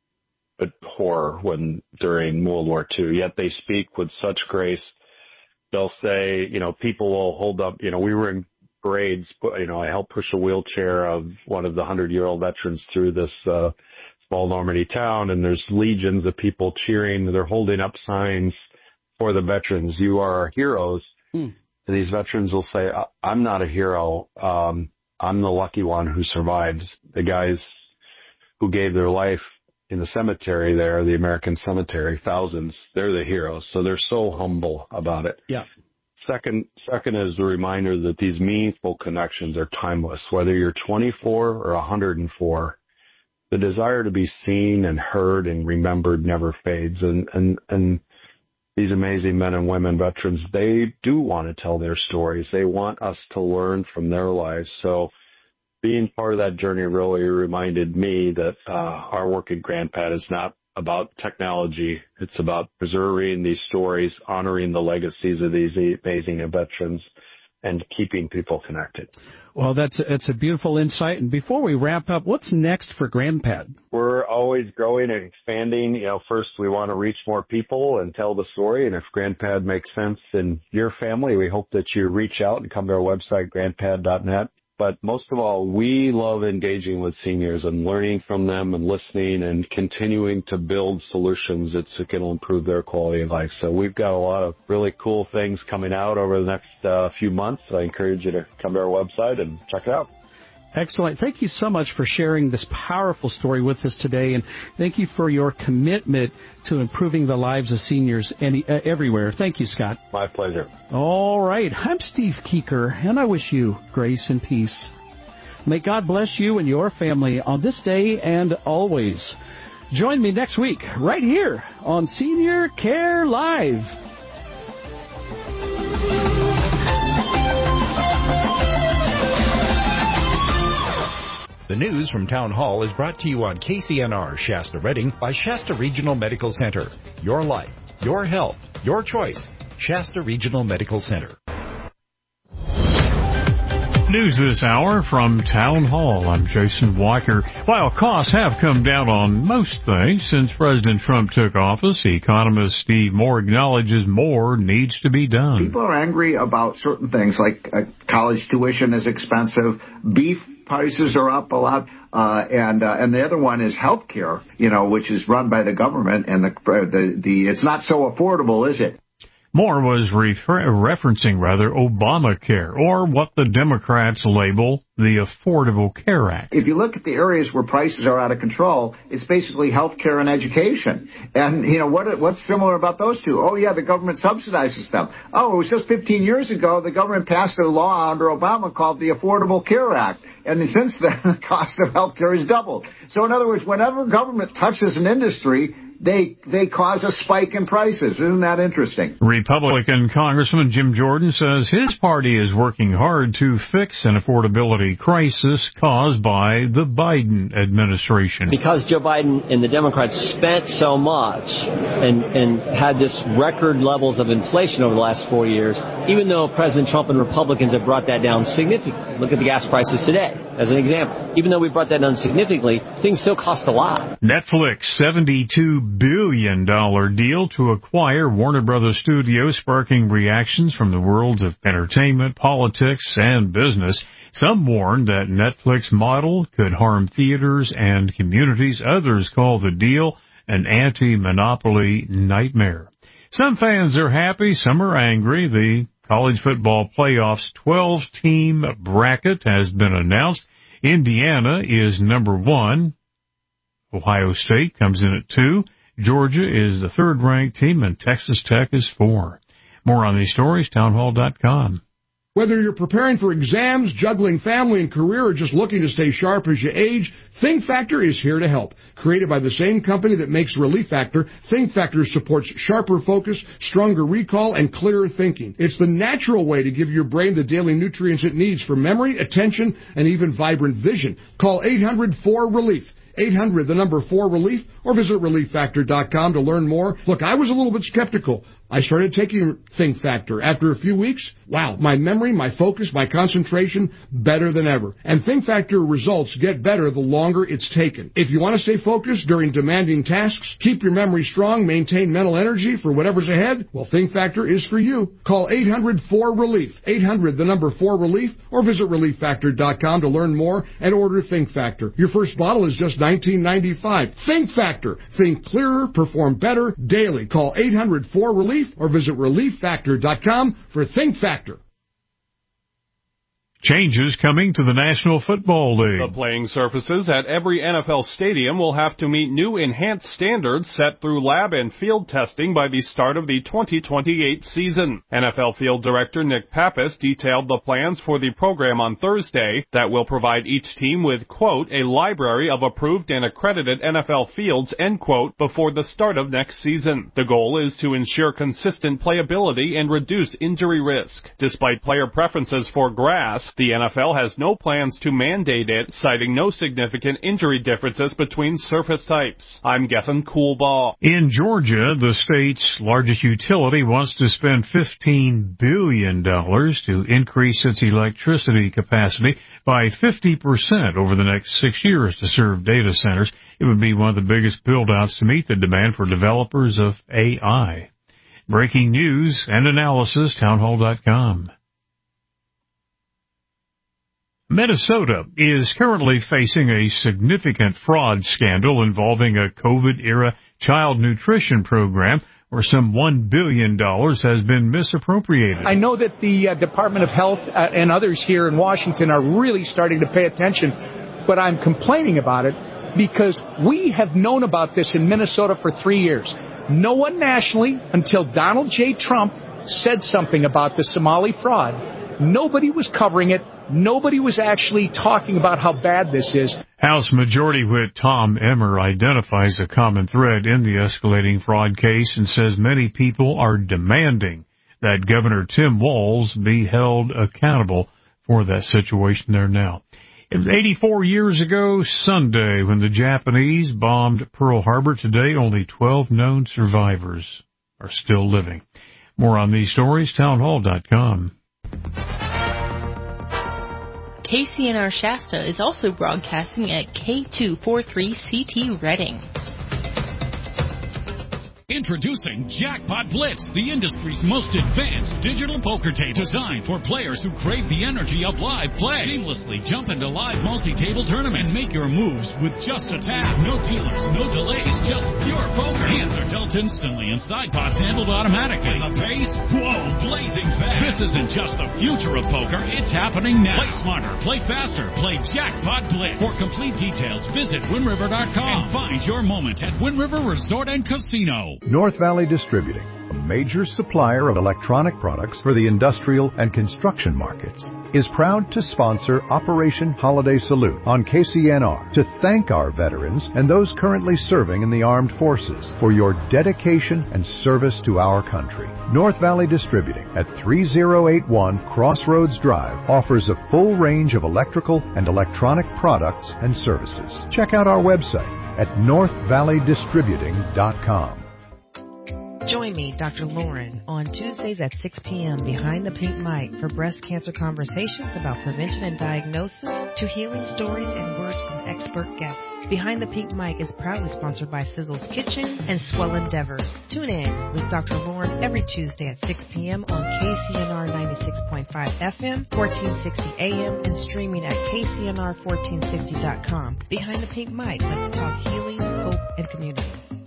but horror when during World War Two, yet they speak with such grace. They'll say, you know, people will hold up, you know, we were in parades, you know, I helped push a wheelchair of one of the hundred-year-old veterans through this uh, small Normandy town, and there's legions of people cheering. They're holding up signs for the veterans. You are our heroes. Mm. And these veterans will say, I'm not a hero. Um, I'm the lucky one who survives. The guys who gave their life in the cemetery there, the American cemetery, thousands, they're the heroes. So they're so humble about it. Yeah. Second, second is the reminder that these meaningful connections are timeless. Whether you're twenty-four or one hundred four, the desire to be seen and heard and remembered never fades. And, and, and these amazing men and women veterans, they do want to tell their stories. They want us to learn from their lives. So being part of that journey really reminded me that uh, our work at GrandPad is not about technology. It's about preserving these stories, honoring the legacies of these amazing veterans, and keeping people connected. Well, that's a, that's a beautiful insight. And before we wrap up, what's next for GrandPad? We're always growing and expanding. You know, first we want to reach more people and tell the story. And if GrandPad makes sense in your family, we hope that you reach out and come to our website, grandpad dot net. But most of all, we love engaging with seniors and learning from them and listening and continuing to build solutions that's going to improve their quality of life. So we've got a lot of really cool things coming out over the next uh, few months. I encourage you to come to our website and check it out. Excellent. Thank you so much for sharing this powerful story with us today, and thank you for your commitment to improving the lives of seniors any, uh, everywhere. Thank you, Scott. My pleasure. All right. I'm Steve Keeker, and I wish you grace and peace. May God bless you and your family on this day and always. Join me next week right here on Senior Care Live. The news from Town Hall is brought to you on K C N R Shasta Redding by Shasta Regional Medical Center. Your life, your health, your choice. Shasta Regional Medical Center. News this hour from Town Hall. I'm Jason Weicker. While costs have come down on most things since President Trump took office, economist Steve Moore acknowledges more needs to be done. People are angry about certain things, like uh, college tuition is expensive, beef prices are up a lot, uh, and uh, and the other one is health care, you know, which is run by the government, and the the, the it's not so affordable, is it? Moore was refer- referencing, rather, Obamacare, or what the Democrats label the Affordable Care Act. If you look at the areas where prices are out of control, it's basically health care and education. And, you know, what what's similar about those two? Oh, yeah, the government subsidizes stuff. Oh, it was just fifteen years ago, the government passed a law under Obama called the Affordable Care Act. And since then, the cost of health care has doubled. So, in other words, whenever government touches an industry, They they cause a spike in prices. Isn't that interesting? Republican Congressman Jim Jordan says his party is working hard to fix an affordability crisis caused by the Biden administration. Because Joe Biden and the Democrats spent so much and, and had this record levels of inflation over the last four years, even though President Trump and Republicans have brought that down significantly. Look at the gas prices today, as an example. Even though we brought that down significantly, things still cost a lot. Netflix seventy-two billion dollars deal to acquire Warner Brothers Studios, sparking reactions from the worlds of entertainment, politics, and business. Some warn that Netflix model could harm theaters and communities. Others call the deal an anti-monopoly nightmare. Some fans are happy, some are angry. The college football playoffs twelve-team bracket has been announced. Indiana is number one. Ohio State comes in at two. Georgia is the third-ranked team, and Texas Tech is four. More on these stories, townhall dot com. Whether you're preparing for exams, juggling family and career, or just looking to stay sharp as you age, Think Factor is here to help. Created by the same company that makes Relief Factor, Think Factor supports sharper focus, stronger recall, and clearer thinking. It's the natural way to give your brain the daily nutrients it needs for memory, attention, and even vibrant vision. Call eight hundred four relief. eight hundred, the number four relief, or visit relief factor dot com to learn more. Look, I was a little bit skeptical. I started taking Think Factor. After a few weeks, wow, my memory, my focus, my concentration, better than ever. And Think Factor results get better the longer it's taken. If you want to stay focused during demanding tasks, keep your memory strong, maintain mental energy for whatever's ahead, well, Think Factor is for you. Call eight hundred four relief. eight hundred, the number four relief, or visit relief factor dot com to learn more and order Think Factor. Your first bottle is just nineteen ninety-five. Think Factor. Think clearer, perform better daily. Call eight hundred four relief or visit relief factor dot com for Think Factor. Changes coming to the National Football League. The playing surfaces at every N F L stadium will have to meet new enhanced standards set through lab and field testing by the start of the twenty twenty-eight season. N F L Field Director Nick Pappas detailed the plans for the program on Thursday that will provide each team with, quote, a library of approved and accredited N F L fields, end quote, before the start of next season. The goal is to ensure consistent playability and reduce injury risk. Despite player preferences for grass, the N F L has no plans to mandate it, citing no significant injury differences between surface types. I'm Gethin Coolbaugh. In Georgia, the state's largest utility wants to spend fifteen billion dollars to increase its electricity capacity by fifty percent over the next six years to serve data centers. It would be one of the biggest build-outs to meet the demand for developers of A I. Breaking news and analysis, townhall dot com. Minnesota is currently facing a significant fraud scandal involving a COVID-era child nutrition program where some one billion dollars has been misappropriated. I know that the uh, Department of Health uh, and others here in Washington are really starting to pay attention, but I'm complaining about it because we have known about this in Minnesota for three years. No one nationally, until Donald J. Trump said something about the Somali fraud, nobody was covering it. Nobody was actually talking about how bad this is. House Majority Whip Tom Emmer identifies a common thread in the escalating fraud case and says many people are demanding that Governor Tim Walz be held accountable for that situation there now. It was eighty-four years ago Sunday when the Japanese bombed Pearl Harbor. Today, only twelve known survivors are still living. More on these stories, townhall dot com. K C N R Shasta is also broadcasting at K two forty-three C T Reading. Introducing Jackpot Blitz, the industry's most advanced digital poker table designed for players who crave the energy of live play. Seamlessly jump into live multi-table tournaments and make your moves with just a tap. No dealers, no delays, just pure poker. Hands are dealt instantly and side pots handled automatically. And the pace? Whoa, blazing fast. This isn't just the future of poker, it's happening now. Play smarter, play faster, play Jackpot Blitz. For complete details, visit Wind River dot com and find your moment at Wind River Resort and Casino. North Valley Distributing, a major supplier of electronic products for the industrial and construction markets, is proud to sponsor Operation Holiday Salute on K C N R to thank our veterans and those currently serving in the armed forces for your dedication and service to our country. North Valley Distributing at thirty eighty-one Crossroads Drive offers a full range of electrical and electronic products and services. Check out our website at north valley distributing dot com. Join me, Doctor Lauren, on Tuesdays at six p.m. behind the pink mic for breast cancer conversations about prevention and diagnosis to healing stories and words from expert guests. Behind the Pink Mic is proudly sponsored by Sizzle's Kitchen and Swell Endeavor. Tune in with Doctor Lauren every Tuesday at six p.m. on K C N R ninety-six point five F M, fourteen sixty A M, and streaming at K C N R fourteen sixty dot com. Behind the Pink Mic, let's talk healing, hope, and community.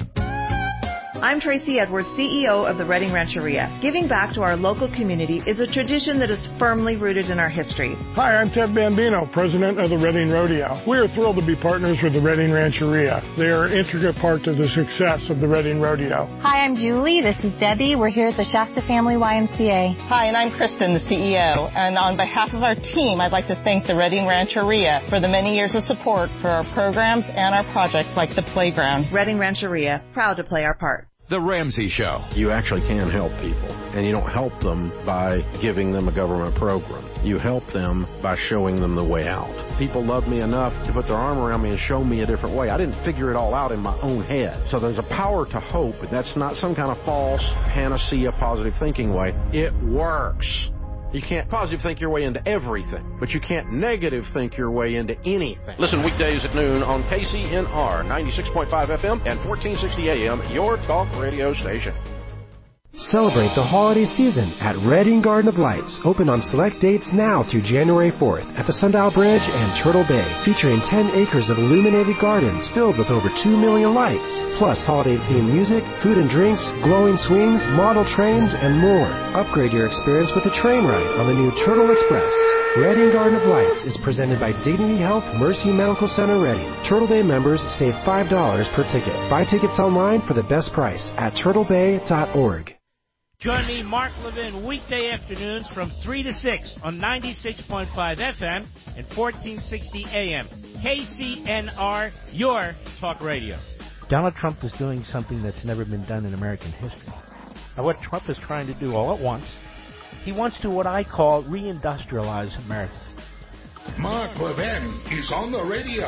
I'm Tracy Edwards, C E O of the Redding Rancheria. Giving back to our local community is a tradition that is firmly rooted in our history. Hi, I'm Ted Bambino, president of the Redding Rodeo. We are thrilled to be partners with the Redding Rancheria. They are an intricate part of the success of the Redding Rodeo. Hi, I'm Julie. This is Debbie. We're here at the Shasta Family Y M C A. Hi, and I'm Kristen, the C E O. And on behalf of our team, I'd like to thank the Redding Rancheria for the many years of support for our programs and our projects like the playground. Redding Rancheria, proud to play our part. The Ramsey Show. You actually can help people, and you don't help them by giving them a government program. You help them by showing them the way out. People love me enough to put their arm around me and show me a different way. I didn't figure it all out in my own head. So there's a power to hope, and that's not some kind of false panacea positive thinking way. It works. You can't positive think your way into everything, but you can't negative think your way into anything. Listen weekdays at noon on K C N R ninety-six point five F M and fourteen sixty A M, your talk radio station. Celebrate the holiday season at Redding Garden of Lights, open on select dates now through January fourth at the Sundial Bridge and Turtle Bay, featuring ten acres of illuminated gardens filled with over two million lights, plus holiday-themed music, food and drinks, glowing swings, model trains, and more. Upgrade your experience with a train ride on the new Turtle Express. Reading Garden of Lights is presented by Dignity Health Mercy Medical Center Reading. Turtle Bay members save five dollars per ticket. Buy tickets online for the best price at turtle bay dot org. Join me, Mark Levin, weekday afternoons from three to six on ninety-six point five F M and fourteen sixty A M. K C N R, your talk radio. Donald Trump is doing something that's never been done in American history. Now, what Trump is trying to do all at once, he wants to what I call reindustrialize America. Mark Levin is on the radio.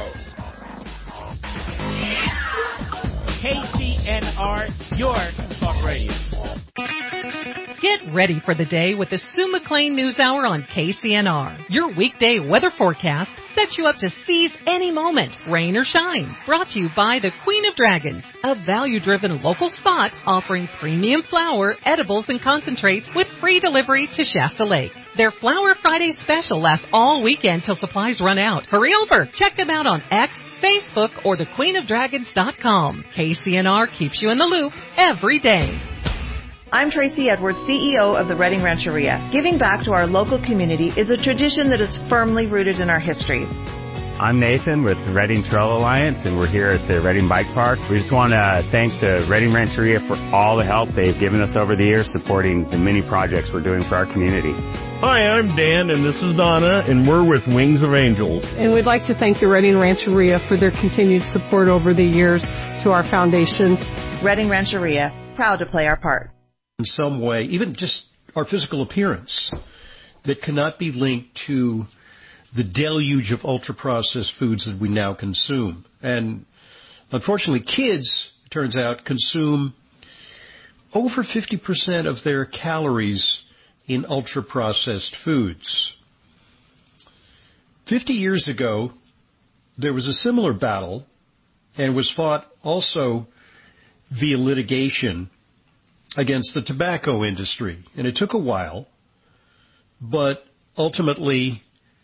K C N R, your talk radio. Get ready for the day with the Sue McLean News Hour on K C N R. Your weekday weather forecast sets you up to seize any moment, rain or shine. Brought to you by the Queen of Dragons, a value-driven local spot offering premium flour, edibles, and concentrates with free delivery to Shasta Lake. Their Flower Friday special lasts all weekend till supplies run out. Hurry over. Check them out on X, Facebook, or the queen of dragons dot com. K C N R keeps you in the loop every day. I'm Tracy Edwards, C E O of the Reading Rancheria. Giving back to our local community is a tradition that is firmly rooted in our history. I'm Nathan with the Reading Trail Alliance, and we're here at the Reading Bike Park. We just want to thank the Reading Rancheria for all the help they've given us over the years supporting the many projects we're doing for our community. Hi, I'm Dan, and this is Donna, and we're with Wings of Angels. And we'd like to thank the Reading Rancheria for their continued support over the years to our foundation. Reading Rancheria, proud to play our part. In some way, even just our physical appearance, that cannot be linked to the deluge of ultra-processed foods that we now consume. And unfortunately, kids, it turns out, consume over fifty percent of their calories in ultra-processed foods. Fifty years ago, there was a similar battle, and was fought also via litigation against the tobacco industry. And it took a while, but ultimately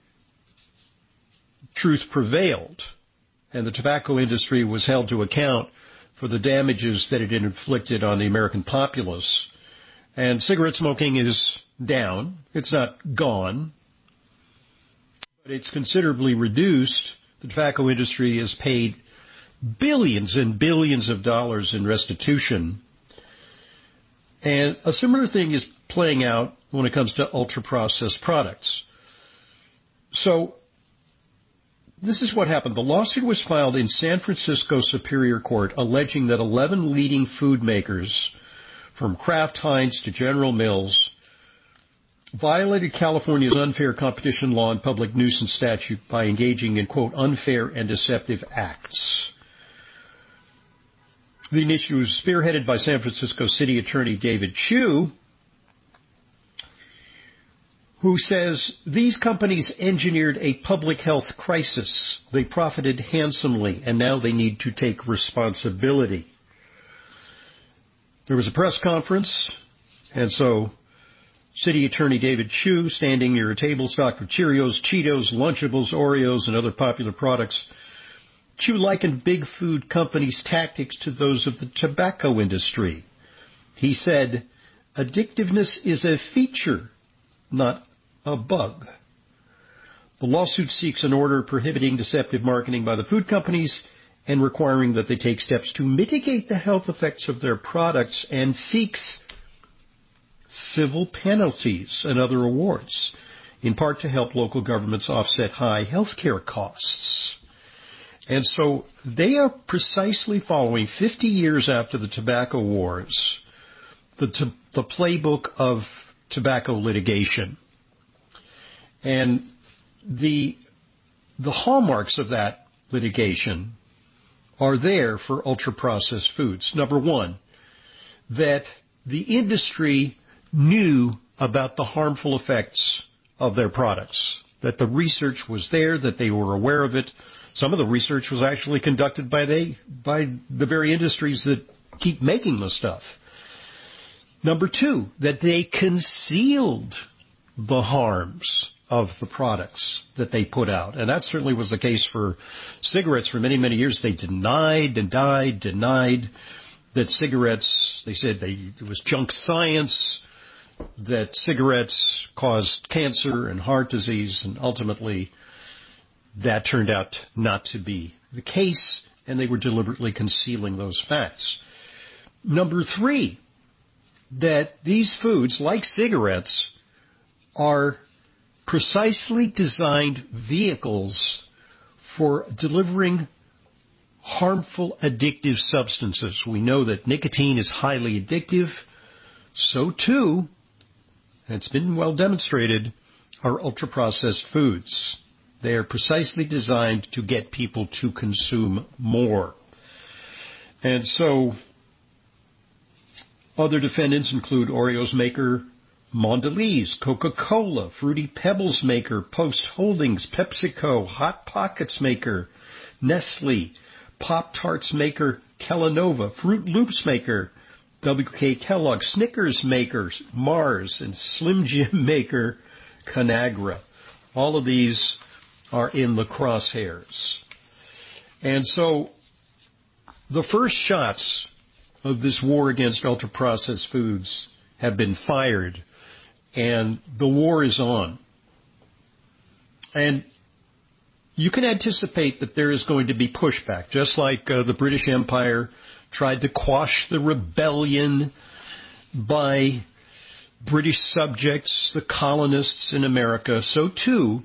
truth prevailed, and the tobacco industry was held to account for the damages that it had inflicted on the American populace. And cigarette smoking is down. It's not gone, but it's considerably reduced. The tobacco industry has paid billions and billions of dollars in restitution. And a similar thing is playing out when it comes to ultra-processed products. So this is what happened. The lawsuit was filed in San Francisco Superior Court alleging that eleven leading food makers, from Kraft Heinz to General Mills, violated California's unfair competition law and public nuisance statute by engaging in, quote, unfair and deceptive acts. The initiative was spearheaded by San Francisco City Attorney David Chu, who says these companies engineered a public health crisis. They profited handsomely, and now they need to take responsibility. There was a press conference, and so City Attorney David Chu, standing near a table stocked with Cheerios, Cheetos, Lunchables, Oreos, and other popular products, Chu likened big food companies' tactics to those of the tobacco industry. He said, addictiveness is a feature, not a bug. The lawsuit seeks an order prohibiting deceptive marketing by the food companies and requiring that they take steps to mitigate the health effects of their products, and seeks civil penalties and other awards, in part to help local governments offset high health care costs. And so they are precisely following, fifty years after the tobacco wars, the, t- the playbook of tobacco litigation. And the, the hallmarks of that litigation are there for ultra-processed foods. Number one, that the industry knew about the harmful effects of their products, that the research was there, that they were aware of it. Some of the research was actually conducted by they by the very industries that keep making the stuff. Number two, that they concealed the harms of the products that they put out. And that certainly was the case for cigarettes for many, many years. They denied, denied, denied that cigarettes, they said they, it was junk science. that cigarettes caused cancer and heart disease, and ultimately that turned out not to be the case, and they were deliberately concealing those facts. Number three, that these foods, like cigarettes, are precisely designed vehicles for delivering harmful addictive substances. We know that nicotine is highly addictive. So too, and it's been well demonstrated, are ultra-processed foods. They are precisely designed to get people to consume more. And so other defendants include Oreos maker Mondelez, Coca-Cola, Fruity Pebbles maker Post Holdings, PepsiCo, Hot Pockets maker Nestle, Pop-Tarts maker Kellanova, Fruit Loops maker W K Kellogg, Snickers maker Mars, and Slim Jim maker Conagra. All of these are in the crosshairs. And so the first shots of this war against ultra-processed foods have been fired, and the war is on. And you can anticipate that there is going to be pushback, just like uh, the British Empire tried to quash the rebellion by British subjects, the colonists in America. So too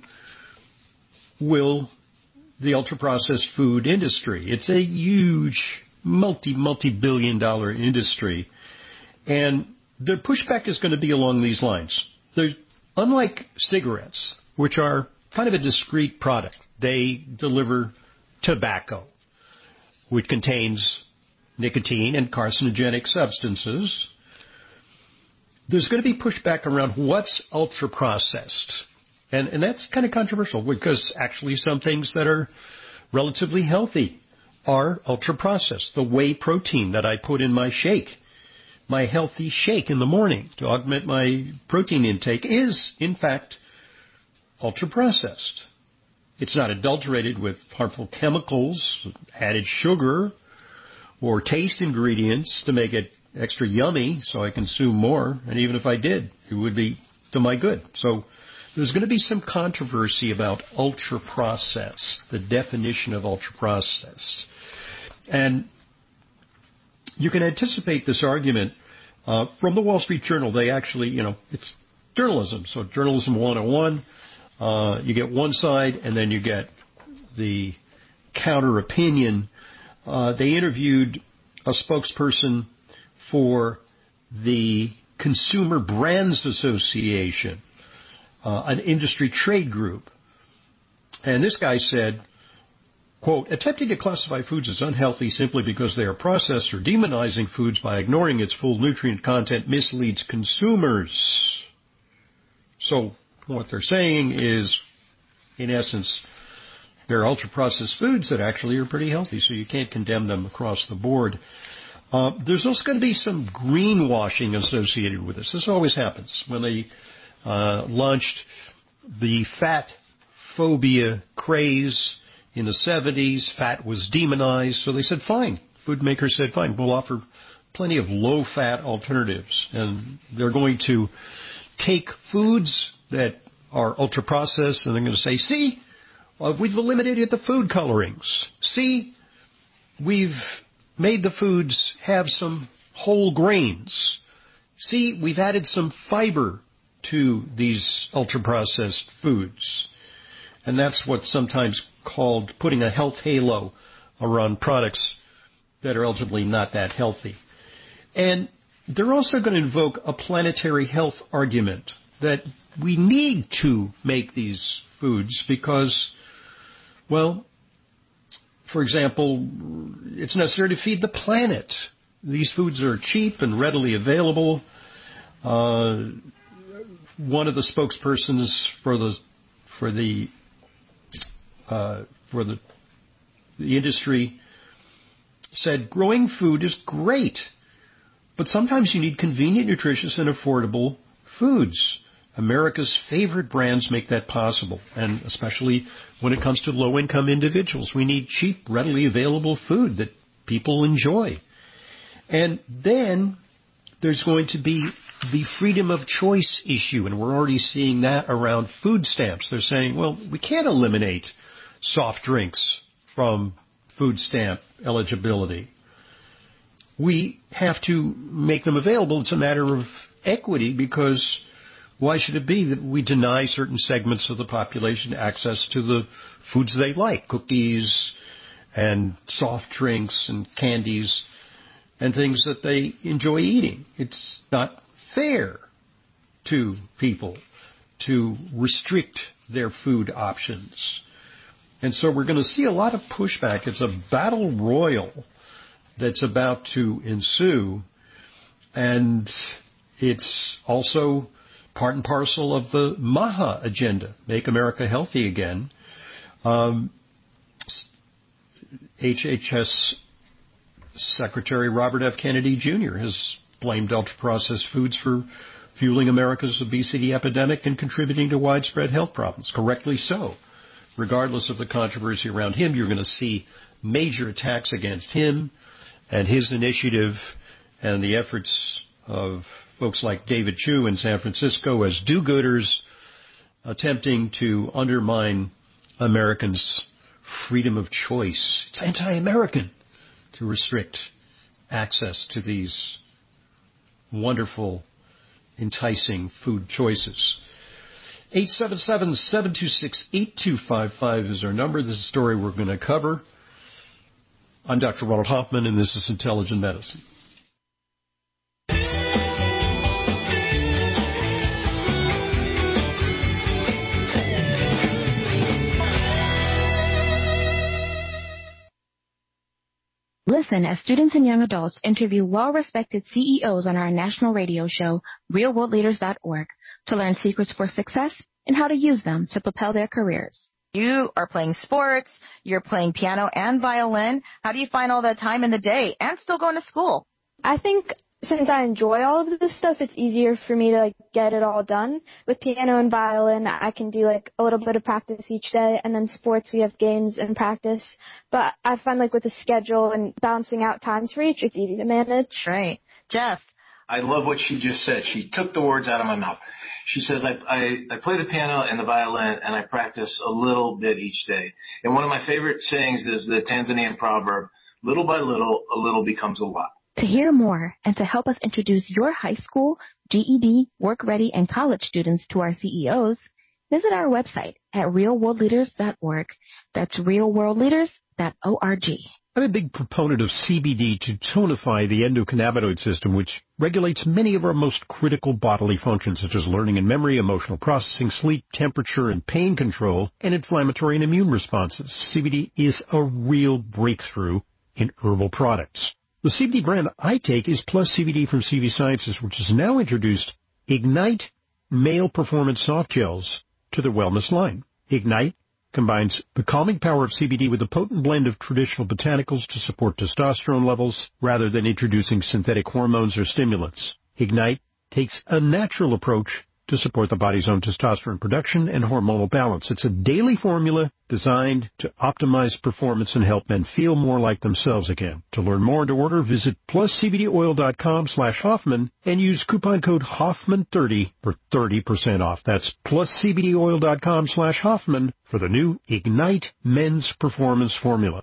will the ultra-processed food industry. It's a huge multi, multi-billion dollar industry. And the pushback is going to be along these lines. There's, unlike cigarettes, which are kind of a discrete product, they deliver tobacco, which contains nicotine and carcinogenic substances. There's going to be pushback around what's ultra-processed. And, and that's kind of controversial because actually some things that are relatively healthy are ultra-processed. The whey protein that I put in my shake, my healthy shake in the morning to augment my protein intake, is, in fact, ultra-processed. It's not adulterated with harmful chemicals, added sugar, or taste ingredients to make it extra yummy so I consume more. And even if I did, it would be to my good. So there's going to be some controversy about ultra-processed, the definition of ultra-processed. And you can anticipate this argument uh, from the Wall Street Journal. They actually, you know, it's journalism. So journalism one oh one, uh, you get one side and then you get the counter opinion. Uh, they interviewed a spokesperson for the Consumer Brands Association, uh, an industry trade group. And this guy said, quote, attempting to classify foods as unhealthy simply because they are processed or demonizing foods by ignoring its full nutrient content misleads consumers. So what they're saying is, in essence, there are ultra-processed foods that actually are pretty healthy, so you can't condemn them across the board. Uh, there's also going to be some greenwashing associated with this. This always happens. When they uh, launched the fat phobia craze in the seventies, fat was demonized, so they said, fine. Food makers said, fine, we'll offer plenty of low-fat alternatives. And they're going to take foods that are ultra-processed, and they're going to say, see, Uh, we've eliminated the food colorings. See, we've made the foods have some whole grains. See, we've added some fiber to these ultra-processed foods. And that's what's sometimes called putting a health halo around products that are ultimately not that healthy. And they're also going to invoke a planetary health argument that we need to make these foods because, well, for example, it's necessary to feed the planet. These foods are cheap and readily available. Uh, one of the spokespersons for the for the uh, for the the industry said, "Growing food is great, but sometimes you need convenient, nutritious, and affordable foods. America's favorite brands make that possible, and especially when it comes to low-income individuals. We need cheap, readily available food that people enjoy." And then there's going to be the freedom of choice issue, and we're already seeing that around food stamps. They're saying, well, we can't eliminate soft drinks from food stamp eligibility. We have to make them available. It's a matter of equity, because why should it be that we deny certain segments of the population access to the foods they like, cookies and soft drinks and candies and things that they enjoy eating? It's not fair to people to restrict their food options. And so we're going to see a lot of pushback. It's a battle royal that's about to ensue, and it's also part and parcel of the MAHA agenda, Make America Healthy Again. Um, H H S Secretary Robert F. Kennedy Junior has blamed ultra-processed foods for fueling America's obesity epidemic and contributing to widespread health problems. Correctly so. Regardless of the controversy around him, you're going to see major attacks against him and his initiative and the efforts of folks like David Chu in San Francisco as do-gooders attempting to undermine Americans' freedom of choice. It's anti-American to restrict access to these wonderful, enticing food choices. eight seven seven, seven two six, eight two five five is our number. This is a story we're going to cover. I'm Doctor Ronald Hoffman, and this is Intelligent Medicine. Listen as students and young adults interview well-respected C E Os on our national radio show, real world leaders dot org, to learn secrets for success and how to use them to propel their careers. You are playing sports, you're playing piano and violin. How do you find all that time in the day and still going to school? I think since I enjoy all of this stuff, it's easier for me to like get it all done. With piano and violin, I can do like a little bit of practice each day, and then sports, we have games and practice. But I find like with the schedule and balancing out times for each, it's easy to manage. Right. Jeff? I love what she just said. She took the words out of my mouth. She says, I, I, I play the piano and the violin, and I practice a little bit each day. And one of my favorite sayings is the Tanzanian proverb, little by little, a little becomes a lot. To hear more and to help us introduce your high school, G E D, work-ready, and college students to our C E Os, visit our website at real world leaders dot org. That's real world leaders dot org. I'm a big proponent of C B D to tonify the endocannabinoid system, which regulates many of our most critical bodily functions, such as learning and memory, emotional processing, sleep, temperature, and pain control, and inflammatory and immune responses. C B D is a real breakthrough in herbal products. The C B D brand I take is Plus C B D from C V Sciences, which has now introduced Ignite Male Performance Soft Gels to their wellness line. Ignite combines the calming power of C B D with a potent blend of traditional botanicals to support testosterone levels rather than introducing synthetic hormones or stimulants. Ignite takes a natural approach to support the body's own testosterone production and hormonal balance. It's a daily formula designed to optimize performance and help men feel more like themselves again. To learn more and to order, visit plus c b d oil dot com slash Hoffman and use coupon code Hoffman thirty for thirty percent off. That's plus c b d oil dot com slash Hoffman for the new Ignite Men's Performance Formula.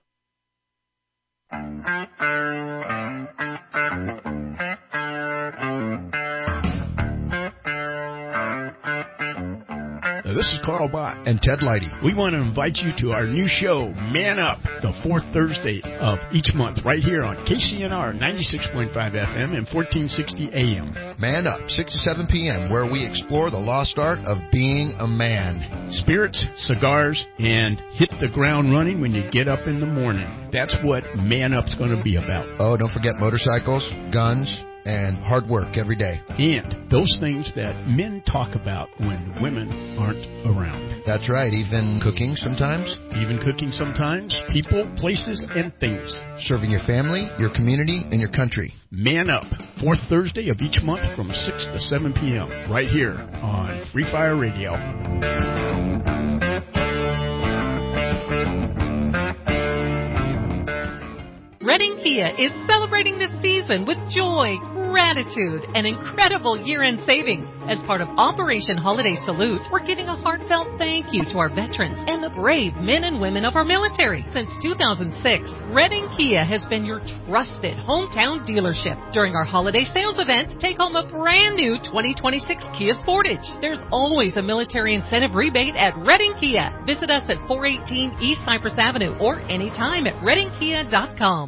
This is Carl Bott and Ted Leidy. We want to invite you to our new show, Man Up, the fourth Thursday of each month, right here on K C N R ninety-six point five F M and fourteen sixty A M. Man Up, six to seven p.m., where we explore the lost art of being a man. Spirits, cigars, and hit the ground running when you get up in the morning. That's what Man Up's going to be about. Oh, don't forget motorcycles, guns, and hard work every day. And those things that men talk about when women aren't around. That's right, even cooking sometimes. Even cooking sometimes. People, places, and things. Serving your family, your community, and your country. Man Up, fourth Thursday of each month from six to seven p.m. right here on Free Fire Radio. Reading Kia is celebrating this season with joy, gratitude, and incredible year-end savings. As part of Operation Holiday Salute, we're giving a heartfelt thank you to our veterans and the brave men and women of our military. Since two thousand six, Redding Kia has been your trusted hometown dealership. During our holiday sales event, take home a brand new twenty twenty-six Kia Sportage. There's always a military incentive rebate at Redding Kia. Visit us at four eighteen East Cypress Avenue or anytime at redding kia dot com.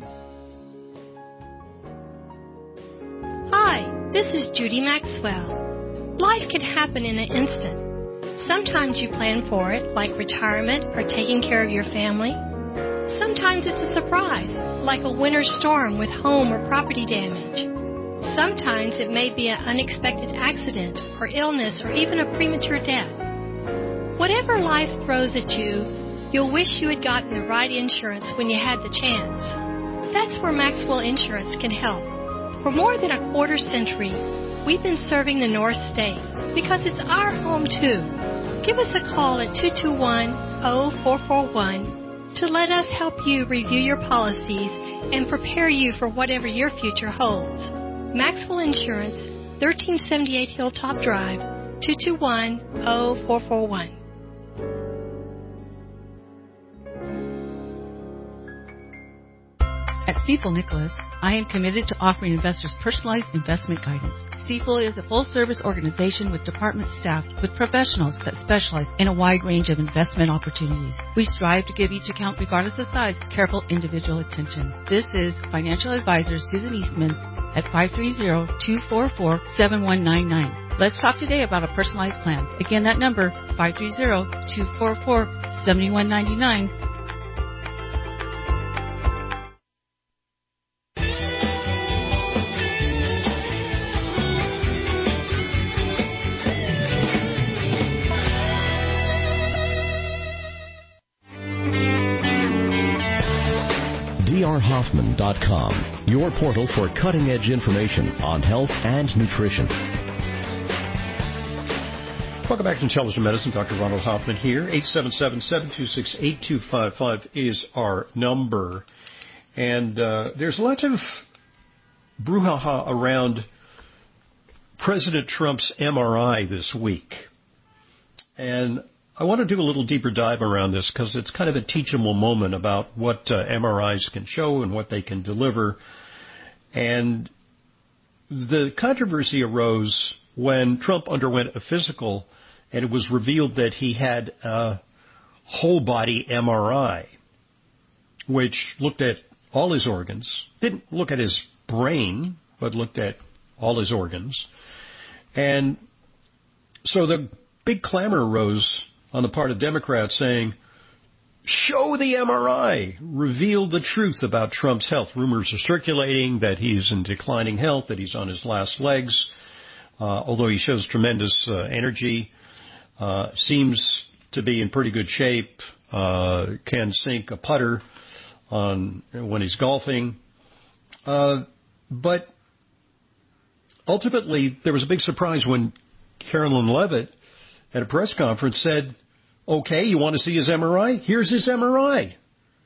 Hi, this is Judy Maxwell. Life can happen in an instant. Sometimes you plan for it, like retirement or taking care of your family. Sometimes it's a surprise, like a winter storm with home or property damage. Sometimes it may be an unexpected accident or illness or even a premature death. Whatever life throws at you, you'll wish you had gotten the right insurance when you had the chance. That's where Maxwell Insurance can help. For more than a quarter century, we've been serving the North State because it's our home too. Give us a call at two two one, zero four four one to let us help you review your policies and prepare you for whatever your future holds. Maxwell Insurance, thirteen seventy-eight Hilltop Drive, two two one, zero four four one. At Stifel Nicholas, I am committed to offering investors personalized investment guidance. Stifel is a full-service organization with department staffed with professionals that specialize in a wide range of investment opportunities. We strive to give each account, regardless of size, careful individual attention. This is financial advisor Susan Eastman at five three zero, two four four, seven one nine nine. Let's talk today about a personalized plan. Again, that number, five three zero, two four four, seven one nine nine. D R Hoffman dot com, your portal for cutting-edge information on health and nutrition. Welcome back to Intelligent Medicine. Doctor Ronald Hoffman here. eight seven seven, seven two six, eight two five five is our number. And uh, there's a lot of brouhaha around President Trump's M R I this week. And I want to do a little deeper dive around this because it's kind of a teachable moment about what uh, M R Is can show and what they can deliver. And the controversy arose when Trump underwent a physical and it was revealed that he had a whole body M R I, which looked at all his organs, didn't look at his brain, but looked at all his organs. And so the big clamor arose on the part of Democrats saying, show the M R I, reveal the truth about Trump's health. Rumors are circulating that he's in declining health, that he's on his last legs, uh, although he shows tremendous uh, energy, uh, seems to be in pretty good shape, uh, can sink a putter on when he's golfing. Uh, but ultimately, there was a big surprise when Carolyn Leavitt at a press conference said, okay, you want to see his M R I? Here's his M R I.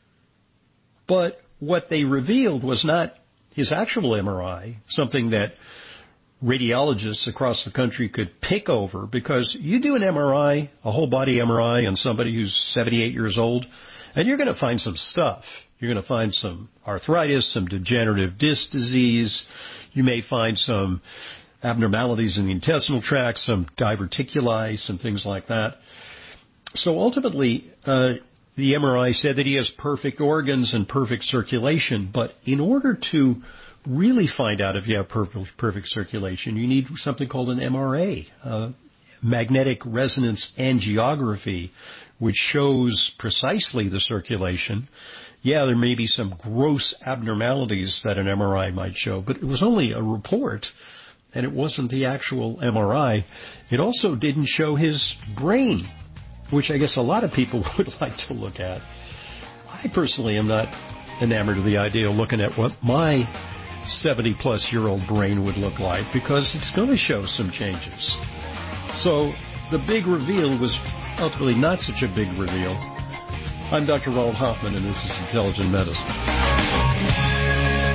But what they revealed was not his actual M R I, something that radiologists across the country could pick over, because you do an M R I, a whole body M R I on somebody who's seventy-eight years old, and you're going to find some stuff. You're going to find some arthritis, some degenerative disc disease. You may find some abnormalities in the intestinal tract, some diverticuli, some things like that. So ultimately, uh, the M R I said that he has perfect organs and perfect circulation. But in order to really find out if you have perfect, perfect circulation, you need something called an M R A, uh, magnetic resonance angiography, which shows precisely the circulation. Yeah, there may be some gross abnormalities that an M R I might show, but it was only a report, and it wasn't the actual M R I. It also didn't show his brain, which I guess a lot of people would like to look at. I personally am not enamored of the idea of looking at what my seventy-plus-year-old brain would look like, because it's going to show some changes. So the big reveal was ultimately not such a big reveal. I'm Doctor Ronald Hoffman, and this is Intelligent Medicine.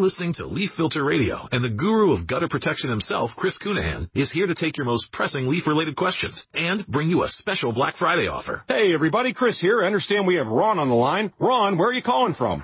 listening to Leaf Filter Radio, and the guru of gutter protection himself, Chris Cunahan, is here to take your most pressing leaf-related questions and bring you a special Black Friday offer. Hey, everybody, Chris here. I understand we have Ron on the line. Ron, where are you calling from?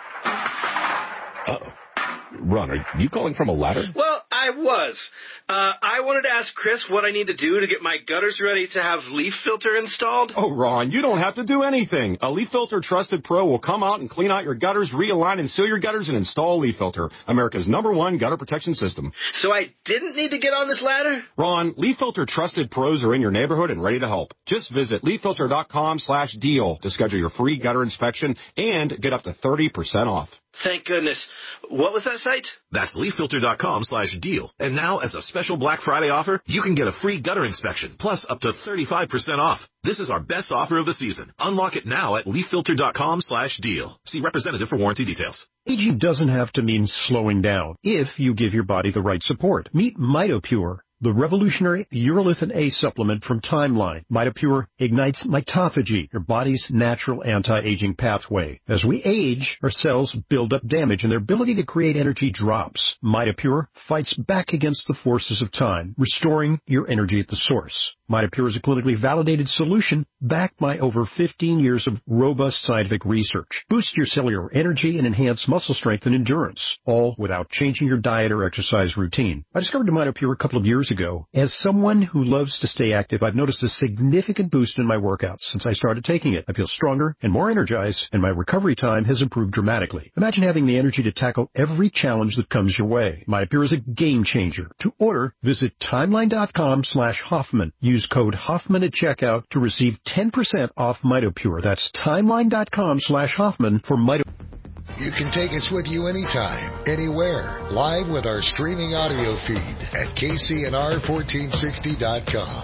Uh-oh. Ron, are you calling from a ladder? Well, I was. Uh, I wanted to ask Chris what I need to do to get my gutters ready to have Leaf Filter installed. Oh, Ron, you don't have to do anything. A Leaf Filter Trusted Pro will come out and clean out your gutters, realign and seal your gutters, and install Leaf Filter, America's number one gutter protection system. So I didn't need to get on this ladder? Ron, Leaf Filter Trusted Pros are in your neighborhood and ready to help. Just visit leaffilter.com slash deal to schedule your free gutter inspection and get up to thirty percent off. Thank goodness. What was that site? That's leaffilter.com slash deal. And now, as a special Black Friday offer, you can get a free gutter inspection, plus up to thirty-five percent off. This is our best offer of the season. Unlock it now at leaffilter.com slash deal. See representative for warranty details. Aging doesn't have to mean slowing down if you give your body the right support. Meet MitoPure, the revolutionary urolithin A supplement from Timeline. MitoPure ignites mitophagy, your body's natural anti-aging pathway. As we age, our cells build up damage and their ability to create energy drops. MitoPure fights back against the forces of time, restoring your energy at the source. MitoPure is a clinically validated solution backed by over fifteen years of robust scientific research. Boost your cellular energy and enhance muscle strength and endurance, all without changing your diet or exercise routine. I discovered MitoPure a couple of years ago. As someone who loves to stay active, I've noticed a significant boost in my workouts since I started taking it. I feel stronger and more energized, and my recovery time has improved dramatically. Imagine having the energy to tackle every challenge that comes your way. MitoPure is a game changer. To order, visit timeline.com slash Hoffman. Use code Hoffman at checkout to receive ten percent off MitoPure. That's timeline.com slash Hoffman for MitoPure. You can take us with you anytime, anywhere, live with our streaming audio feed at K C N R fourteen sixty dot com.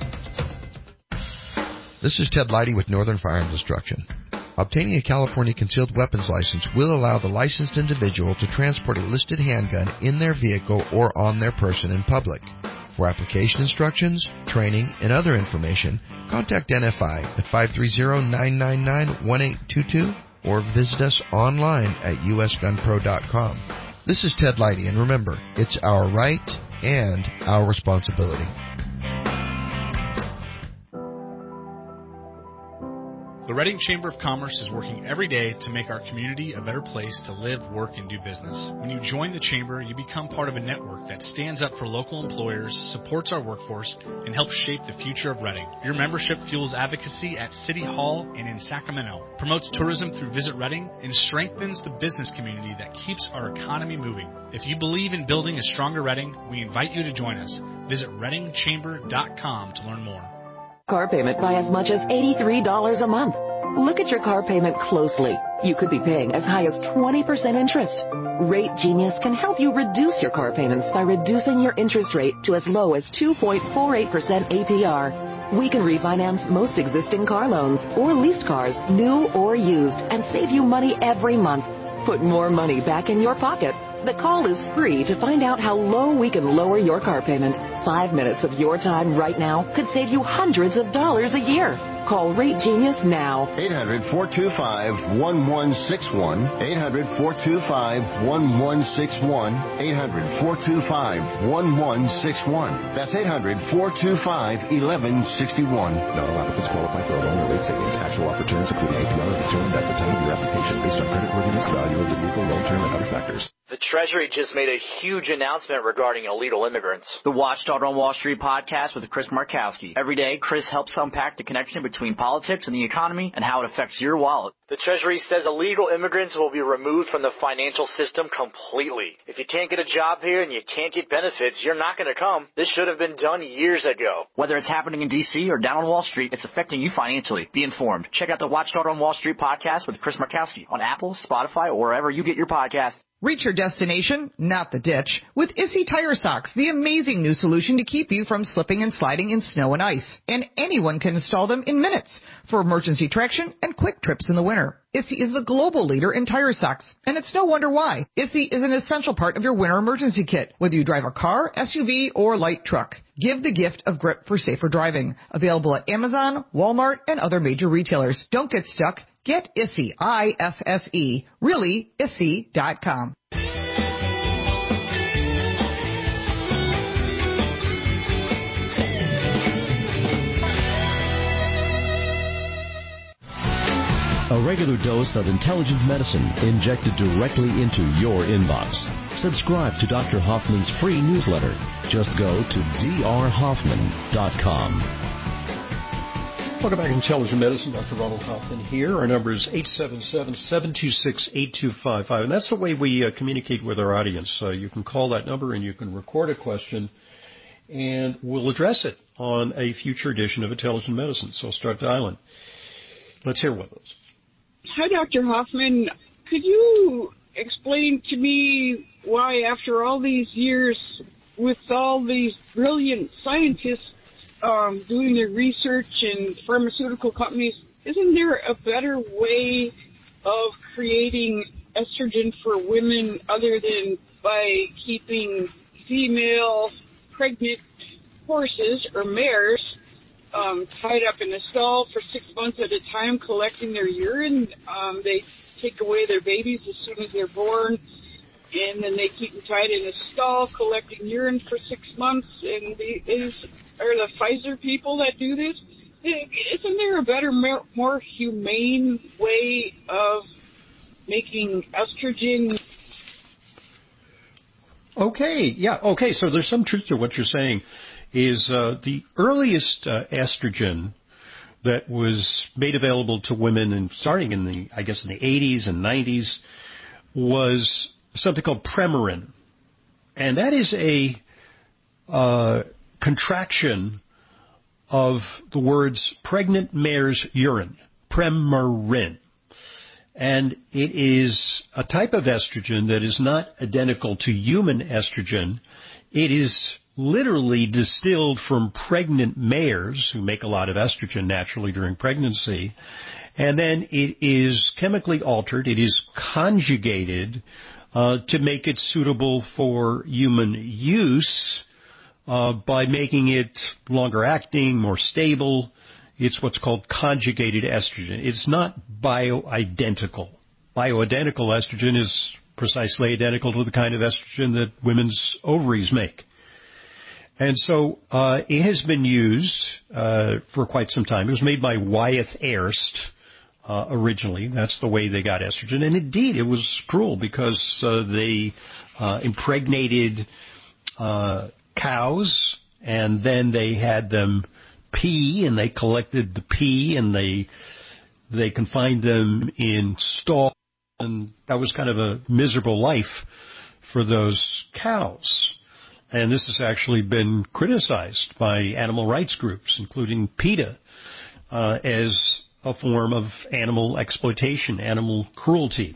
This is Ted Leidy with Northern Firearms Instruction. Obtaining a California concealed weapons license will allow the licensed individual to transport a listed handgun in their vehicle or on their person in public. For application instructions, training, and other information, contact N F I at five three zero, nine nine nine, one eight two two or visit us online at U S gun pro dot com. This is Ted Leidy, and remember, it's our right and our responsibility. The Reading Chamber of Commerce is working every day to make our community a better place to live, work, and do business. When you join the Chamber, you become part of a network that stands up for local employers, supports our workforce, and helps shape the future of Reading. Your membership fuels advocacy at City Hall and in Sacramento, promotes tourism through Visit Reading, and strengthens the business community that keeps our economy moving. If you believe in building a stronger Reading, we invite you to join us. Visit reading chamber dot com to learn more. Car payment by as much as eighty-three dollars a month. Look at your car payment closely. You could be paying as high as twenty percent interest. Rate Genius can help you reduce your car payments by reducing your interest rate to as low as two point four eight percent A P R. We can refinance most existing car loans or leased cars, new or used, and save you money every month. Put more money back in your pocket. The call is free to find out how low we can lower your car payment. Five minutes of your time right now could save you hundreds of dollars a year. Call Rate Genius now. eight hundred, four two five, one one six one. eight hundred, four two five, one one six one. eight hundred, four two five, one one six one. That's eight hundred, four two five, one one six one. Not all applicants qualify for a loan or rate savings. Actual offer terms, including A P R, are determined at the time of your application based on creditworthiness, value of the vehicle, loan term, and other factors. The Treasury just made a huge announcement regarding illegal immigrants. The Watchdog on Wall Street podcast with Chris Markowski. Every day, Chris helps unpack the connection between politics and the economy and how it affects your wallet. The Treasury says illegal immigrants will be removed from the financial system completely. If you can't get a job here and you can't get benefits, you're not going to come. This should have been done years ago. Whether it's happening in D C or down on Wall Street, it's affecting you financially. Be informed. Check out the Watchdog on Wall Street podcast with Chris Markowski on Apple, Spotify, or wherever you get your podcasts. Reach your destination, not the ditch, with Issy Tire Socks, the amazing new solution to keep you from slipping and sliding in snow and ice. And anyone can install them in minutes for emergency traction and quick trips in the winter. Issy is the global leader in tire socks, and it's no wonder why. Issy is an essential part of your winter emergency kit, whether you drive a car, S U V, or light truck. Give the gift of grip for safer driving. Available at Amazon, Walmart, and other major retailers. Don't get stuck. Get Issy, I S S E, really, issy dot com. A regular dose of intelligent medicine injected directly into your inbox. Subscribe to Doctor Hoffman's free newsletter. Just go to d r hoffman dot com. Welcome back to Intelligent Medicine. Doctor Ronald Hoffman here. Our number is eight seven seven, seven two six, eight two five five. And that's the way we uh, communicate with our audience. Uh, you can call that number and you can record a question, and we'll address it on a future edition of Intelligent Medicine. So start dialing. Let's hear one of those. Hi, Doctor Hoffman. Could you explain to me why, after all these years, with all these brilliant scientists um, doing their research in pharmaceutical companies, isn't there a better way of creating estrogen for women other than by keeping female pregnant horses or mares um, tied up in a stall for six months at a time, collecting their urine? Um, they take away their babies as soon as they're born, and then they keep them tied in a stall, collecting urine for six months. And the, is are the Pfizer people that do this? Isn't there a better, more humane way of making estrogen? Okay, yeah, okay, so there's some truth to what you're saying. Is uh, the earliest uh, estrogen that was made available to women, and starting in the, I guess, in the eighties and nineties, was something called Premarin. And that is a uh, contraction of the words pregnant mare's urine, Premarin. And it is a type of estrogen that is not identical to human estrogen. It is literally distilled from pregnant mares who make a lot of estrogen naturally during pregnancy. And then it is chemically altered. It is conjugated uh, to make it suitable for human use uh, by making it longer acting, more stable. It's what's called conjugated estrogen. It's not bioidentical. Bioidentical estrogen is precisely identical to the kind of estrogen that women's ovaries make. And so uh, it has been used uh, for quite some time. It was made by Wyeth Ayerst uh, originally. That's the way they got estrogen. And indeed, it was cruel because uh, they uh, impregnated uh, cows, and then they had them pee, and they collected the pee, and they they confined them in stalls. And that was kind of a miserable life for those cows. And this has actually been criticized by animal rights groups, including PETA, uh, as a form of animal exploitation, animal cruelty.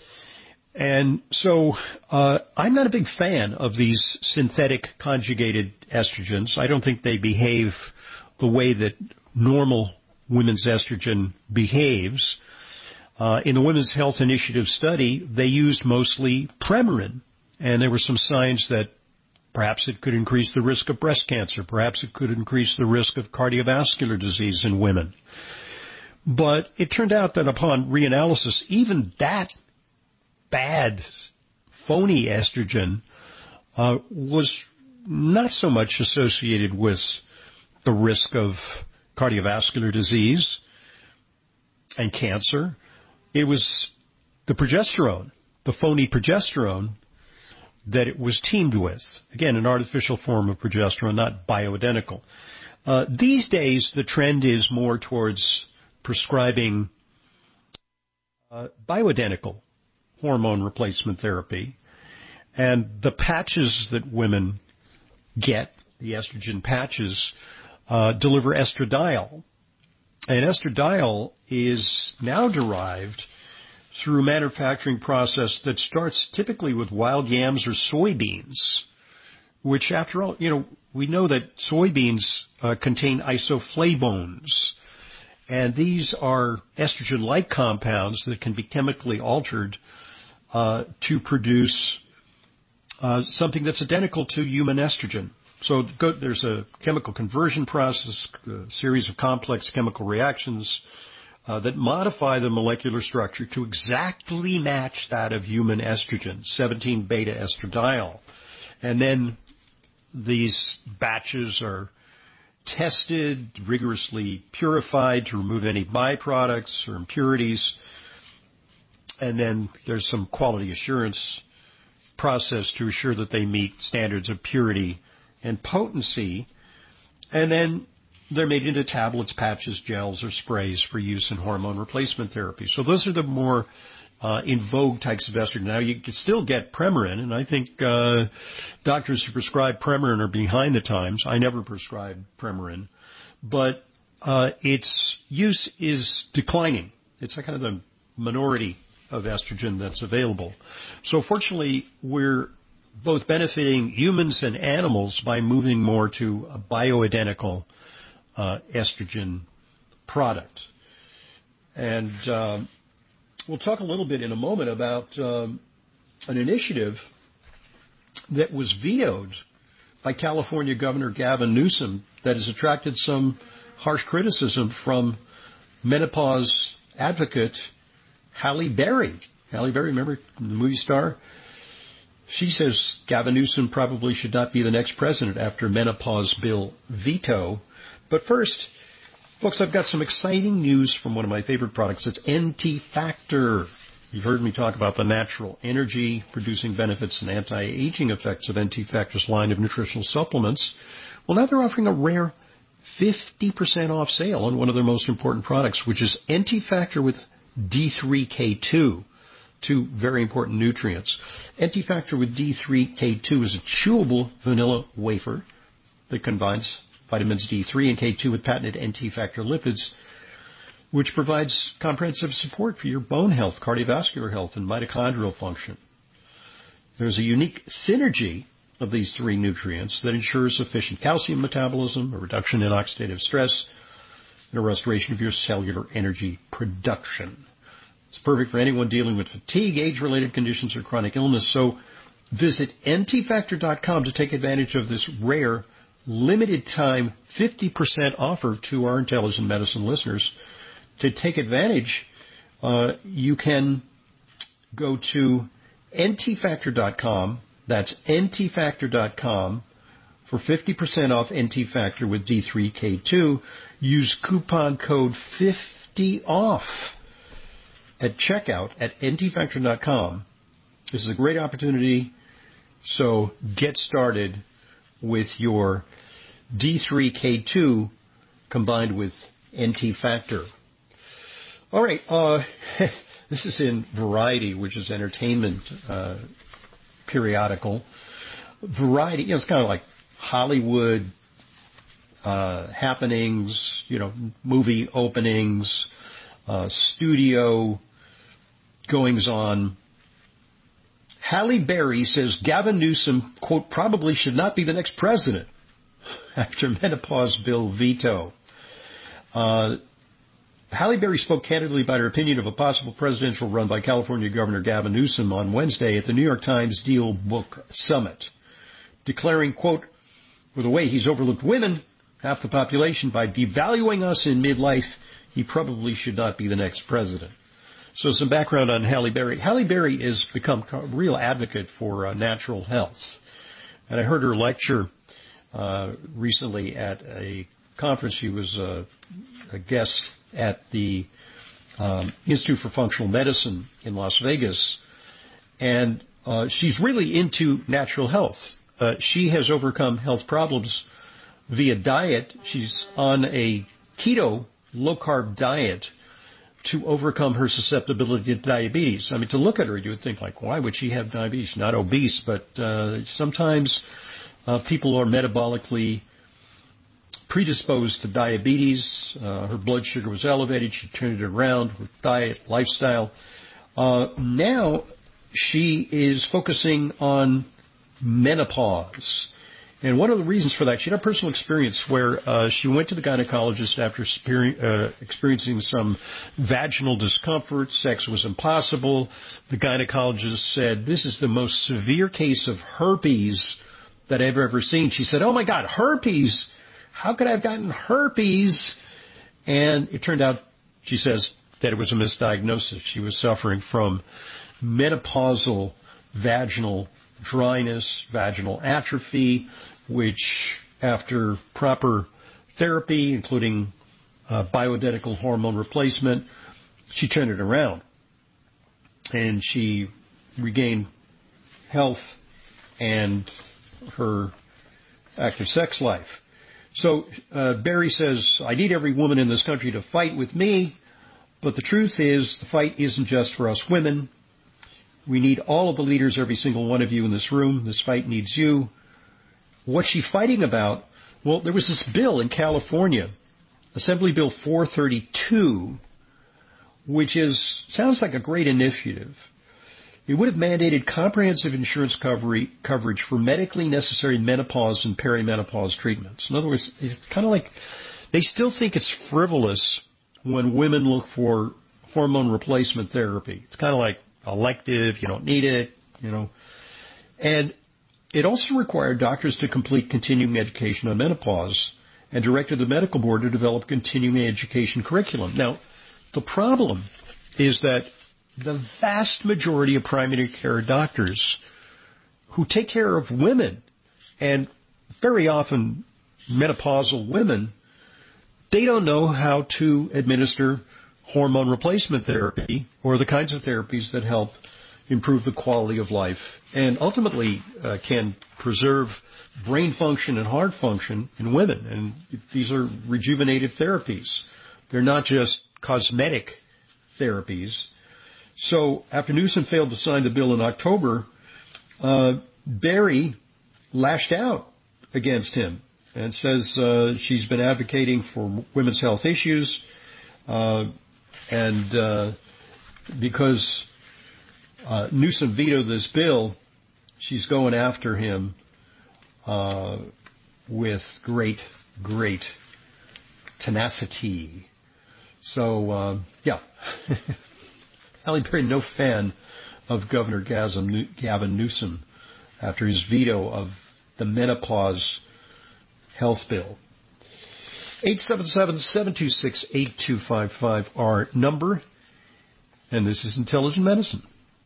And so uh, I'm not a big fan of these synthetic conjugated estrogens. I don't think they behave the way that normal women's estrogen behaves. Uh, in the Women's Health Initiative study, they used mostly Premarin, and there were some signs that perhaps it could increase the risk of breast cancer. Perhaps it could increase the risk of cardiovascular disease in women. But it turned out that upon reanalysis, even that bad, phony estrogen uh, was not so much associated with the risk of cardiovascular disease and cancer. It was the progesterone, the phony progesterone, that it was teamed with. Again, an artificial form of progesterone, not bioidentical. Uh, these days, the trend is more towards prescribing uh, bioidentical hormone replacement therapy. And the patches that women get, the estrogen patches, uh, deliver estradiol. And estradiol is now derived through a manufacturing process that starts typically with wild yams or soybeans, which, after all, you know, we know that soybeans uh, contain isoflavones, and these are estrogen-like compounds that can be chemically altered uh, to produce uh, something that's identical to human estrogen. So there's a chemical conversion process, a series of complex chemical reactions Uh, that modify the molecular structure to exactly match that of human estrogen, seventeen beta estradiol. And then these batches are tested, rigorously purified to remove any byproducts or impurities. And then there's some quality assurance process to assure that they meet standards of purity and potency. And then they're made into tablets, patches, gels, or sprays for use in hormone replacement therapy. So those are the more uh, in vogue types of estrogen. Now, you can still get Premarin, and I think uh, doctors who prescribe Premarin are behind the times. I never prescribed Premarin. But uh, its use is declining. It's kind of the minority of estrogen that's available. So fortunately, we're both benefiting humans and animals by moving more to a bioidentical uh, estrogen product. And um, we'll talk a little bit in a moment about um, an initiative that was vetoed by California Governor Gavin Newsom that has attracted some harsh criticism from menopause advocate Halle Berry. Halle Berry, remember the movie star? She says Gavin Newsom probably should not be the next president after menopause bill veto. But first, folks, I've got some exciting news from one of my favorite products. It's N T Factor. You've heard me talk about the natural energy producing benefits and anti-aging effects of N T Factor's line of nutritional supplements. Well, now they're offering a rare fifty percent off sale on one of their most important products, which is N T Factor with D three K two, two very important nutrients. N T Factor with D three K two is a chewable vanilla wafer that combines vitamins D three and K two with patented N T Factor lipids, which provides comprehensive support for your bone health, cardiovascular health, and mitochondrial function. There's a unique synergy of these three nutrients that ensures efficient calcium metabolism, a reduction in oxidative stress, and a restoration of your cellular energy production. It's perfect for anyone dealing with fatigue, age-related conditions, or chronic illness. So visit N T factor dot com to take advantage of this rare, limited-time fifty percent offer to our Intelligent Medicine listeners. To take advantage, uh, you can go to N T factor dot com. That's N T factor dot com. For fifty percent off N T Factor with D three K two, use coupon code fifty off at checkout at N T factor dot com. This is a great opportunity, so get started with your D three K two combined with N T Factor. All right, uh, this is in Variety, which is entertainment uh, periodical. Variety, you know, it's kind of like Hollywood uh, happenings, you know, movie openings, uh, studio goings on. Halle Berry says Gavin Newsom, quote, probably should not be the next president after menopause bill veto. Uh, Halle Berry spoke candidly about her opinion of a possible presidential run by California Governor Gavin Newsom on Wednesday at the New York Times Deal Book Summit, declaring, quote, with the way he's overlooked women, half the population, by devaluing us in midlife, he probably should not be the next president. So some background on Halle Berry. Halle Berry has become a real advocate for uh, natural health. And I heard her lecture uh, recently at a conference. She was uh, a guest at the um, Institute for Functional Medicine in Las Vegas. And uh, she's really into natural health. Uh, she has overcome health problems via diet. She's on a keto, low-carb diet to overcome her susceptibility to diabetes. I mean, to look at her, you would think, like, why would she have diabetes? She's not obese, but uh, sometimes uh, people are metabolically predisposed to diabetes. Uh, her blood sugar was elevated. She turned it around with diet, lifestyle. Uh, now she is focusing on menopause. And one of the reasons for that, she had a personal experience where uh, she went to the gynecologist after uh, experiencing some vaginal discomfort. Sex was impossible. The gynecologist said, this is the most severe case of herpes that I've ever seen. She said, oh, my God, herpes. How could I have gotten herpes? And it turned out, she says, that it was a misdiagnosis. She was suffering from menopausal vaginal dryness, vaginal atrophy, which after proper therapy, including uh, bioidentical hormone replacement. She turned it around, and she regained health and her active sex life. So uh, Barry says, I need every woman in this country to fight with me, but the truth is the fight isn't just for us women. We need all of the leaders, every single one of you in this room. This fight needs you. What's she fighting about? Well, there was this bill in California, Assembly Bill four thirty-two, which is sounds like a great initiative. It would have mandated comprehensive insurance coverage for medically necessary menopause and perimenopause treatments. In other words, it's kind of like they still think it's frivolous when women look for hormone replacement therapy. It's kind of like elective, you don't need it, you know. And it also required doctors to complete continuing education on menopause and directed the medical board to develop continuing education curriculum. Now, the problem is that the vast majority of primary care doctors who take care of women, and very often menopausal women, they don't know how to administer hormone replacement therapy or the kinds of therapies that help improve the quality of life and ultimately uh, can preserve brain function and heart function in women. And these are rejuvenative therapies. They're not just cosmetic therapies. So after Newsom failed to sign the bill in October, uh, Barry lashed out against him and says uh, she's been advocating for women's health issues, uh, and uh, because uh, Newsom vetoed this bill, she's going after him uh, with great, great tenacity. So, uh, yeah. Halle Berry, no fan of Governor Gavin Newsom after his veto of the menopause health bill. eight seven seven, seven two six, eight two five five, our number, and this is Intelligent Medicine.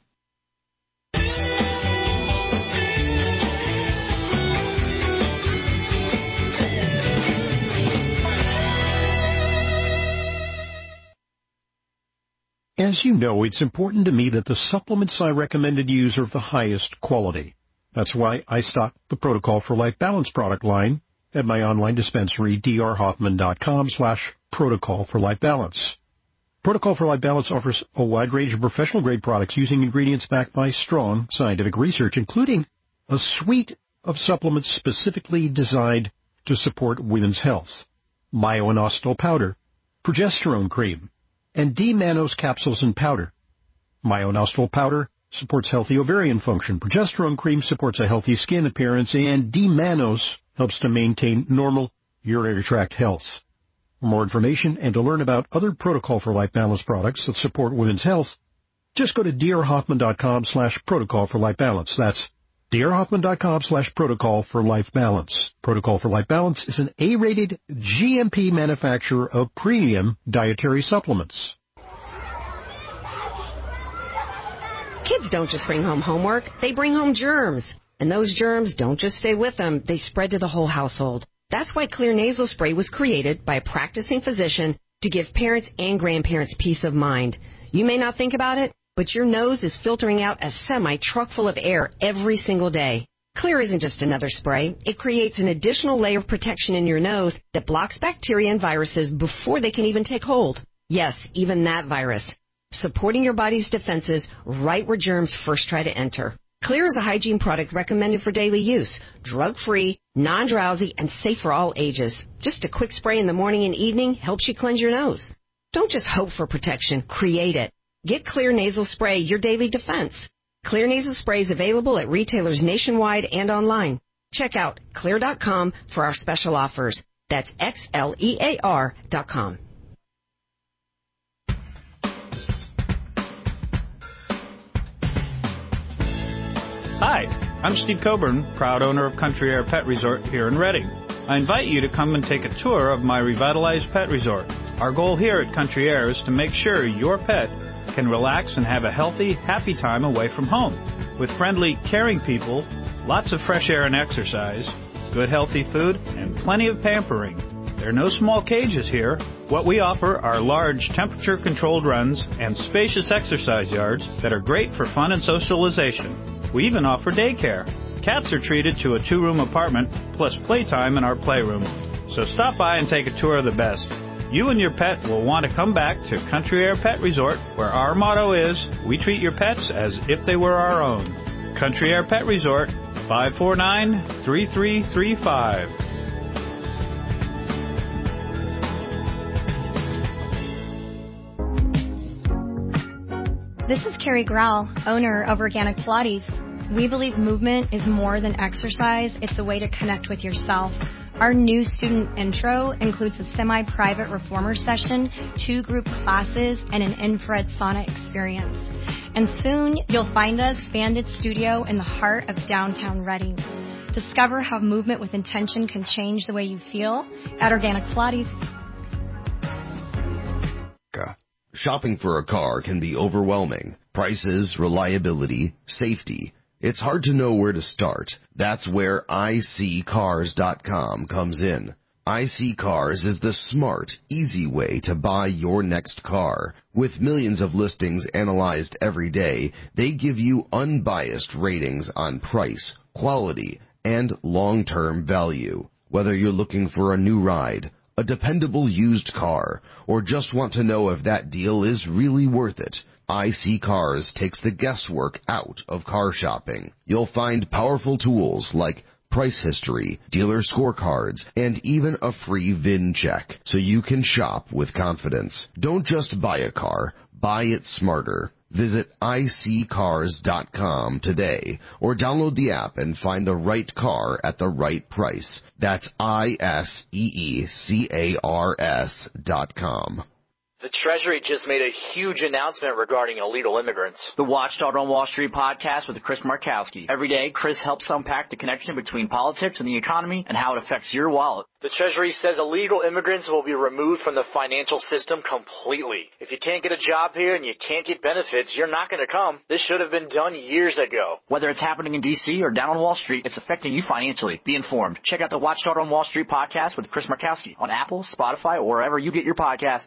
As you know, it's important to me that the supplements I recommend you use are of the highest quality. That's why I stock the Protocol for Life Balance product line at my online dispensary, drhoffman.com slash protocol for life balance. Protocol for Life Balance offers a wide range of professional-grade products using ingredients backed by strong scientific research, including a suite of supplements specifically designed to support women's health. Myo-inositol powder, progesterone cream, and D-mannose capsules and powder. Myo-inositol powder supports healthy ovarian function. Progesterone cream supports a healthy skin appearance, and D-mannose helps to maintain normal urinary tract health. For more information and to learn about other Protocol for Life Balance products that support women's health, just go to drhoffman.com slash protocol for life balance. That's drhoffman.com slash protocol for life balance. Protocol for Life Balance is an A-rated G M P manufacturer of premium dietary supplements. Kids don't just bring home homework, they bring home germs. And those germs don't just stay with them, they spread to the whole household. That's why Clear Nasal Spray was created by a practicing physician to give parents and grandparents peace of mind. You may not think about it, but your nose is filtering out a semi-truck full of air every single day. Clear isn't just another spray. It creates an additional layer of protection in your nose that blocks bacteria and viruses before they can even take hold. Yes, even that virus. Supporting your body's defenses right where germs first try to enter. Clear is a hygiene product recommended for daily use, drug-free, non-drowsy, and safe for all ages. Just a quick spray in the morning and evening helps you cleanse your nose. Don't just hope for protection, create it. Get Clear Nasal Spray, your daily defense. Clear Nasal Spray is available at retailers nationwide and online. Check out clear dot com for our special offers. That's X L E A R dot com. Hi, I'm Steve Coburn, proud owner of Country Air Pet Resort here in Reading. I invite you to come and take a tour of my revitalized pet resort. Our goal here at Country Air is to make sure your pet can relax and have a healthy, happy time away from home. With friendly, caring people, lots of fresh air and exercise, good healthy food, and plenty of pampering. There are no small cages here. What we offer are large temperature-controlled runs and spacious exercise yards that are great for fun and socialization. We even offer daycare. Cats are treated to a two-room apartment plus playtime in our playroom. So stop by and take a tour of the best. You and your pet will want to come back to Country Air Pet Resort, where our motto is, we treat your pets as if they were our own. Country Air Pet Resort, five four nine, three three three five. This is Carrie Grau, owner of Organic Pilates. We believe movement is more than exercise. It's a way to connect with yourself. Our new student intro includes a semi-private reformer session, two group classes, and an infrared sauna experience. And soon, you'll find us Bandit Studio in the heart of downtown Reading. Discover how movement with intention can change the way you feel at Organic Pilates. Shopping for a car can be overwhelming. Prices, reliability, safety. It's hard to know where to start. That's where I C cars dot com comes in. iSeeCars is the smart, easy way to buy your next car. With millions of listings analyzed every day, they give you unbiased ratings on price, quality, and long-term value. Whether you're looking for a new ride, a dependable used car, or just want to know if that deal is really worth it, iSeeCars takes the guesswork out of car shopping. You'll find powerful tools like price history, dealer scorecards, and even a free V I N check, so you can shop with confidence. Don't just buy a car, buy it smarter. Visit I C cars dot com today or download the app and find the right car at the right price. That's I S E E C A R S dot com. The Treasury just made a huge announcement regarding illegal immigrants. The Watchdog on Wall Street podcast with Chris Markowski. Every day, Chris helps unpack the connection between politics and the economy and how it affects your wallet. The Treasury says illegal immigrants will be removed from the financial system completely. If you can't get a job here and you can't get benefits, you're not going to come. This should have been done years ago. Whether it's happening in D C or down on Wall Street, it's affecting you financially. Be informed. Check out the Watchdog on Wall Street podcast with Chris Markowski on Apple, Spotify, or wherever you get your podcasts.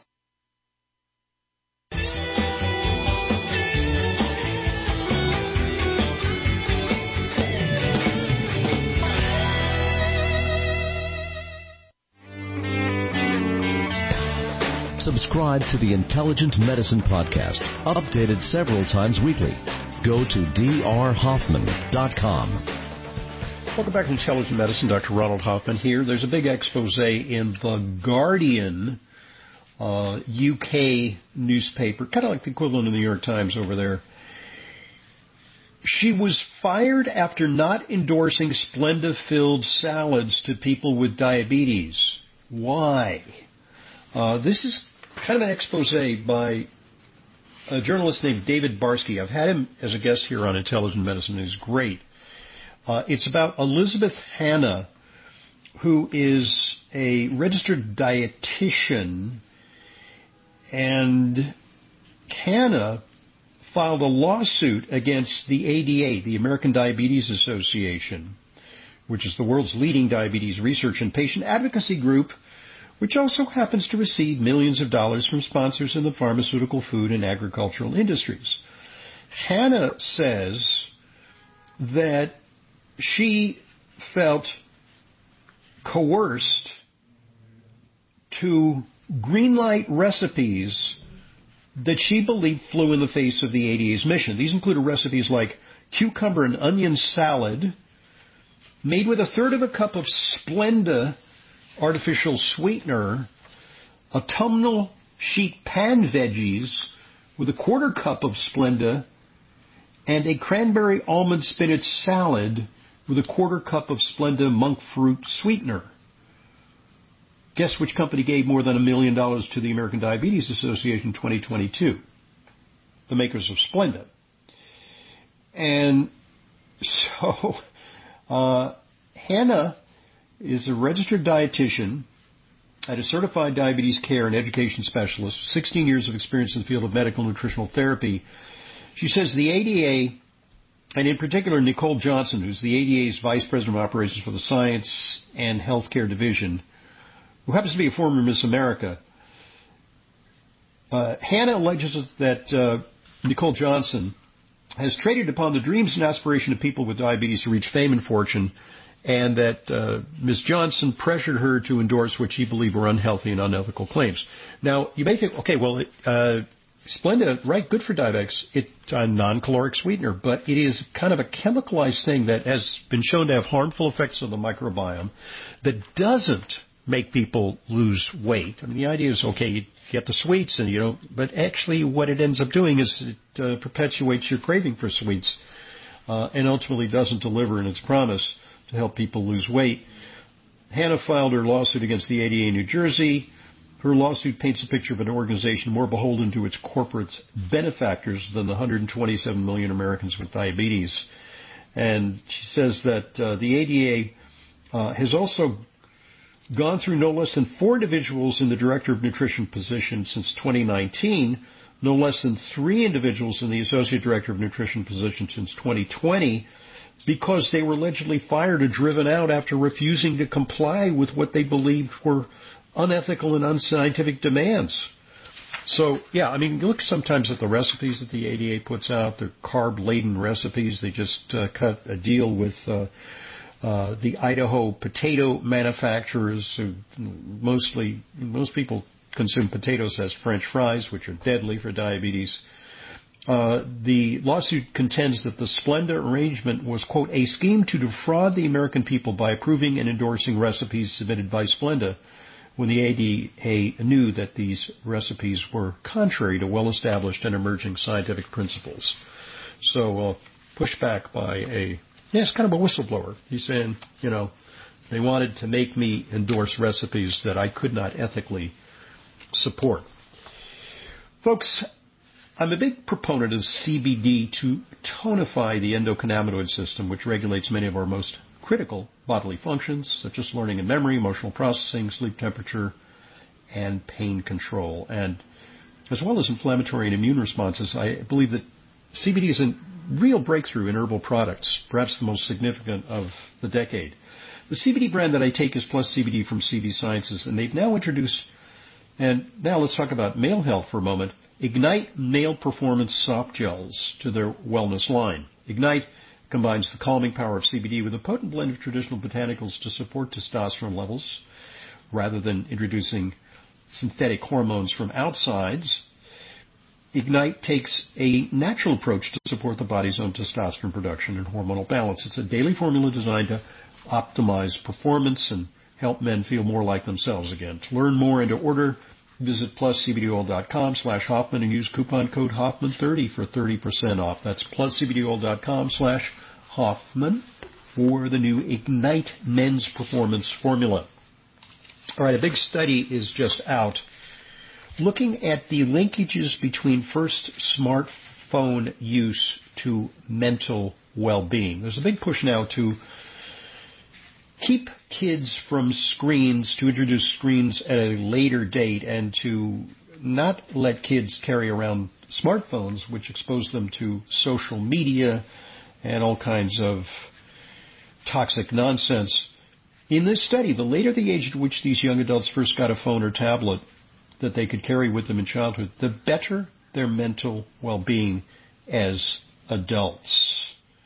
Subscribe to the Intelligent Medicine Podcast, updated several times weekly. Go to D R Hoffman dot com. Welcome back to Intelligent Medicine. Doctor Ronald Hoffman here. There's a big expose in The Guardian, uh, U K newspaper, kind of like the equivalent of the New York Times over there. She was fired after not endorsing Splenda-filled salads to people with diabetes. Why? Uh, this is kind of an expose by a journalist named David Barsky. I've had him as a guest here on Intelligent Medicine. He's great. Uh, it's about Elizabeth Hanna, who is a registered dietitian, and Hanna filed a lawsuit against the A D A, the American Diabetes Association, which is the world's leading diabetes research and patient advocacy group, which also happens to receive millions of dollars from sponsors in the pharmaceutical, food, and agricultural industries. Hanna says that she felt coerced to greenlight recipes that she believed flew in the face of the A D A's mission. These included recipes like cucumber and onion salad made with a third of a cup of Splenda artificial sweetener, autumnal sheet pan veggies with a quarter cup of Splenda, and a cranberry almond spinach salad with a quarter cup of Splenda monk fruit sweetener. Guess which company gave more than a million dollars to the American Diabetes Association in twenty twenty-two? The makers of Splenda. And so, uh, Hanna is a registered dietitian and a certified diabetes care and education specialist, sixteen years of experience in the field of medical nutritional therapy. She says the A D A, and in particular Nicole Johnson, who's the A D A's Vice President of Operations for the Science and Healthcare Division, who happens to be a former Miss America. Uh, Hannah alleges that uh, Nicole Johnson has traded upon the dreams and aspiration of people with diabetes to reach fame and fortune, and that uh, Miz Johnson pressured her to endorse what she believed were unhealthy and unethical claims. Now, you may think, okay, well, uh, Splenda, right, good for diabetics. It's a non-caloric sweetener, but it is kind of a chemicalized thing that has been shown to have harmful effects on the microbiome that doesn't make people lose weight. I mean, the idea is, okay, you get the sweets, and you know, but actually what it ends up doing is it uh, perpetuates your craving for sweets uh, and ultimately doesn't deliver in its promise to help people lose weight. Hannah filed her lawsuit against the A D A in New Jersey. Her lawsuit paints a picture of an organization more beholden to its corporate benefactors than the one hundred twenty-seven million Americans with diabetes. And she says that uh, the A D A uh, has also gone through no less than four individuals in the Director of Nutrition position since twenty nineteen, no less than three individuals in the Associate Director of Nutrition position since twenty twenty, because they were allegedly fired or driven out after refusing to comply with what they believed were unethical and unscientific demands. So, yeah, I mean, look sometimes at the recipes that the A D A puts out. They're carb-laden recipes. They just uh, cut a deal with uh, uh, the Idaho potato manufacturers, who mostly, most people consume potatoes as French fries, which are deadly for diabetes. Uh, the lawsuit contends that the Splenda arrangement was, quote, a scheme to defraud the American people by approving and endorsing recipes submitted by Splenda when the A D A knew that these recipes were contrary to well-established and emerging scientific principles. So, uh, pushed back by a, yeah, it's kind of a whistleblower. He's saying, you know, they wanted to make me endorse recipes that I could not ethically support. Folks, I'm a big proponent of C B D to tonify the endocannabinoid system, which regulates many of our most critical bodily functions, such as learning and memory, emotional processing, sleep temperature, and pain control, and as well as inflammatory and immune responses. I believe that C B D is a real breakthrough in herbal products, perhaps the most significant of the decade. The C B D brand that I take is Plus C B D from C D Sciences, and they've now introduced, and now let's talk about male health for a moment, Ignite Male Performance Soft Gels to their wellness line. Ignite combines the calming power of C B D with a potent blend of traditional botanicals to support testosterone levels rather than introducing synthetic hormones from outsides. Ignite takes a natural approach to support the body's own testosterone production and hormonal balance. It's a daily formula designed to optimize performance and help men feel more like themselves again. To learn more and to order, visit plus c b d oil dot com slash Hoffman and use coupon code Hoffman thirty for thirty percent off. That's plus c b d oil dot com slash Hoffman for the new Ignite Men's Performance Formula. All right, a big study is just out looking at the linkages between first smartphone use to mental well-being. There's a big push now to keep kids from screens, to introduce screens at a later date, and to not let kids carry around smartphones, which expose them to social media and all kinds of toxic nonsense. In this study, the later the age at which these young adults first got a phone or tablet that they could carry with them in childhood, the better their mental well-being as adults.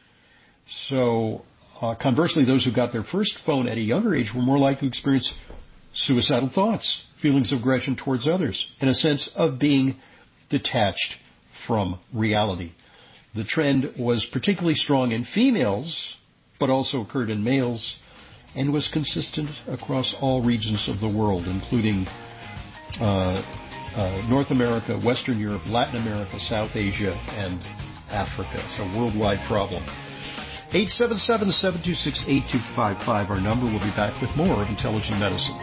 So, Uh, conversely, those who got their first phone at a younger age were more likely to experience suicidal thoughts, feelings of aggression towards others, and a sense of being detached from reality. The trend was particularly strong in females, but also occurred in males, and was consistent across all regions of the world, including uh, uh, North America, Western Europe, Latin America, South Asia, and Africa. It's a worldwide problem. eight seven seven, seven two six, eight two five five, our number. We'll be back with more of Intelligent Medicine.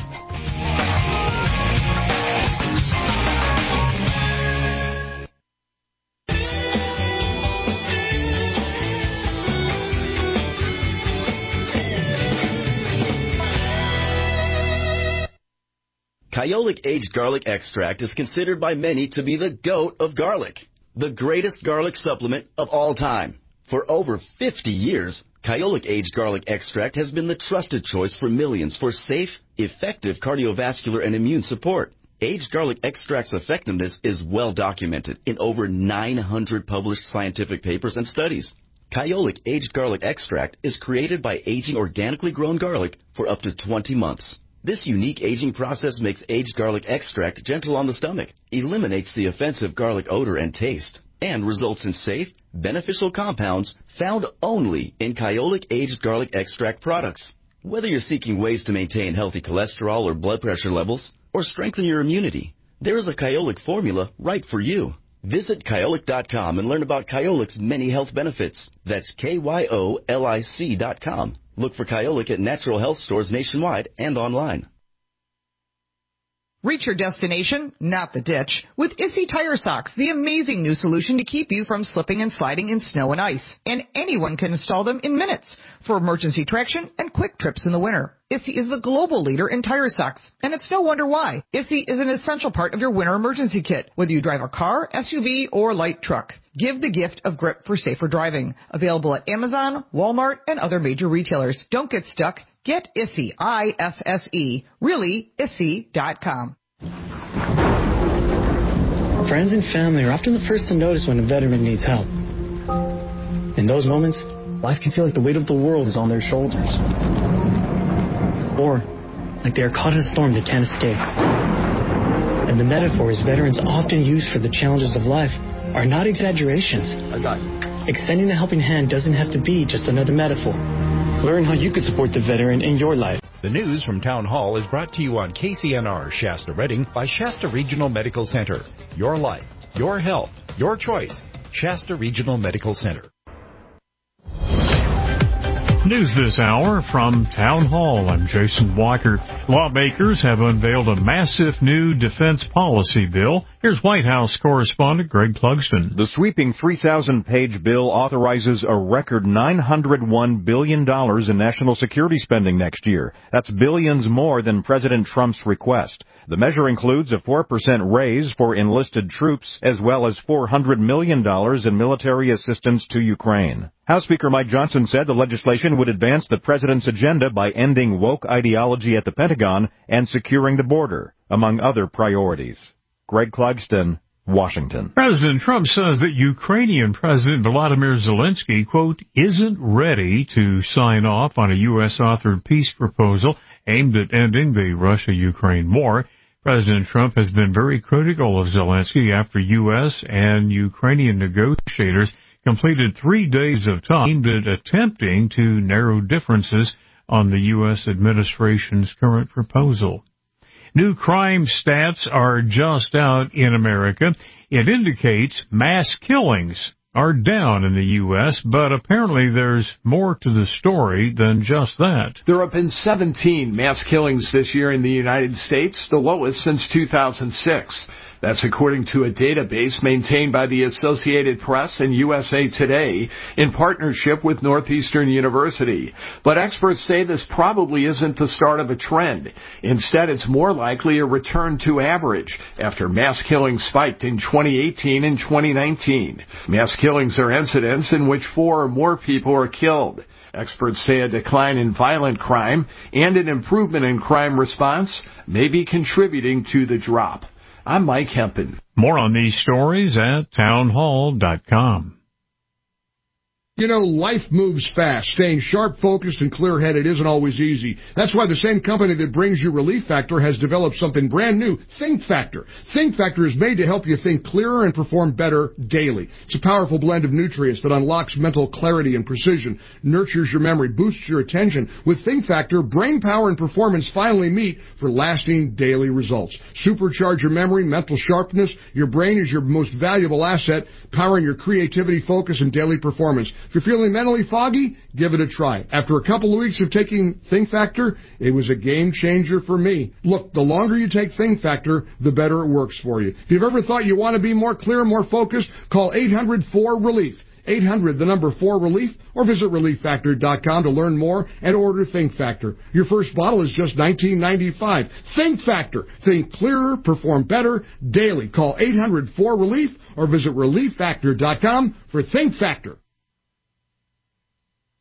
Kyolic Aged Garlic Extract is considered by many to be the GOAT of garlic, the greatest garlic supplement of all time. For over fifty years, Kyolic Aged Garlic Extract has been the trusted choice for millions for safe, effective cardiovascular and immune support. Aged Garlic Extract's effectiveness is well documented in over nine hundred published scientific papers and studies. Kyolic Aged Garlic Extract is created by aging organically grown garlic for up to twenty months. This unique aging process makes aged garlic extract gentle on the stomach, eliminates the offensive garlic odor and taste, and results in safe, beneficial compounds found only in Kyolic Aged Garlic Extract products. Whether you're seeking ways to maintain healthy cholesterol or blood pressure levels, or strengthen your immunity, there is a Kyolic formula right for you. Visit Kyolic dot com and learn about Kyolic's many health benefits. That's K Y O L I C dot com. Look for Kyolic at natural health stores nationwide and online. Reach your destination, not the ditch, with Issy Tire Socks, the amazing new solution to keep you from slipping and sliding in snow and ice. And anyone can install them in minutes for emergency traction and quick trips in the winter. Issy is the global leader in tire socks, and it's no wonder why. Issy is an essential part of your winter emergency kit, whether you drive a car, S U V, or light truck. Give the gift of grip for safer driving. Available at Amazon, Walmart, and other major retailers. Don't get stuck. Get Issy, I S S E, really, issy dot com. Friends and family are often the first to notice when a veteran needs help. In those moments, life can feel like the weight of the world is on their shoulders. Or like they are caught in a storm they can't escape. And the metaphors veterans often use for the challenges of life are not exaggerations. I got you. Extending a helping hand doesn't have to be just another metaphor. Learn how you can support the veteran in your life. The news from Town Hall is brought to you on K C N R Shasta Redding by Shasta Regional Medical Center. Your life, your health, your choice. Shasta Regional Medical Center. News this hour from Town Hall. I'm Jason Walker. Lawmakers have unveiled a massive new defense policy bill. Here's White House correspondent Greg Clugston. The sweeping three thousand page bill authorizes a record nine hundred one billion dollars in national security spending next year. That's billions more than President Trump's request. The measure includes a four percent raise for enlisted troops, as well as four hundred million dollars in military assistance to Ukraine. House Speaker Mike Johnson said the legislation would advance the president's agenda by ending woke ideology at the Pentagon and securing the border, among other priorities. Greg Clugston, Washington. President Trump says that Ukrainian President Volodymyr Zelensky, quote, isn't ready to sign off on a U S-authored peace proposal aimed at ending the Russia-Ukraine war. President Trump has been very critical of Zelensky after U S and Ukrainian negotiators completed three days of time at attempting to narrow differences on the U S administration's current proposal. New crime stats are just out in America. It indicates mass killings are down in the U S, but apparently there's more to the story than just that. There have been seventeen mass killings this year in the United States, the lowest since two thousand six. That's according to a database maintained by the Associated Press and U S A Today in partnership with Northeastern University. But experts say this probably isn't the start of a trend. Instead, it's more likely a return to average after mass killings spiked in twenty eighteen and twenty nineteen. Mass killings are incidents in which four or more people are killed. Experts say a decline in violent crime and an improvement in crime response may be contributing to the drop. I'm Mike Hempen. More on these stories at townhall dot com. You know, life moves fast. Staying sharp, focused, and clear-headed isn't always easy. That's why the same company that brings you Relief Factor has developed something brand new, Think Factor. Think Factor is made to help you think clearer and perform better daily. It's a powerful blend of nutrients that unlocks mental clarity and precision, nurtures your memory, boosts your attention. With Think Factor, brain power and performance finally meet for lasting daily results. Supercharge your memory, mental sharpness. Your brain is your most valuable asset, powering your creativity, focus, and daily performance. If you're feeling mentally foggy, give it a try. After a couple of weeks of taking Think Factor, it was a game changer for me. Look, the longer you take Think Factor, the better it works for you. If you've ever thought you want to be more clear, more focused, call eight hundred four relief. eight hundred, the number four relief, or visit relief factor dot com to learn more and order Think Factor. Your first bottle is just nineteen ninety-five dollars. Think Factor. Think clearer, perform better daily. Call eight hundred four relief or visit relief factor dot com for Think Factor.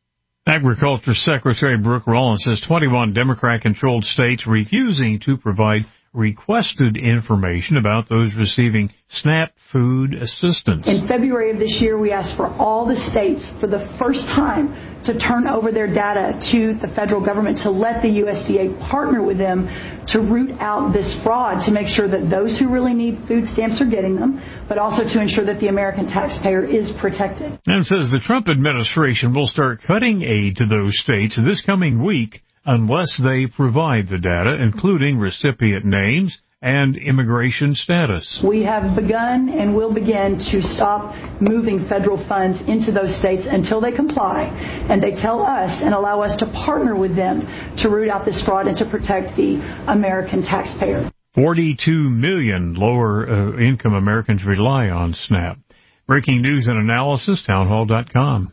Agriculture Secretary Brooke Rollins says twenty-one Democrat-controlled states refusing to provide requested information about those receiving SNAP food assistance. In February of this year, we asked for all the states for the first time to turn over their data to the federal government to let the U S D A partner with them to root out this fraud, to make sure that those who really need food stamps are getting them, but also to ensure that the American taxpayer is protected. And says the Trump administration will start cutting aid to those states this coming week unless they provide the data, including recipient names and immigration status. We have begun and will begin to stop moving federal funds into those states until they comply and they tell us and allow us to partner with them to root out this fraud and to protect the American taxpayer. forty-two million lower-income uh, Americans rely on SNAP. Breaking news and analysis, townhall dot com.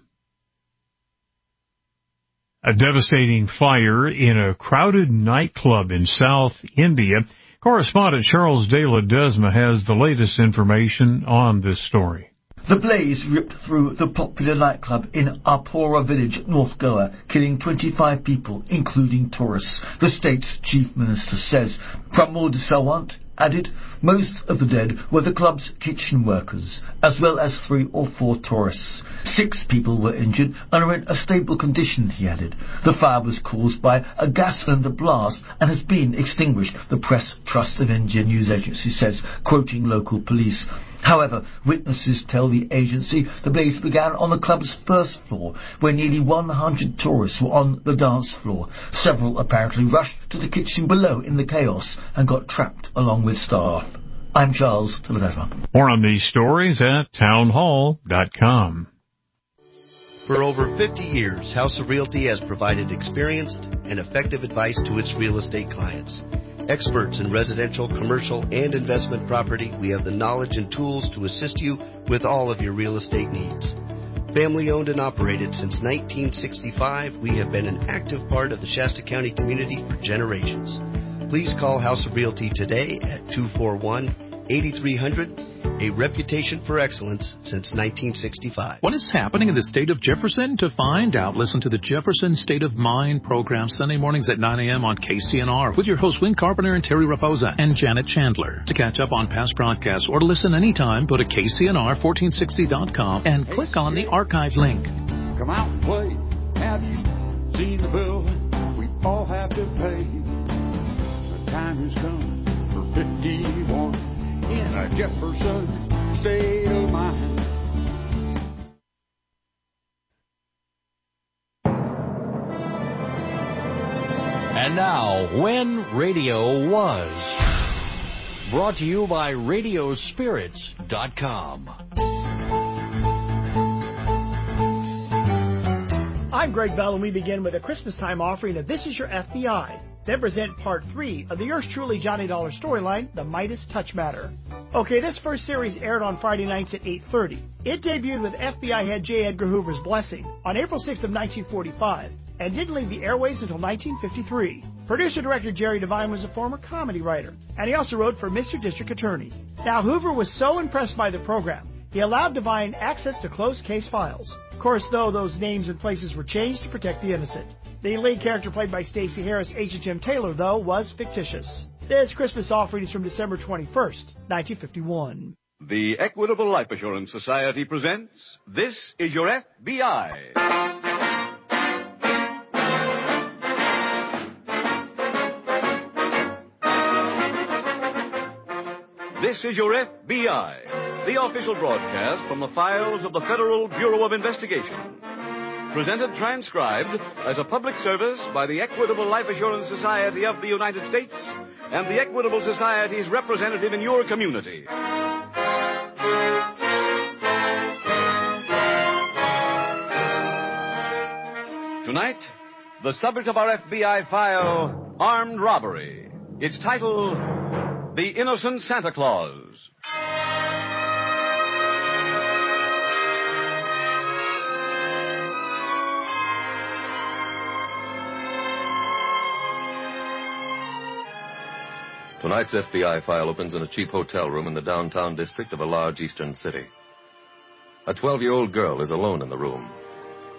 A devastating fire in a crowded nightclub in South India. Correspondent Charles De La Desma has the latest information on this story. The blaze ripped through the popular nightclub in Apora village, North Goa, killing twenty-five people, including tourists. The state's chief minister says. Pramod Sawant added, most of the dead were the club's kitchen workers, as well as three or four tourists. Six people were injured and are in a stable condition, he added. The fire was caused by a gas cylinder blast and has been extinguished, the Press Trust of India news agency says, quoting local police. However, witnesses tell the agency the blaze began on the club's first floor, where nearly one hundred tourists were on the dance floor. Several apparently rushed to the kitchen below in the chaos and got trapped along with staff. I'm Charles De La Desma. More on these stories at townhall dot com. For over fifty years, House of Realty has provided experienced and effective advice to its real estate clients. Experts in residential, commercial, and investment property, we have the knowledge and tools to assist you with all of your real estate needs. Family owned and operated since nineteen sixty-five, we have been an active part of the Shasta County community for generations. Please call House of Realty today at two four one, eight three zero zero. A reputation for excellence since nineteen sixty-five. What is happening in the state of Jefferson? To find out, listen to the Jefferson State of Mind program Sunday mornings at nine a.m. on K C N R with your hosts Win Carpenter and Terry Raposa and Janet Chandler. To catch up on past broadcasts or to listen anytime, go to K C N R fourteen sixty dot com and click on the archive link. Come out and play. Have you seen the bill we all have to pay? The time has come for fifty-one. In a Jefferson state of mind. And now, When Radio Was. Brought to you by radio spirits dot com. I'm Greg Bell, and we begin with a Christmas time offering of This Is Your F B I. Then present part three of the yours truly Johnny Dollar storyline, The Midas Touch Matter. Okay, this first series aired on Friday nights at eight thirty. It debuted with F B I head J. Edgar Hoover's blessing on April sixth of nineteen forty-five and didn't leave the airways until nineteen fifty-three. Producer-director Jerry Devine was a former comedy writer, and he also wrote for Mister District Attorney. Now, Hoover was so impressed by the program, he allowed Devine access to closed case files. Of course, though, those names and places were changed to protect the innocent. The lead character played by Stacey Harris, Agent Jim Taylor, though, was fictitious. This Christmas offering is from December twenty-first, nineteen fifty-one. The Equitable Life Assurance Society presents This Is Your F B I. This is Your F B I, the official broadcast from the files of the Federal Bureau of Investigation. Presented transcribed as a public service by the Equitable Life Assurance Society of the United States and the Equitable Society's representative in your community. Tonight, the subject of our F B I file, Armed Robbery. Its title, The Innocent Santa Claus. Tonight's F B I file opens in a cheap hotel room in the downtown district of a large eastern city. A twelve-year-old girl is alone in the room.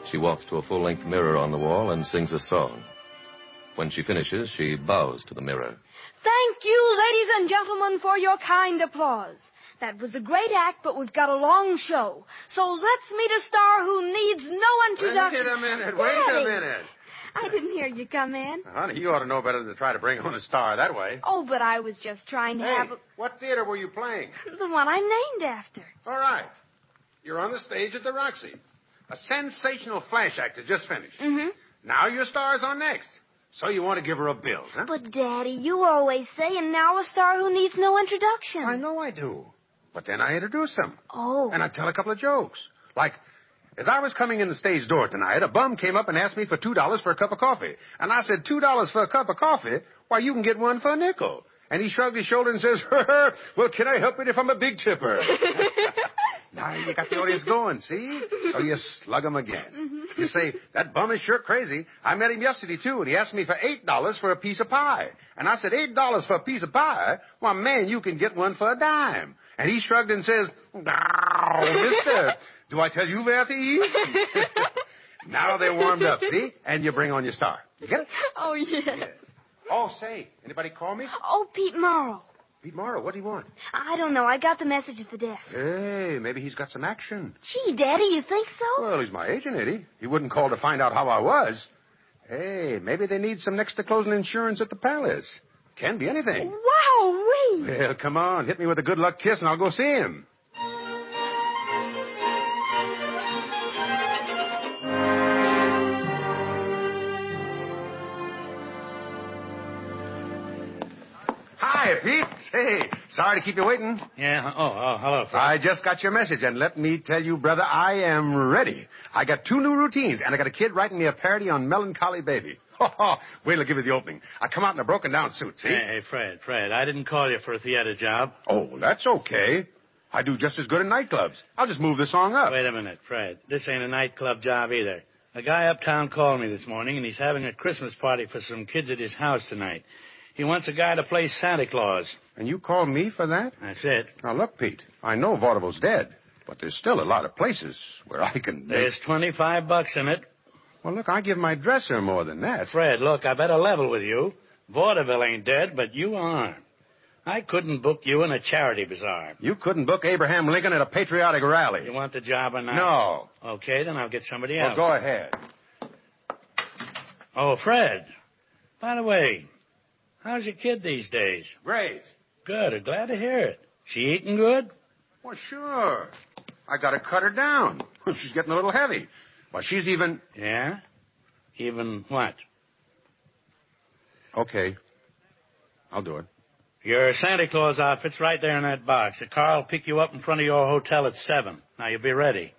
She walks to a full-length mirror on the wall and sings a song. When she finishes, she bows to the mirror. Thank you, ladies and gentlemen, for your kind applause. That was a great act, but we've got a long show. So let's meet a star who needs no introduction. Wait a minute, Daddy. wait a minute. I didn't hear you come in. Honey, you ought to know better than to try to bring on a star that way. Oh, but I was just trying to Hey, have a... what theater were you playing? the one I'm named after. All right. You're on the stage at the Roxy. A sensational flash act has just finished. Mm-hmm. Now your star's on next. So you want to give her a bill, huh? But, Daddy, you always say, and now a star who needs no introduction. I know I do. But then I introduce them. Oh. And I tell a couple of jokes. Like, as I was coming in the stage door tonight, a bum came up and asked me for two dollars for a cup of coffee. And I said, two dollars for a cup of coffee? Why, you can get one for a nickel. And he shrugged his shoulder and says, well, can I help it if I'm a big tipper? Now you got the audience going, see? So you slug him again. Mm-hmm. You say, that bum is sure crazy. I met him yesterday, too, and he asked me for eight dollars for a piece of pie. And I said, eight dollars for a piece of pie? Why, man, you can get one for a dime. And he shrugged and says, oh, mister, do I tell you where to eat? Now they're warmed up, see? And you bring on your star. You get it? Oh, yes. yes. Oh, say, anybody call me? Oh, Pete Morrow. Pete Morrow, what do you want? I don't know. I got the message at the desk. Hey, maybe he's got some action. Gee, Daddy, you think so? Well, he's my agent, ain't he? He wouldn't call to find out how I was. Hey, maybe they need some next-to-closing insurance at the palace. Can be anything. Wow-wee! Well, come on. Hit me with a good luck kiss and I'll go see him. Hi, Pete. Hey, sorry to keep you waiting. Yeah. Oh, oh, hello, Fred. I just got your message, and let me tell you, brother, I am ready. I got two new routines, and I got a kid writing me a parody on Melancholy Baby. Wait till I give you the opening. I come out in a broken-down suit, see? Hey, hey, Fred, Fred, I didn't call you for a theater job. Oh, that's okay. I do just as good in nightclubs. I'll just move the song up. Wait a minute, Fred. This ain't a nightclub job either. A guy uptown called me this morning, and he's having a Christmas party for some kids at his house tonight. He wants a guy to play Santa Claus. And you called me for that? That's it. Now, look, Pete, I know Vaudeville's dead, but there's still a lot of places where I can make... There's twenty-five bucks in it. Well, look, I give my dresser more than that. Fred, look, I better level with you. Vaudeville ain't dead, but you are. I couldn't book you in a charity bazaar. You couldn't book Abraham Lincoln at a patriotic rally. You want the job or not? No. Okay, then I'll get somebody well, else. Well, go ahead. Oh, Fred, by the way, how's your kid these days? Great. Good. I'm glad to hear it. She eating good? Well, sure. I got to cut her down. She's getting a little heavy. Well, she's even... Yeah? Even what? Okay. I'll do it. Your Santa Claus outfit's right there in that box. The car will pick you up in front of your hotel at seven. Now, you'll be ready.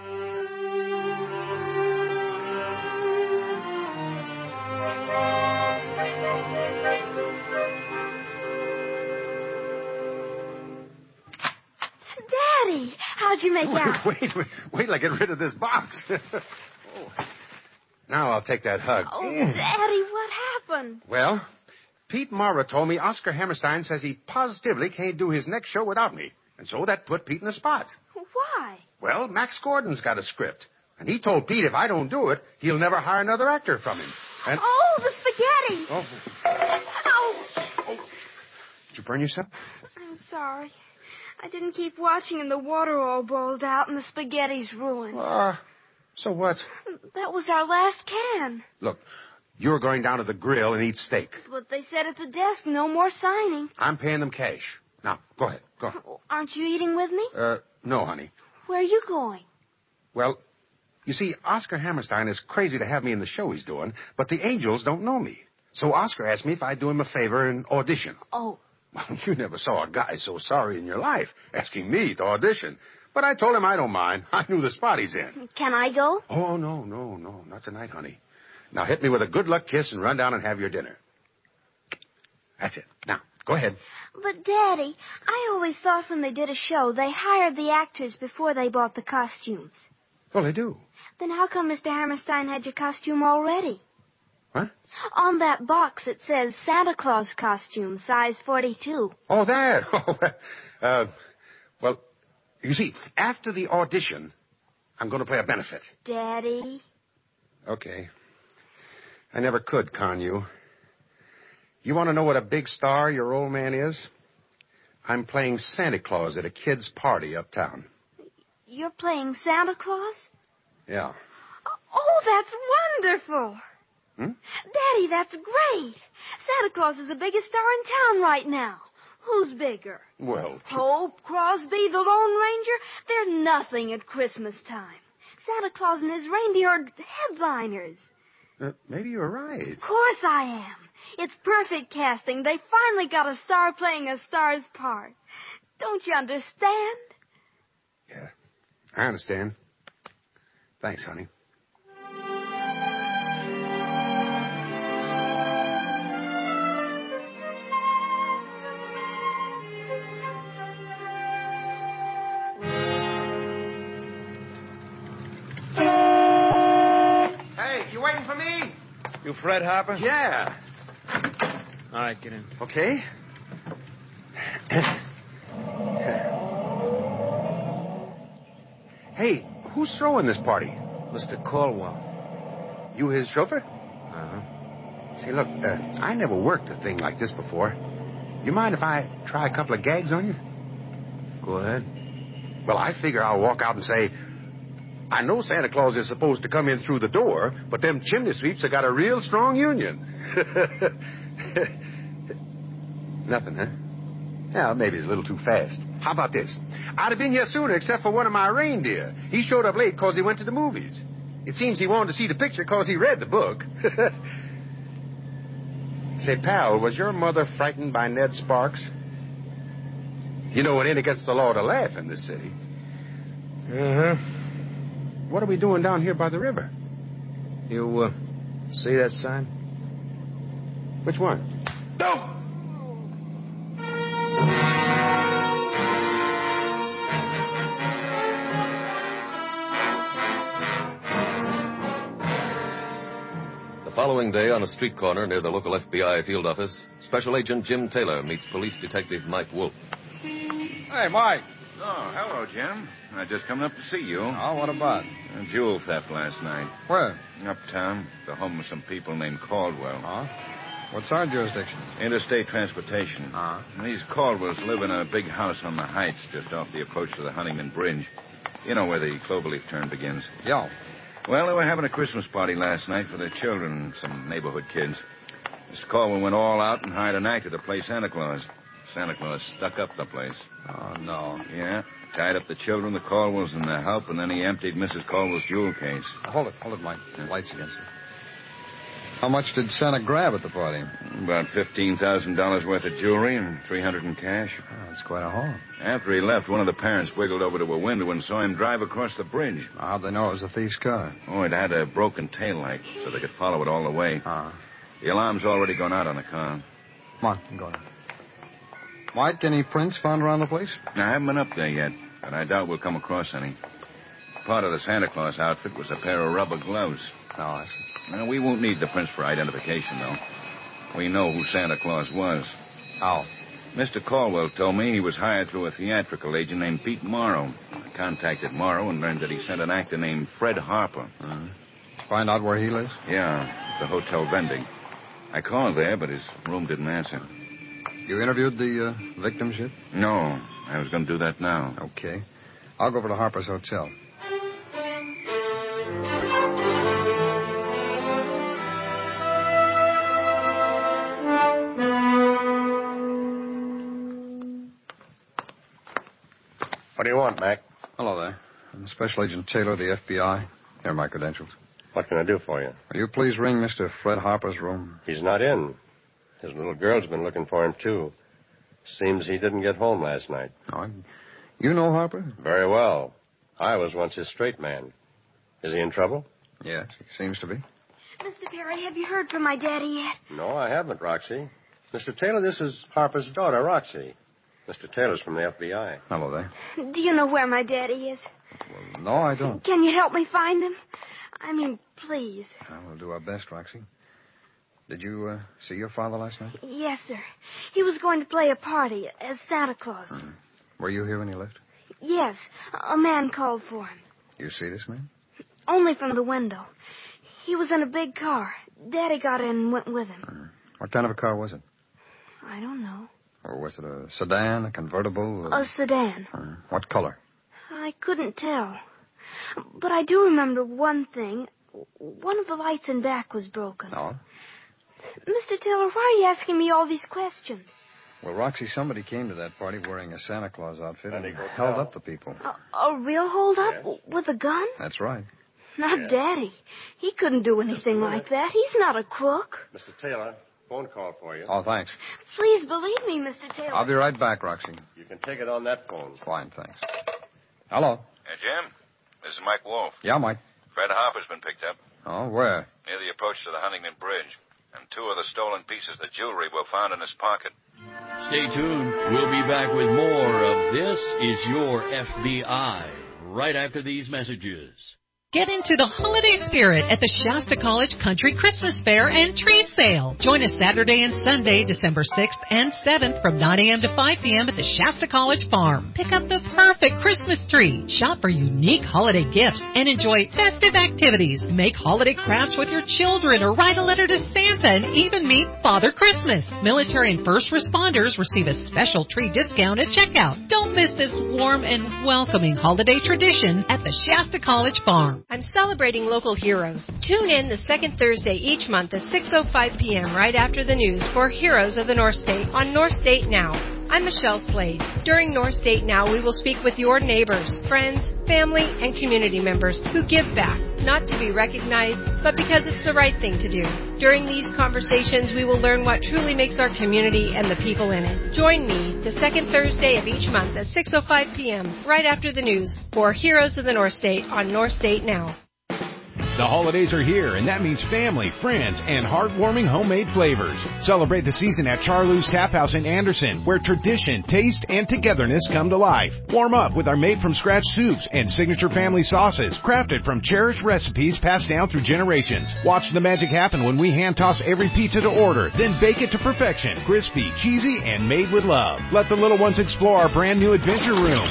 How'd you make out? Wait, wait, wait, wait till I get rid of this box. oh. Now I'll take that hug. Oh, Daddy, what happened? Well, Pete Morrow told me Oscar Hammerstein says he positively can't do his next show without me. And so that put Pete in the spot. Why? Well, Max Gordon's got a script. And he told Pete if I don't do it, he'll never hire another actor from him. And... Oh, the spaghetti! Oh. Ouch! Oh. Did you burn yourself? I'm sorry. I didn't keep watching and the water all boiled out and the spaghetti's ruined. Ah, uh, so what? That was our last can. Look, you're going down to the grill and eat steak. But they said at the desk, no more signing. I'm paying them cash. Now, go ahead, go. Aren't you eating with me? Uh, no, honey. Where are you going? Well, you see, Oscar Hammerstein is crazy to have me in the show he's doing, but the Angels don't know me. So Oscar asked me if I'd do him a favor and audition. Oh. Well, you never saw a guy so sorry in your life, asking me to audition. But I told him I don't mind. I knew the spot he's in. Can I go? Oh, no, no, no, not tonight, honey. Now hit me with a good luck kiss and run down and have your dinner. That's it. Now, go ahead. But, Daddy, I always thought when they did a show, they hired the actors before they bought the costumes. Well, they do. Then how come Mister Hammerstein had your costume already? What? On that box it says Santa Claus costume, size forty-two. Oh, that. uh, well, you see, after the audition, I'm going to play a benefit. Daddy? Okay. I never could con you. You want to know what a big star your old man is? I'm playing Santa Claus at a kid's party uptown. You're playing Santa Claus? Yeah. Oh, that's wonderful. Hmm? Daddy, that's great. Santa Claus is the biggest star in town right now. Who's bigger? Well, Hope, Crosby, the Lone Ranger? They're nothing at Christmas time. Santa Claus and his reindeer are headliners. uh, maybe you're right. Of course I am. It's perfect casting. They finally got a star playing a star's part. Don't you understand? Yeah, I understand. Thanks, honey. Hey, you waiting for me? You Fred Harper? Yeah. All right, get in. Okay. Hey, who's throwing this party? Mister Caldwell. You his chauffeur? Uh-huh. See, look, uh, I never worked a thing like this before. You mind if I try a couple of gags on you? Go ahead. Well, I figure I'll walk out and say, I know Santa Claus is supposed to come in through the door, but them chimney sweeps have got a real strong union. Nothing, huh? Yeah, maybe it's a little too fast. How about this? I'd have been here sooner except for one of my reindeer. He showed up late because he went to the movies. It seems he wanted to see the picture because he read the book. Say, pal, was your mother frightened by Ned Sparks? You know, it ain't against the law to laugh in this city. Uh-huh. What are we doing down here by the river? You, uh, see that sign? Which one? Don't! The following day, on a street corner near the local F B I field office, Special Agent Jim Taylor meets Police Detective Mike Wolf. Hey, Mike. Oh, hello, Jim. I just come up to see you. Oh, what about? A jewel theft last night. Where? Uptown. The home of some people named Caldwell. Huh? What's our jurisdiction? Interstate Transportation. Uh-huh. These Caldwells live in a big house on the Heights just off the approach to the Huntington Bridge. You know where the Cloverleaf turn begins. Yeah. Well, they were having a Christmas party last night for their children and some neighborhood kids. Mister Caldwell went all out and hired an actor to play Santa Claus. Santa Claus stuck up the place. Oh, no. Yeah. Tied up the children, the Caldwells, and their help, and then he emptied Missus Caldwell's jewel case. Hold it, hold it, Mike. The light's against it. How much did Santa grab at the party? About fifteen thousand dollars worth of jewelry and three hundred in cash. Oh, that's quite a haul. After he left, one of the parents wiggled over to a window and saw him drive across the bridge. How'd they know it was the thief's car? Oh, it had a broken taillight, so they could follow it all the way. Ah. The alarm's already gone out on the car. Come on, go on. Mike, any prints found around the place? I haven't been up there yet, but I doubt we'll come across any. Part of the Santa Claus outfit was a pair of rubber gloves. Oh, I see. Well, we won't need the prints for identification, though. We know who Santa Claus was. How? Mister Caldwell told me he was hired through a theatrical agent named Pete Morrow. I contacted Morrow and learned that he sent an actor named Fred Harper. Uh-huh. Find out where he lives? Yeah, the hotel vending. I called there, but his room didn't answer. You interviewed the uh, victims yet? No. I was going to do that now. Okay. I'll go over to Harper's hotel. What do you want, Mac? Hello there. I'm Special Agent Taylor of the F B I. Here are my credentials. What can I do for you? Will you please ring Mister Fred Harper's room? He's not in. His little girl's been looking for him, too. Seems he didn't get home last night. Oh, you know Harper? Very well. I was once his straight man. Is he in trouble? Yes, he seems to be. Mister Perry, have you heard from my daddy yet? No, I haven't, Roxy. Mister Taylor, this is Harper's daughter, Roxy. Mister Taylor's from the F B I. Hello there. Do you know where my daddy is? Well, no, I don't. Can you help me find him? I mean, please. I will do our best, Roxy. Did you uh, see your father last night? Yes, sir. He was going to play a party as Santa Claus. Mm. Were you here when he left? Yes. A man called for him. You see this man? Only from the window. He was in a big car. Daddy got in and went with him. What kind of a car was it? I don't know. Or was it a sedan, a convertible? Or... A sedan. Uh, what color? I couldn't tell. But I do remember one thing. One of the lights in back was broken. Oh? Mister Taylor, why are you asking me all these questions? Well, Roxy, somebody came to that party wearing a Santa Claus outfit and held up the people. A, a real hold-up? Yes. With a gun? That's right. Not yes. Daddy. He couldn't do anything like that. He's not a crook. Mister Taylor, phone call for you. Oh, thanks. Please believe me, Mister Taylor. I'll be right back, Roxy. You can take it on that phone. Fine, thanks. Hello. Hey, Jim. This is Mike Wolf. Yeah, Mike. Fred Harper's been picked up. Oh, where? Near the approach to the Huntington Bridge. And two of the stolen pieces of jewelry were found in his pocket. Stay tuned. We'll be back with more of This Is Your F B I right after these messages. Get into the holiday spirit at the Shasta College Country Christmas Fair and Tree Sale. Join us Saturday and Sunday, December sixth and seventh from nine a.m. to five p.m. at the Shasta College Farm. Pick up the perfect Christmas tree, shop for unique holiday gifts, and enjoy festive activities. Make holiday crafts with your children or write a letter to Santa and even meet Father Christmas. Military and first responders receive a special tree discount at checkout. Don't miss this warm and welcoming holiday tradition at the Shasta College Farm. I'm celebrating local heroes. Tune in the second Thursday each month at six oh five p.m. right after the news for Heroes of the North State on North State Now. I'm Michelle Slade. During North State Now, we will speak with your neighbors, friends, family, and community members who give back, not to be recognized, but because it's the right thing to do. During these conversations, we will learn what truly makes our community and the people in it. Join me the second Thursday of each month at six oh five p.m. right after the news for Heroes of the North State on North State Now. The holidays are here, and that means family, friends, and heartwarming homemade flavors. Celebrate the season at Charloo's Tap House in Anderson, where tradition, taste, and togetherness come to life. Warm up with our made-from-scratch soups and signature family sauces, crafted from cherished recipes passed down through generations. Watch the magic happen when we hand-toss every pizza to order, then bake it to perfection, crispy, cheesy, and made with love. Let the little ones explore our brand-new adventure room,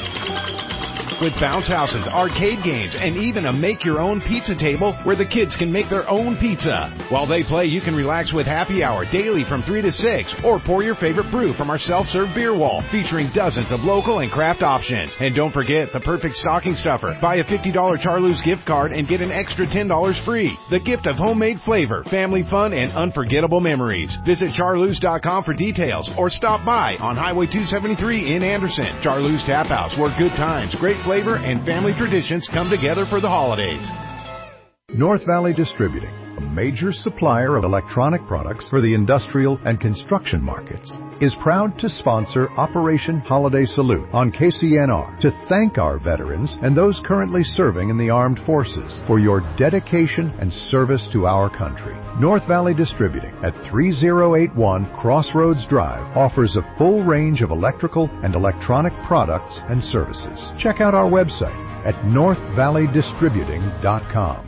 with bounce houses, arcade games, and even a make-your-own pizza table where the kids can make their own pizza. While they play, you can relax with happy hour daily from three to six, or pour your favorite brew from our self-serve beer wall, featuring dozens of local and craft options. And don't forget the perfect stocking stuffer. Buy a fifty dollars Charloo's gift card and get an extra ten dollars free. The gift of homemade flavor, family fun, and unforgettable memories. Visit charloos dot com for details, or stop by on Highway two seventy-three in Anderson. Charloo's Tap House, where good times, great flavor, and family traditions come together for the holidays. North Valley Distributing, a major supplier of electronic products for the industrial and construction markets, is proud to sponsor Operation Holiday Salute on K C N R to thank our veterans and those currently serving in the armed forces for your dedication and service to our country. North Valley Distributing at thirty eighty-one Crossroads Drive offers a full range of electrical and electronic products and services. Check out our website at north valley distributing dot com.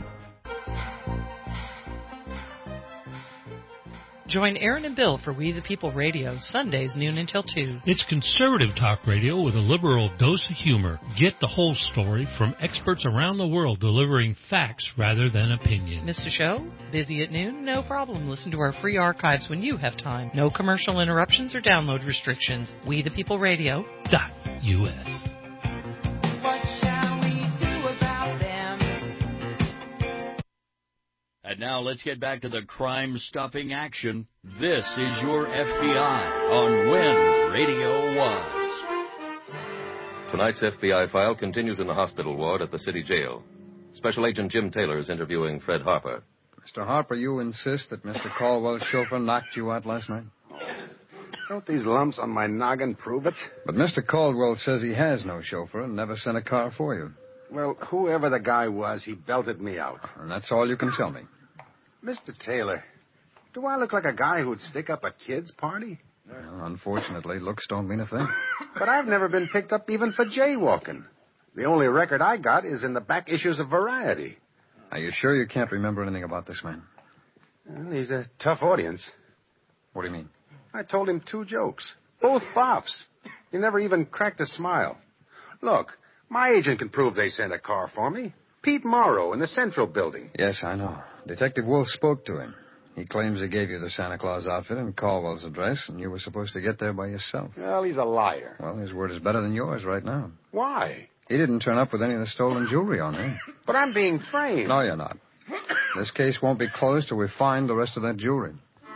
Join Aaron and Bill for We the People Radio, Sundays noon until two. It's conservative talk radio with a liberal dose of humor. Get the whole story from experts around the world delivering facts rather than opinion. Missed a show? Busy at noon? No problem. Listen to our free archives when you have time. No commercial interruptions or download restrictions. We the People Radio dot U S. And now let's get back to the crime-stopping action. This is your F B I on When Radio Was. Tonight's F B I file continues in the hospital ward at the city jail. Special Agent Jim Taylor is interviewing Fred Harper. Mister Harper, you insist that Mister Caldwell's chauffeur knocked you out last night? Don't these lumps on my noggin prove it? But Mister Caldwell says he has no chauffeur and never sent a car for you. Well, whoever the guy was, he belted me out. And that's all you can tell me. Mister Taylor, do I look like a guy who'd stick up a kid's party? Well, unfortunately, looks don't mean a thing. But I've never been picked up even for jaywalking. The only record I got is in the back issues of Variety. Are you sure you can't remember anything about this man? Well, he's a tough audience. What do you mean? I told him two jokes. Both boffs. He never even cracked a smile. Look, my agent can prove they sent a car for me. Pete Morrow in the Central Building. Yes, I know. Detective Wolf spoke to him. He claims he gave you the Santa Claus outfit and Caldwell's address, and you were supposed to get there by yourself. Well, he's a liar. Well, his word is better than yours right now. Why? He didn't turn up with any of the stolen jewelry on him. But I'm being framed. No, you're not. This case won't be closed till we find the rest of that jewelry.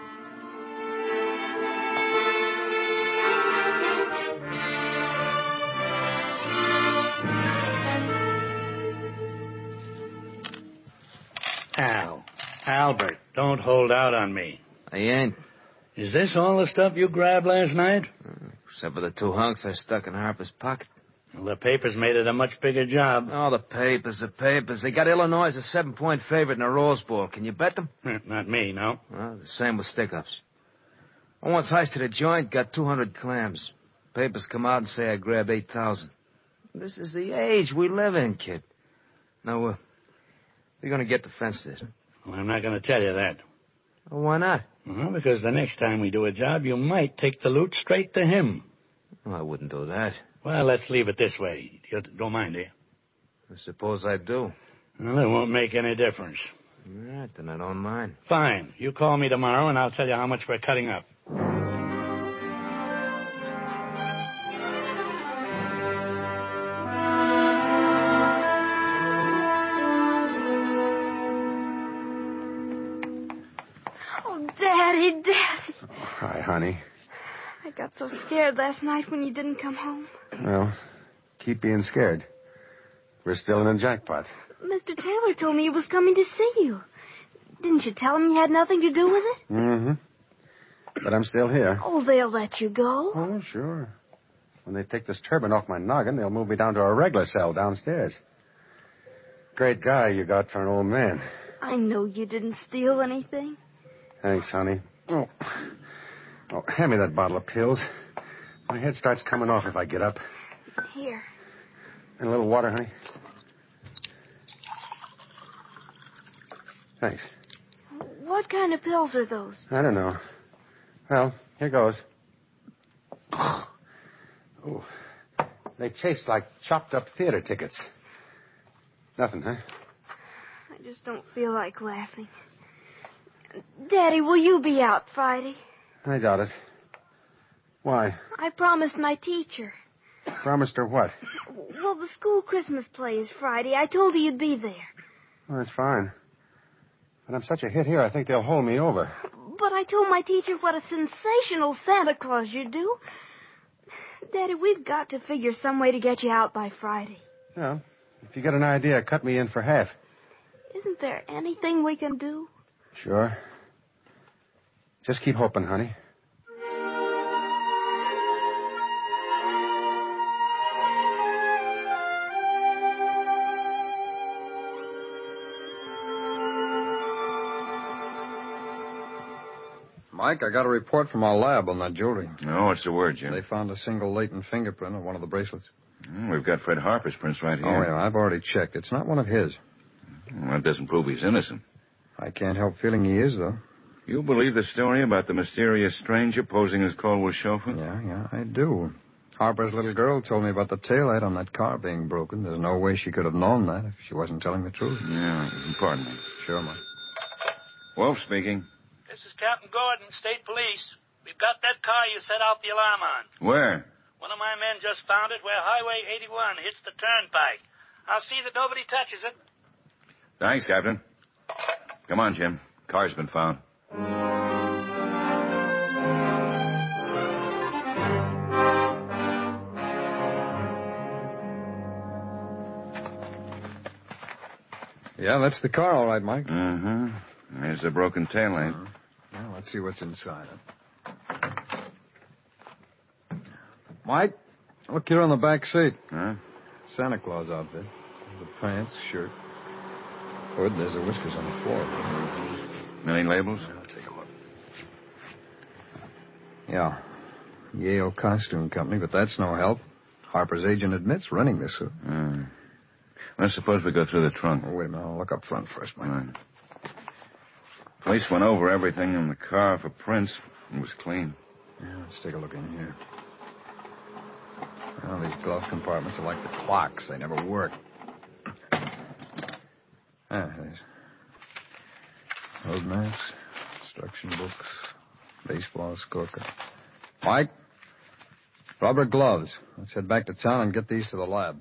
Al. Albert, don't hold out on me. I ain't. Is this all the stuff you grabbed last night? Except for the two hunks I stuck in Harper's pocket. Well, the papers made it a much bigger job. Oh, the papers, the papers. They got Illinois as a seven-point favorite in the Rose Bowl. Can you bet them? Not me, no. Well, the same with stick-ups. I once heisted a joint, got two hundred clams. Papers come out and say I grabbed eight thousand. This is the age we live in, kid. Now, uh, you're going to get the fence this. Well, I'm not going to tell you that. Well, why not? Well, because the next time we do a job, you might take the loot straight to him. Well, I wouldn't do that. Well, let's leave it this way. You don't mind, do you? I suppose I do. Well, it won't make any difference. All right, then I don't mind. Fine. You call me tomorrow, and I'll tell you how much we're cutting up. Oh, Daddy, Daddy. Hi, honey. I got so scared last night when you didn't come home. Well, keep being scared. We're still in a jackpot. Mister Taylor told me he was coming to see you. Didn't you tell him you had nothing to do with it? Mm-hmm. But I'm still here. Oh, they'll let you go. Oh, sure. When they take this turban off my noggin, they'll move me down to a regular cell downstairs. Great guy you got for an old man. I know you didn't steal anything. Thanks, honey. Oh. Oh, hand me that bottle of pills. My head starts coming off if I get up. Here. And a little water, honey. Thanks. What kind of pills are those? I don't know. Well, here goes. Oh, they taste like chopped up theater tickets. Nothing, huh? I just don't feel like laughing. Daddy, will you be out Friday? I doubt it. Why? I promised my teacher. Promised her what? Well, the school Christmas play is Friday. I told her you'd be there. Well, that's fine. But I'm such a hit here, I think they'll hold me over. But I told my teacher what a sensational Santa Claus you do. Daddy, we've got to figure some way to get you out by Friday. Well, if you get an idea, cut me in for half. Isn't there anything we can do? Sure. Just keep hoping, honey. Mike, I got a report from our lab on that jewelry. Oh, what's the word, Jim? They found a single latent fingerprint on one of the bracelets. Mm, we've got Fred Harper's prints right here. Oh, yeah, I've already checked. It's not one of his. Well, that doesn't prove he's innocent. I can't help feeling he is, though. You believe the story about the mysterious stranger posing as Caldwell's chauffeur? Yeah, yeah, I do. Harper's little girl told me about the taillight on that car being broken. There's no way she could have known that if she wasn't telling the truth. Yeah, pardon me. Sure, Mike. Wolf speaking. This is Captain Gordon, State Police. We've got that car you set out the alarm on. Where? One of my men just found it where Highway eighty-one hits the turnpike. I'll see that nobody touches it. Thanks, Captain. Come on, Jim. Car's been found. Yeah, that's the car, all right, Mike. Mm-hmm. There's the broken taillight. Uh-huh. Well, let's see what's inside it. Mike, look here on the back seat. Huh? Santa Claus outfit. There's the pants, shirt, hood. There's the whiskers on the floor. Any labels? I'll take a look. Yeah. Yale Costume Company, but that's no help. Harper's agent admits running this suit. Mm. Well, suppose we go through the trunk. Oh, wait a minute. I'll look up front first, Mike. Right. Police went over everything in the car for prints. It was clean. Yeah, let's take a look in here. Well, these glove compartments are like the clocks. They never work. Ah, there's road maps, instruction books, baseball scorecard. Mike, rubber gloves. Let's head back to town and get these to the lab.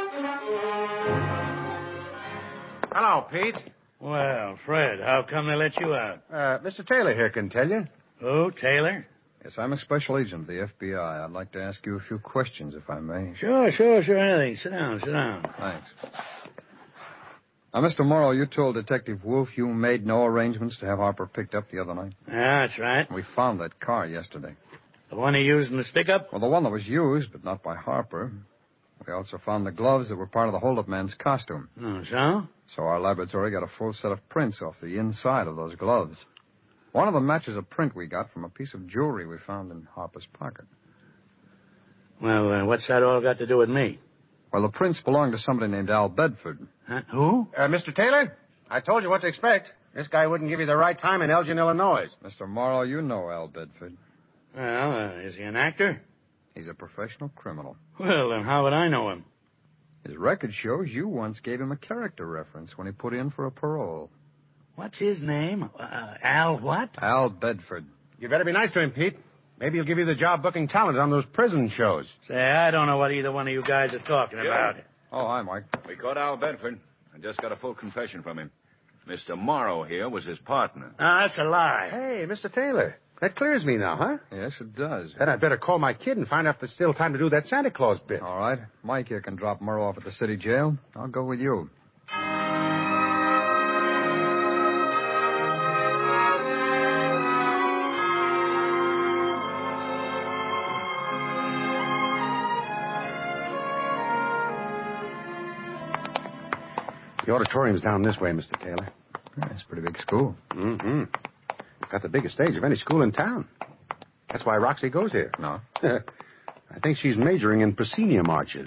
Hello, Pete. Well, Fred, how come they let you out? Uh, Mister Taylor here can tell you. Who, Taylor? Yes, I'm a special agent of the F B I. I'd like to ask you a few questions, if I may. Sure, sure, sure, anything. Sit down, sit down. Thanks. Now, Mister Morrow, you told Detective Wolf you made no arrangements to have Harper picked up the other night. Yeah, that's right. We found that car yesterday. The one he used in the stick-up? Well, the one that was used, but not by Harper. We also found the gloves that were part of the hold-up man's costume. Oh, so? So our laboratory got a full set of prints off the inside of those gloves. One of them matches a print we got from a piece of jewelry we found in Harper's pocket. Well, uh, what's that all got to do with me? Well, the prints belong to somebody named Al Bedford. Huh? Who? Uh, Mister Taylor, I told you what to expect. This guy wouldn't give you the right time in Elgin, Illinois. Mister Morrow, you know Al Bedford. Well, uh, is he an actor? He's a professional criminal. Well, then how would I know him? His record shows you once gave him a character reference when he put in for a parole. What's his name? Uh, Al what? Al Bedford. You better be nice to him, Pete. Maybe he'll give you the job booking talent on those prison shows. Say, I don't know what either one of you guys are talking Yeah. about. Oh, hi, Mike. We caught Al Bedford. I just got a full confession from him. Mister Morrow here was his partner. Ah, that's a lie. Hey, Mister Taylor, that clears me now, huh? Yes, it does. Then I'd better call my kid and find out if there's still time to do that Santa Claus bit. All right. Mike here can drop Murrow off at the city jail. I'll go with you. The auditorium's down this way, Mister Taylor. Yeah, it's a pretty big school. Mm-hmm. Got the biggest stage of any school in town. That's why Roxy goes here. No? I think she's majoring in proscenium arches.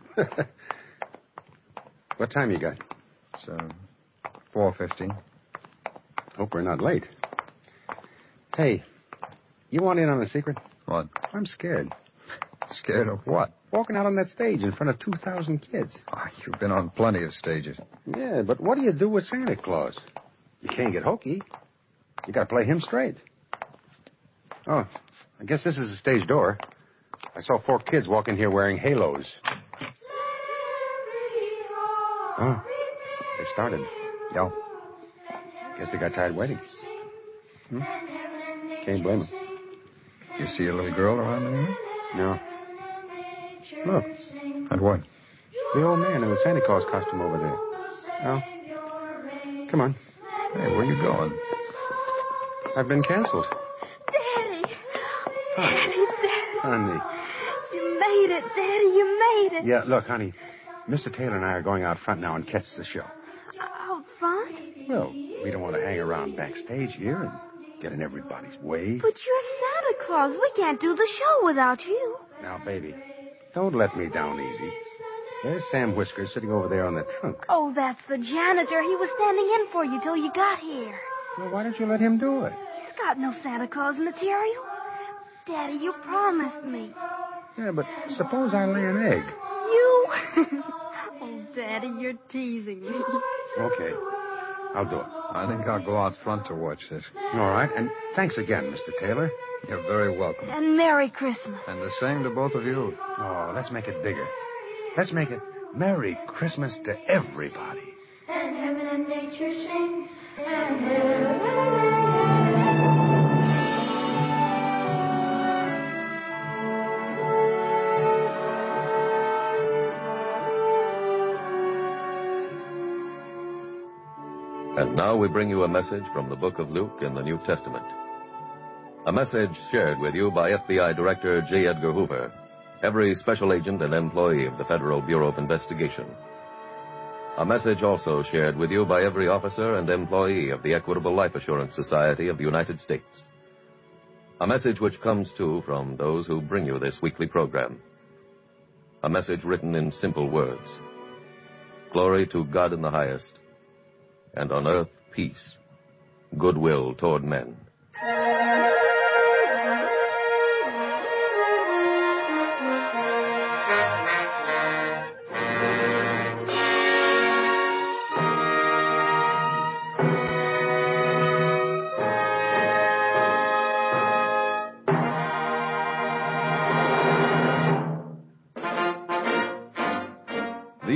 What time you got? It's uh, four fifteen. Hope we're not late. Hey, you want in on a secret? What? I'm scared. Scared of what? Walking out on that stage in front of two thousand kids. Oh, you've been on plenty of stages. Yeah, but what do you do with Santa Claus? You can't get hokey. You gotta play him straight. Oh, I guess this is the stage door. I saw four kids walk in here wearing halos. Oh, they started. Yeah. Guess they got tired waiting. Hmm? Can't blame them. You see a little girl around there? No. Look. And what? The old man in the Santa Claus costume over there. Oh. Come on. Hey, where you going? I've been canceled. Daddy. Daddy, Daddy. Honey. You made it, Daddy. You made it. Yeah, look, honey. Mister Taylor and I are going out front now and catch the show. Out front? Well, we don't want to hang around backstage here and get in everybody's way. But you're Santa Claus. We can't do the show without you. Now, baby, don't let me down easy. There's Sam Whiskers sitting over there on the trunk. Oh, that's the janitor. He was standing in for you till you got here. Well, why don't you let him do it? He's got no Santa Claus material. Daddy, you promised me. Yeah, but suppose I lay an egg. You? Oh, Daddy, you're teasing me. Okay. I'll do it. I think I'll go out front to watch this. All right. And thanks again, Mister Taylor. You're very welcome. And Merry Christmas. And the same to both of you. Oh, let's make it bigger. Let's make it Merry Christmas to everybody. And heaven and nature sing. And heaven And now we bring you a message from the book of Luke in the New Testament. A message shared with you by F B I Director J. Edgar Hoover, every special agent and employee of the Federal Bureau of Investigation. A message also shared with you by every officer and employee of the Equitable Life Assurance Society of the United States. A message which comes, too, from those who bring you this weekly program. A message written in simple words. Glory to God in the highest, and on earth peace, goodwill toward men.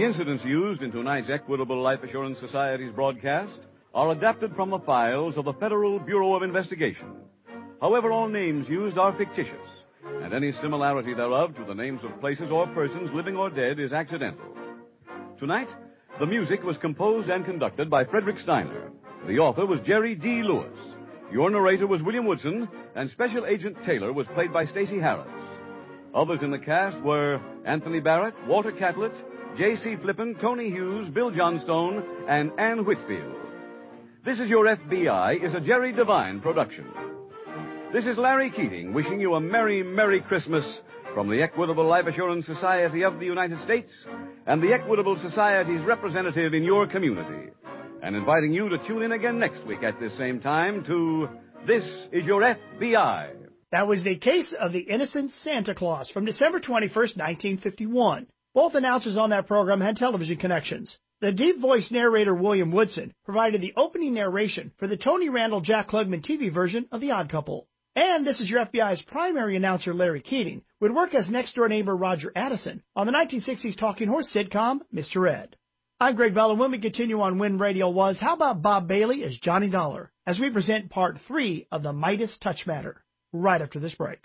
incidents used in tonight's Equitable Life Assurance Society's broadcast are adapted from the files of the Federal Bureau of Investigation. However, all names used are fictitious, and any similarity thereof to the names of places or persons living or dead is accidental. Tonight, the music was composed and conducted by Frederick Steiner. The author was Jerry D. Lewis. Your narrator was William Woodson, and Special Agent Taylor was played by Stacey Harris. Others in the cast were Anthony Barrett, Walter Catlett, J C. Flippen, Tony Hughes, Bill Johnstone, and Ann Whitfield. This Is Your F B I is a Jerry Devine production. This is Larry Keating wishing you a Merry, Merry Christmas from the Equitable Life Assurance Society of the United States and the Equitable Society's representative in your community, and inviting you to tune in again next week at this same time to This Is Your F B I. That was The Case of the Innocent Santa Claus from December twenty-first, nineteen fifty-one. Both announcers on that program had television connections. The deep voice narrator William Woodson provided the opening narration for the Tony Randall Jack Klugman T V version of The Odd Couple. And This Is Your F B I's primary announcer Larry Keating would work as next-door neighbor Roger Addison on the nineteen sixties talking horse sitcom Mister Ed. I'm Greg Bell, and when we continue on When Radio Was, how about Bob Bailey as Johnny Dollar as we present part three of the Midas Touch Matter, right after this break.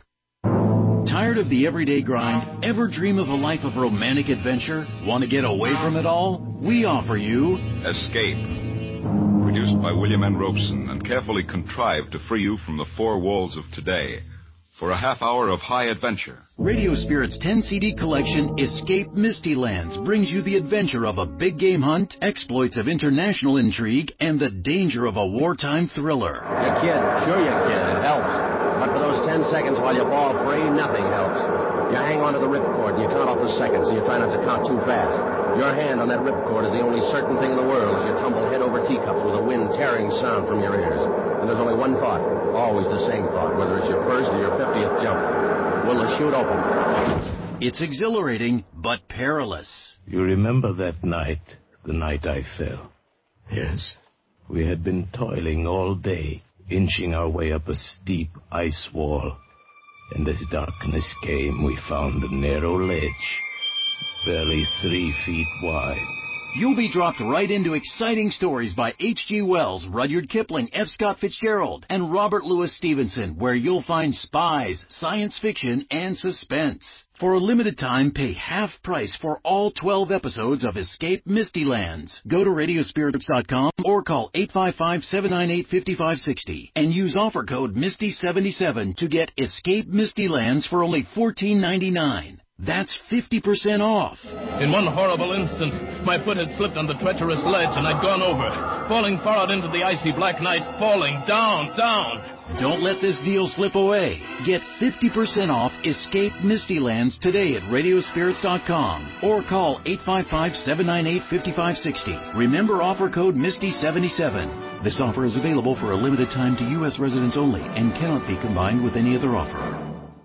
Tired of the everyday grind? Ever dream of a life of romantic adventure? Want to get away from it all? We offer you Escape. Produced by William N. Robeson and carefully contrived to free you from the four walls of today for a half hour of high adventure. Radio Spirit's ten C D collection, Escape Misty Lands, brings you the adventure of a big game hunt, exploits of international intrigue, and the danger of a wartime thriller. You kid, sure you kid, it helps. But for those ten seconds while you ball free, nothing helps. You hang on to the ripcord and you count off the seconds, and you try not to count too fast. Your hand on that ripcord is the only certain thing in the world as you tumble head over teacups with a wind-tearing sound from your ears. And there's only one thought, always the same thought, whether it's your first or your fiftieth jump. Will the chute open? It's exhilarating, but perilous. You remember that night, the night I fell? Yes. We had been toiling all day, inching our way up a steep ice wall. And as darkness came, we found a narrow ledge, barely three feet wide. You'll be dropped right into exciting stories by H G. Wells, Rudyard Kipling, F. Scott Fitzgerald, and Robert Louis Stevenson, where you'll find spies, science fiction, and suspense. For a limited time, pay half price for all twelve episodes of Escape Misty Lands. Go to radio spirits dot com or call eight five five, seven nine eight, five five six zero and use offer code Misty seventy-seven to get Escape Misty Lands for only fourteen ninety-nine. That's fifty percent off. In one horrible instant, my foot had slipped on the treacherous ledge and I'd gone over, falling far out into the icy black night, falling down, down. Don't let this deal slip away. Get fifty percent off Escape Misty Lands today at radio spirits dot com or call eight five five, seven nine eight, five five six zero. Remember offer code Misty seventy-seven. This offer is available for a limited time to U S residents only and cannot be combined with any other offer.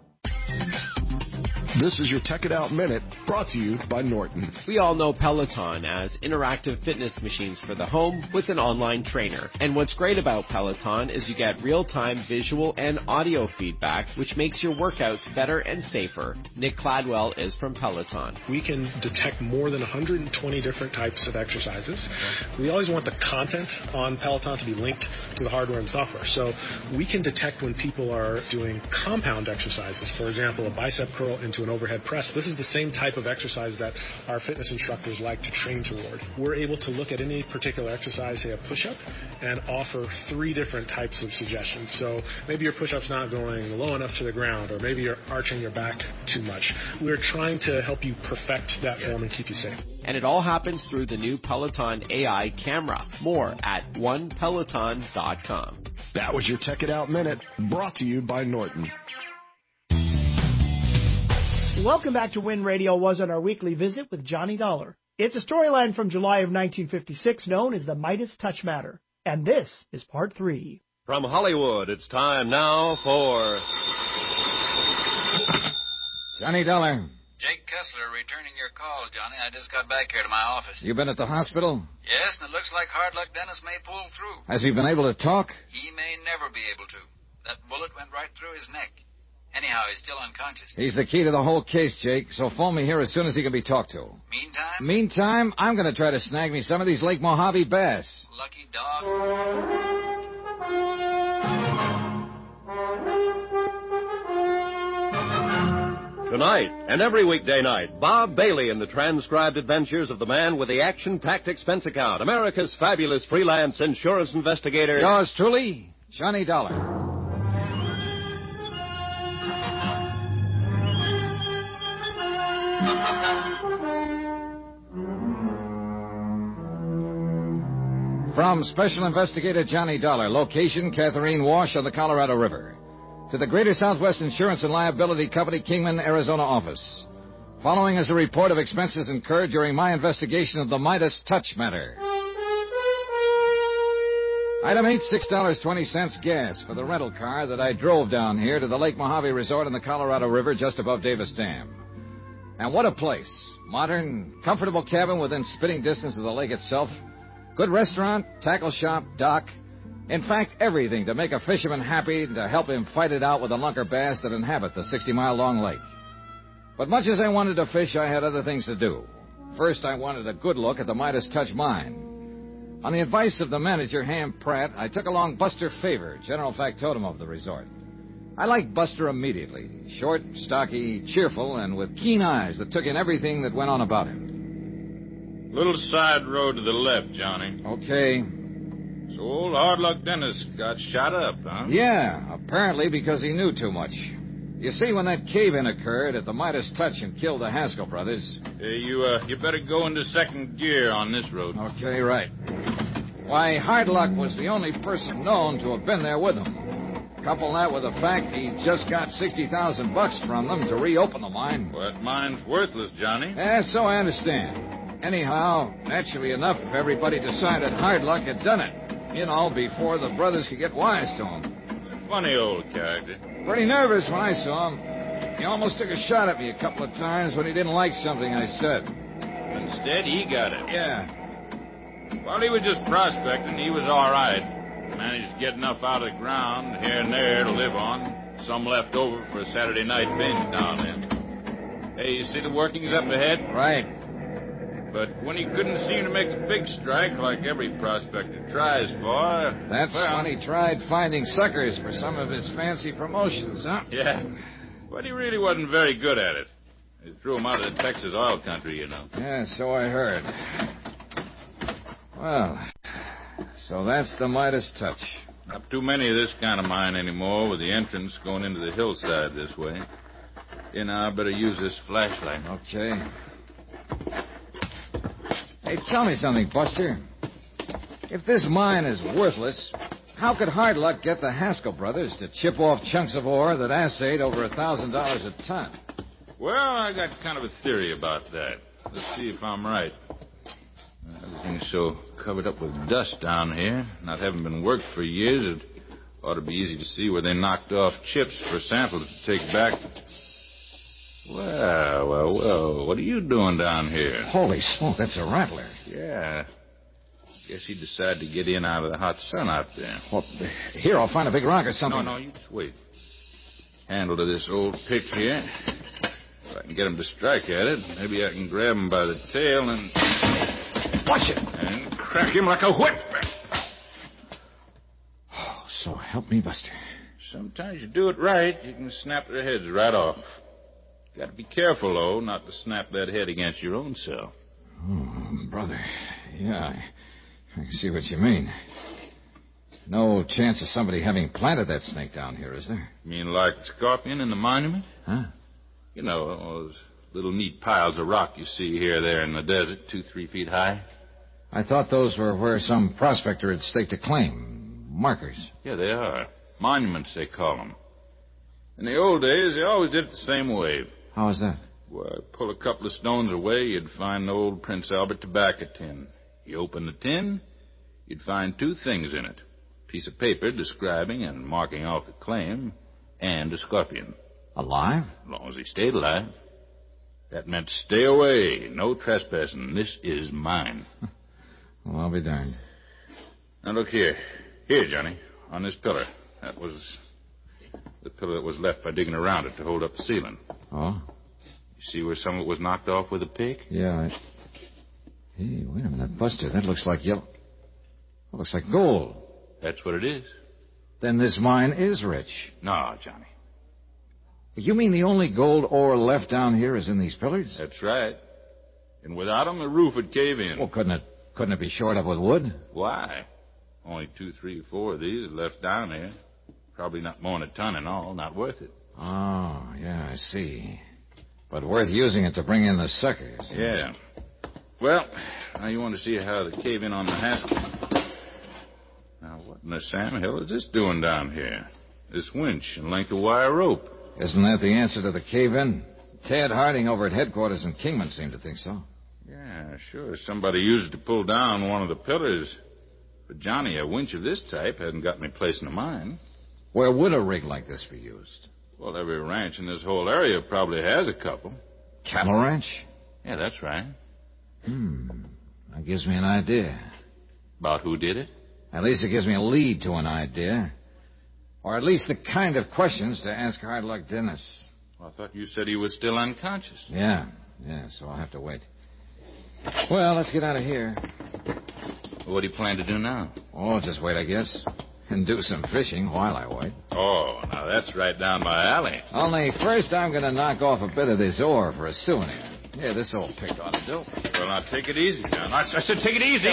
This is your Tech It Out Minute, brought to you by Norton. We all know Peloton as interactive fitness machines for the home with an online trainer. And what's great about Peloton is you get real-time visual and audio feedback, which makes your workouts better and safer. Nick Cladwell is from Peloton. We can detect more than one hundred twenty different types of exercises. We always want the content on Peloton to be linked to the hardware and software. So we can detect when people are doing compound exercises, for example, a bicep curl into an overhead press. This is the same type of exercise that our fitness instructors like to train toward. We're able to look at any particular exercise, say a push-up, and offer three different types of suggestions. So maybe your push-up's not going low enough to the ground, or maybe you're arching your back too much. We're trying to help you perfect that form and keep you safe. And it all happens through the new Peloton A I camera. More at one peloton dot com. That was your Tech It Out Minute, brought to you by Norton. Welcome back to When Radio Was on our weekly visit with Johnny Dollar. It's a storyline from July of nineteen fifty-six known as the Midas Touch Matter. And this is part three. From Hollywood, it's time now for... Johnny Dollar. Jake Kessler returning your call, Johnny. I just got back here to my office. You been at the hospital? Yes, and it looks like Hard Luck Dennis may pull through. Has he been able to talk? He may never be able to. That bullet went right through his neck. Anyhow, he's still unconscious. He's the key to the whole case, Jake, so phone me here as soon as he can be talked to. Meantime? Meantime, I'm going to try to snag me some of these Lake Mojave bass. Lucky dog. Tonight, and every weekday night, Bob Bailey in the transcribed adventures of the man with the action-packed expense account, America's fabulous freelance insurance investigator. Yours truly, Johnny Dollar. From Special Investigator Johnny Dollar, location Catherine Wash on the Colorado River, to the Greater Southwest Insurance and Liability Company, Kingman, Arizona office. Following is a report of expenses incurred during my investigation of the Midas Touch matter. Item eight, six dollars and twenty cents gas for the rental car that I drove down here to the Lake Mojave Resort on the Colorado River just above Davis Dam. And what a place. Modern, comfortable cabin within spitting distance of the lake itself. Good restaurant, tackle shop, dock. In fact, everything to make a fisherman happy and to help him fight it out with the lunker bass that inhabit the sixty-mile-long lake. But much as I wanted to fish, I had other things to do. First, I wanted a good look at the Midas Touch mine. On the advice of the manager, Ham Pratt, I took along Buster Favor, general factotum of the resort. I liked Buster immediately. Short, stocky, cheerful, and with keen eyes that took in everything that went on about him. Little side road to the left, Johnny. Okay. So old Hard Luck Dennis got shot up, huh? Yeah, apparently because he knew too much. You see, when that cave-in occurred at the Midas Touch and killed the Haskell brothers... Hey, you, uh, you better go into second gear on this road. Okay, right. Why, Hard Luck was the only person known to have been there with them. Couple that with the fact he just got sixty thousand bucks from them to reopen the mine. Well, that mine's worthless, Johnny. Yeah, so I understand. Anyhow, naturally enough, everybody decided Hard Luck had done it. You know, before the brothers could get wise to him. Funny old character. Pretty nervous when I saw him. He almost took a shot at me a couple of times when he didn't like something I said. Instead, he got it. Yeah. While he was just prospecting, he was all right. Managed to get enough out of the ground here and there to live on. Some left over for a Saturday night binge now and then. Hey, you see the workings up ahead? Right. But when he couldn't seem to make a big strike like every prospector tries for... That's well, when he tried finding suckers for some of his fancy promotions, huh? Yeah. But he really wasn't very good at it. They threw him out of the Texas oil country, you know. Yeah, so I heard. Well, so that's the Midas Touch. Not too many of this kind of mine anymore, with the entrance going into the hillside this way. You know, I better use this flashlight. Okay. Hey, tell me something, Buster. If this mine is worthless, how could Hard Luck get the Haskell brothers to chip off chunks of ore that assayed over a thousand dollars a ton? Well, I got kind of a theory about that. Let's see if I'm right. Everything's so covered up with dust down here, not having been worked for years, it ought to be easy to see where they knocked off chips for samples to take back. Well, well, well, what are you doing down here? Holy smoke, that's a rattler. Yeah. Guess he decided to get in out of the hot sun out there. Well, here, I'll find a big rock or something. No, no, you just wait. Handle to this old pick here. If I can get him to strike at it, maybe I can grab him by the tail and... Watch it! And crack him like a whip. Oh, so help me, Buster. Sometimes you do it right, you can snap their heads right off. Got to be careful, though, not to snap that head against your own self. Oh, brother. Yeah, I, I can see what you mean. No chance of somebody having planted that snake down here, is there? You mean like the scorpion in the monument? Huh? You know, those little neat piles of rock you see here there in the desert, two, three feet high. I thought those were where some prospector had staked a claim. Markers. Yeah, they are. Monuments, they call them. In the old days, they always did it the same way. How was that? Well, pull a couple of stones away, you'd find an old Prince Albert tobacco tin. You open the tin, you'd find two things in it. A piece of paper describing and marking off the claim, and a scorpion. Alive? As long as he stayed alive. That meant stay away, no trespassing. This is mine. Well, I'll be darned. Now, look here. Here, Johnny, on this pillar. That was... The pillar that was left by digging around it to hold up the ceiling. Oh? You see where some of it was knocked off with a pick? Yeah, I... Hey, wait a minute, Buster. That looks like yellow... That looks like gold. That's what it is. Then this mine is rich. No, Johnny. You mean the only gold ore left down here is in these pillars? That's right. And without them, the roof would cave in. Well, couldn't it, couldn't it be shored up with wood? Why? Only two, three, four of these are left down there. Probably not more than a ton in all. Not worth it. Oh, yeah, I see. But worth using it to bring in the suckers. Yeah. Well, now you want to see how the cave in on the Haskell. Now, what in the Sam hell is this doing down here? This winch and length of wire rope. Isn't that the answer to the cave-in? Ted Harding over at headquarters in Kingman seemed to think so. Yeah, sure. Somebody used it to pull down one of the pillars. But, Johnny, a winch of this type hadn't got any place in the mine. Where would a rig like this be used? Well, every ranch in this whole area probably has a couple. Cattle ranch? Yeah, that's right. Hmm. That gives me an idea. About who did it? At least it gives me a lead to an idea. Or at least the kind of questions to ask Hard Luck Dennis. Well, I thought you said he was still unconscious. Yeah, yeah, so I'll have to wait. Well, let's get out of here. Well, what do you plan to do now? Oh, just wait, I guess. And do some fishing while I wait. Oh, now that's right down my alley. Only first I'm going to knock off a bit of this ore for a souvenir. Yeah, this old pick ought to do. Well, now take it easy, John. I, I said take it easy.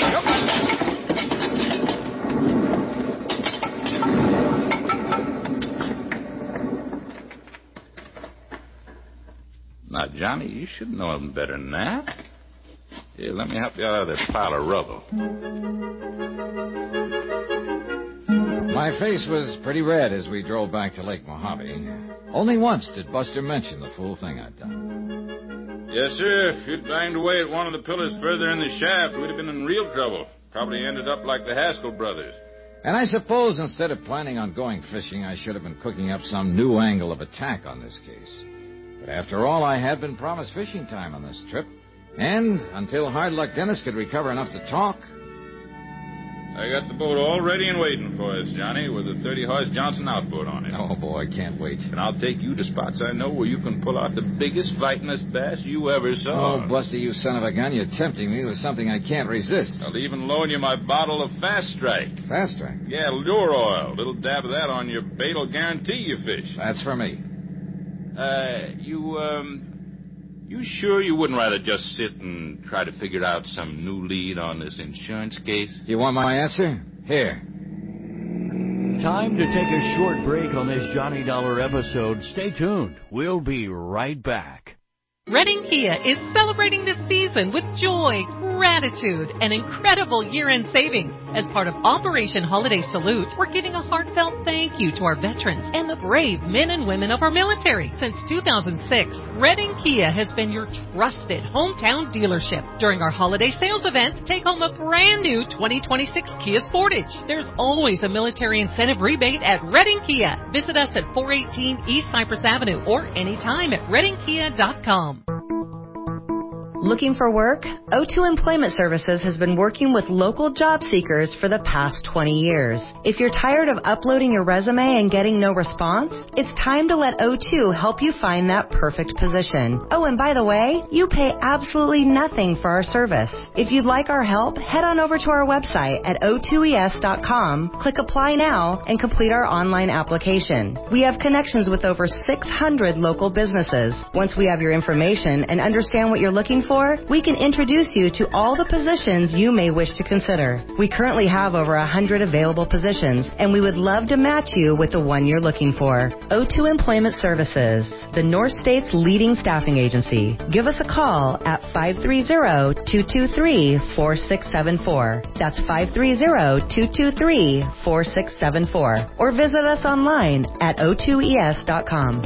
Now, Johnny, you should know him better than that. Here, let me help you out of this pile of rubble. My face was pretty red as we drove back to Lake Mojave. Only once did Buster mention the fool thing I'd done. Yes, sir. If you'd banged away at one of the pillars further in the shaft, we'd have been in real trouble. Probably ended up like the Haskell brothers. And I suppose instead of planning on going fishing, I should have been cooking up some new angle of attack on this case. But after all, I had been promised fishing time on this trip. And until Hard Luck Dennis could recover enough to talk... I got the boat all ready and waiting for us, Johnny, with a thirty-horse Johnson outboard on it. Oh, boy, can't wait. And I'll take you to spots I know where you can pull out the biggest, fightingest bass you ever saw. Oh, Buster, you son of a gun, you're tempting me with something I can't resist. I'll even loan you my bottle of Fast Strike. Fast Strike? Yeah, lure oil. Little dab of that on your bait'll guarantee you fish. That's for me. Uh, you, um... You sure you wouldn't rather just sit and try to figure out some new lead on this insurance case? You want my answer? Here. Time to take a short break on this Johnny Dollar episode. Stay tuned. We'll be right back. Redding Kia is celebrating this season with joy, gratitude, and incredible year-end savings. As part of Operation Holiday Salute, we're giving a heartfelt thank you to our veterans and the brave men and women of our military. Since two thousand six, Redding Kia has been your trusted hometown dealership. During our holiday sales event, take home a brand new twenty twenty-six Kia Sportage. There's always a military incentive rebate at Redding Kia. Visit us at four eighteen East Cypress Avenue or anytime at redding kia dot com. Looking for work? O two Employment Services has been working with local job seekers for the past twenty years. If you're tired of uploading your resume and getting no response, it's time to let O two help you find that perfect position. Oh, and by the way, you pay absolutely nothing for our service. If you'd like our help, head on over to our website at o two e s dot com, click Apply Now, and complete our online application. We have connections with over six hundred local businesses. Once we have your information and understand what you're looking for, we can introduce you to all the positions you may wish to consider. We currently have over one hundred available positions, and we would love to match you with the one you're looking for. O two Employment Services, the North State's leading staffing agency. Give us a call at five three zero, two two three, four six seven four. That's five three zero, two two three, four six seven four. Or visit us online at o two e s dot com.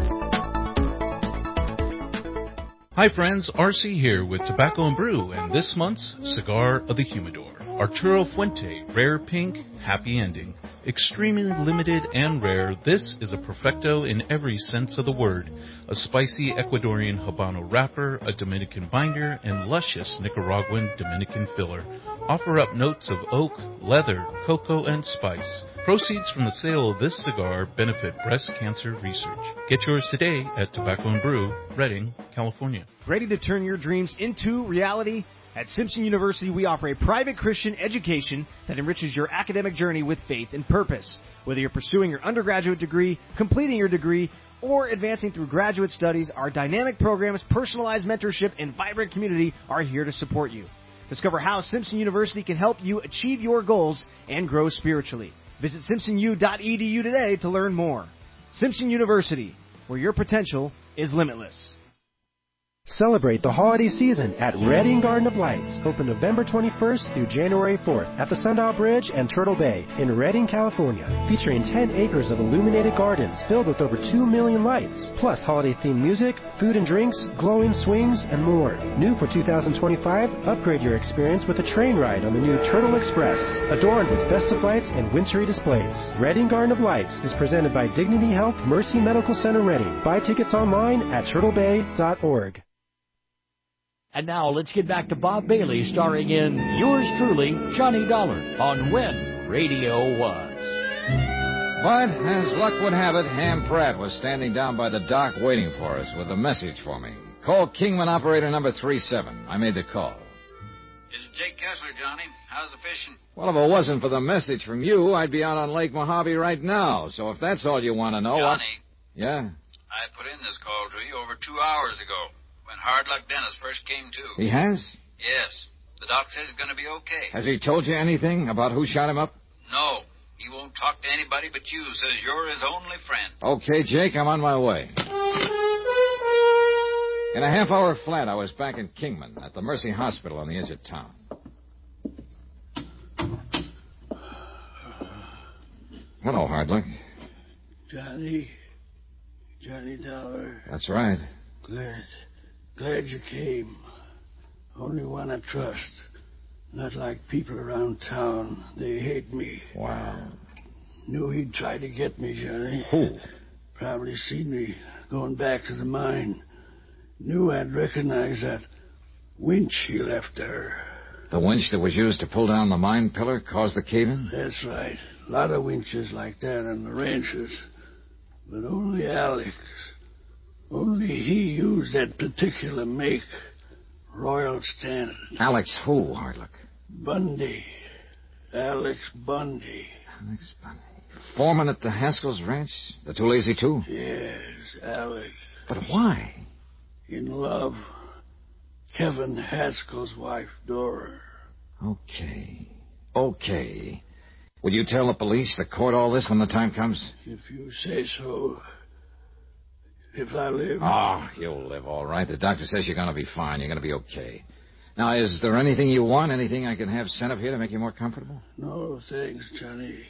Hi friends, R C here with Tobacco and Brew and this month's Cigar of the Humidor, Arturo Fuente, Rare Pink, Happy Ending. Extremely limited and rare, this is a perfecto in every sense of the word. A spicy Ecuadorian Habano wrapper, a Dominican binder, and luscious Nicaraguan Dominican filler offer up notes of oak, leather, cocoa, and spice. Proceeds from the sale of this cigar benefit breast cancer research. Get yours today at Tobacco and Brew, Redding, California. Ready to turn your dreams into reality? At Simpson University, we offer a private Christian education that enriches your academic journey with faith and purpose. Whether you're pursuing your undergraduate degree, completing your degree, or advancing through graduate studies, our dynamic programs, personalized mentorship, and vibrant community are here to support you. Discover how Simpson University can help you achieve your goals and grow spiritually. Visit simpson u dot e d u today to learn more. Simpson University, where your potential is limitless. Celebrate the holiday season at Redding Garden of Lights, open November twenty-first through January fourth at the Sundial Bridge and Turtle Bay in Redding, California, featuring ten acres of illuminated gardens filled with over two million lights, plus holiday-themed music, food and drinks, glowing swings, and more. New for two thousand twenty-five, upgrade your experience with a train ride on the new Turtle Express, adorned with festive lights and wintry displays. Redding Garden of Lights is presented by Dignity Health Mercy Medical Center Redding. Buy tickets online at turtle bay dot org. And now let's get back to Bob Bailey starring in yours truly, Johnny Dollar, on When Radio Was. But, as luck would have it, Ham Pratt was standing down by the dock waiting for us with a message for me. Call Kingman operator number three seven. I made the call. It's Jake Kessler, Johnny. How's the fishing? Well, if it wasn't for the message from you, I'd be out on Lake Mojave right now. So if that's all you want to know... Johnny. I... Yeah? I put in this call to you over two hours ago. When Hard Luck Dennis first came to. He has? Yes. The doc says he's going to be okay. Has he told you anything about who shot him up? No. He won't talk to anybody but you. Says you're his only friend. Okay, Jake, I'm on my way. In a half hour flat, I was back in Kingman at the Mercy Hospital on the edge of town. Hello, Hard Luck. Johnny. Johnny Dollar. That's right. Glad. Glad you came. Only one I trust. Not like people around town. They hate me. Wow. Knew he'd try to get me, Johnny. Who? Probably seen me going back to the mine. Knew I'd recognize that winch he left there. The winch that was used to pull down the mine pillar caused the cave-in? That's right. A lot of winches like that on the ranches. But only Alex... Only he used that particular make, Royal Standard. Alex who, Hardluck? Bundy. Alex Bundy. Alex Bundy. Foreman at the Haskell's Ranch? The Too Lazy Two? Yes, Alex. But why? In love. Kevin Haskell's wife, Dora. Okay. Okay. Will you tell the police, the court, all this when the time comes? If you say so... If I live... Oh, you'll live all right. The doctor says you're going to be fine. You're going to be okay. Now, is there anything you want? Anything I can have sent up here to make you more comfortable? No, thanks, Johnny.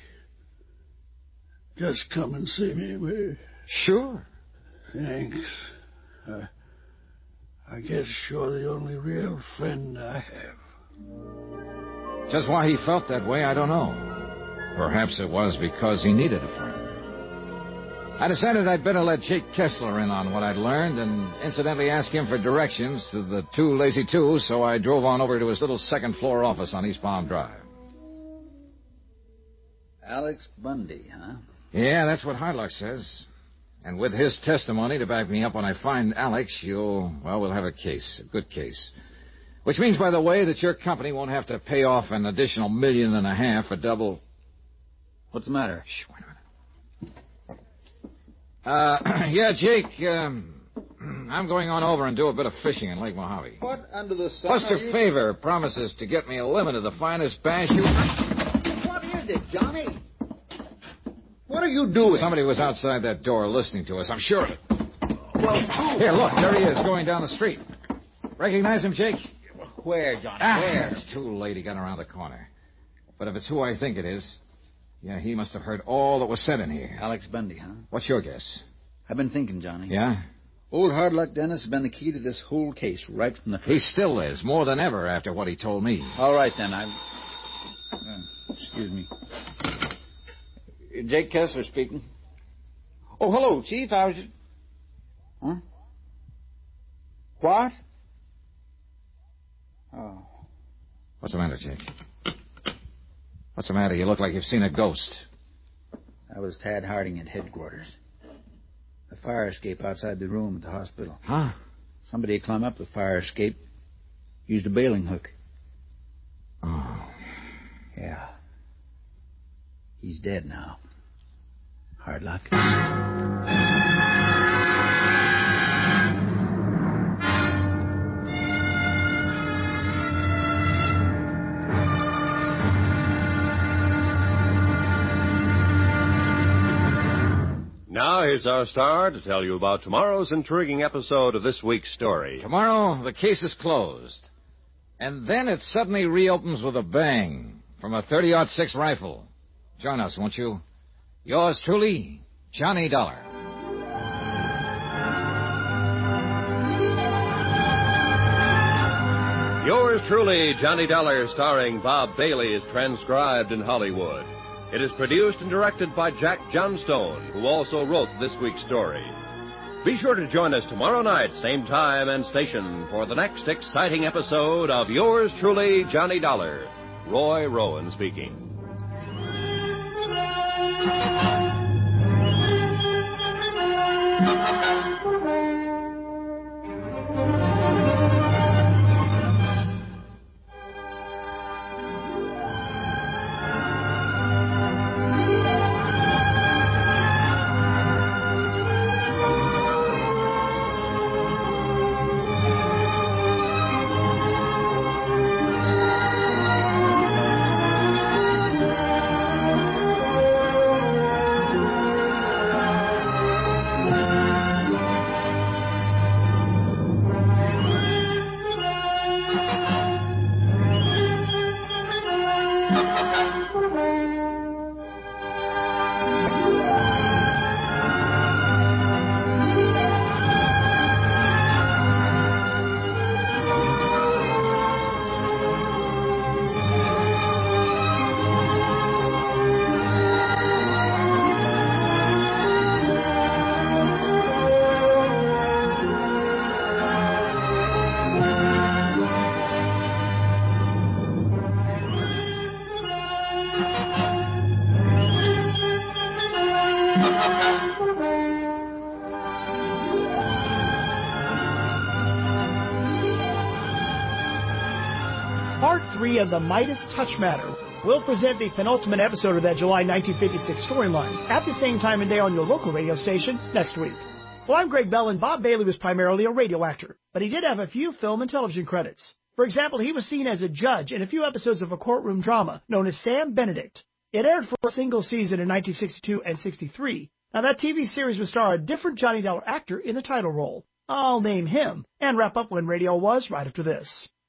Just come and see me, will you? Sure. Thanks. Uh, I guess you're the only real friend I have. Just why he felt that way, I don't know. Perhaps it was because he needed a friend. I decided I'd better let Jake Kessler in on what I'd learned and incidentally ask him for directions to the Two Lazy Two, so I drove on over to his little second-floor office on East Palm Drive. Alex Bundy, huh? Yeah, that's what Hardluck says. And with his testimony to back me up when I find Alex, you'll, well, we'll have a case, a good case. Which means, by the way, that your company won't have to pay off an additional million and a half for double... What's the matter? Shh, wait a minute. Uh, yeah, Jake, um, I'm going on over and do a bit of fishing in Lake Mojave. What under the sun Buster you... Favor promises to get me a limit of the finest bass you... What is it, Johnny? What are you doing? Somebody was outside that door listening to us, I'm sure of it. Well, who? Here, look, there he is, going down the street. Recognize him, Jake? Where, Johnny, ah, where? It's too late, he got around the corner. But if it's who I think it is... Yeah, he must have heard all that was said in here. Alex Bundy, huh? What's your guess? I've been thinking, Johnny. Yeah? Old Hard Luck Dennis has been the key to this whole case right from the first. He still is, more than ever after what he told me. All right, then. I... Uh, excuse me. Jake Kessler speaking. Oh, hello, Chief. How's you? Huh? What? Oh. What's the matter, Jake? What's the matter? You look like you've seen a ghost. That was Tad Harding at headquarters. A fire escape outside the room at the hospital. Huh? Somebody had climbed up the fire escape, used a bailing hook. Oh. Yeah. He's dead now. Hard luck. Now, here's our star to tell you about tomorrow's intriguing episode of this week's story. Tomorrow, the case is closed. And then it suddenly reopens with a bang from a thirty aught six rifle. Join us, won't you? Yours truly, Johnny Dollar. Yours truly, Johnny Dollar, starring Bob Bailey, is transcribed in Hollywood. It is produced and directed by Jack Johnstone, who also wrote this week's story. Be sure to join us tomorrow night, same time and station, for the next exciting episode of Yours truly, Johnny Dollar. Roy Rowan speaking. Part three of the Midas Touch Matter will present the penultimate episode of that July nineteen fifty-six storyline at the same time and day on your local radio station next week. Well, I'm Greg Bell, and Bob Bailey was primarily a radio actor, but he did have a few film and television credits. For example, he was seen as a judge in a few episodes of a courtroom drama known as Sam Benedict. It aired for a single season in nineteen sixty-two and sixty-three. Now, that T V series would star a different Johnny Dollar actor in the title role. I'll name him and wrap up When Radio Was right after this.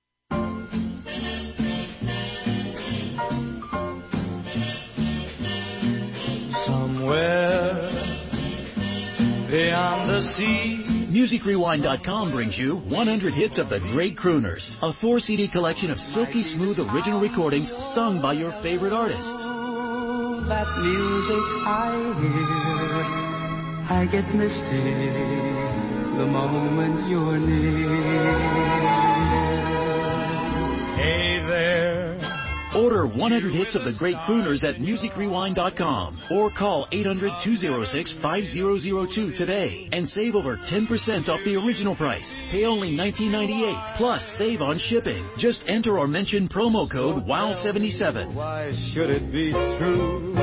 Somewhere beyond the sea. Music Rewind dot com brings you one hundred hits of the Great Crooners, a four C D collection of silky smooth original recordings sung by your favorite artists. That music I hear, I get misty the moment you're near. Hey there. Order one hundred hits of the Great Crooners at Music Rewind dot com or call eight hundred, two oh six, five oh oh two today and save over ten percent off the original price. Pay only nineteen ninety-eight dollars plus save on shipping. Just enter or mention promo code W O W seventy-seven. Why should it be true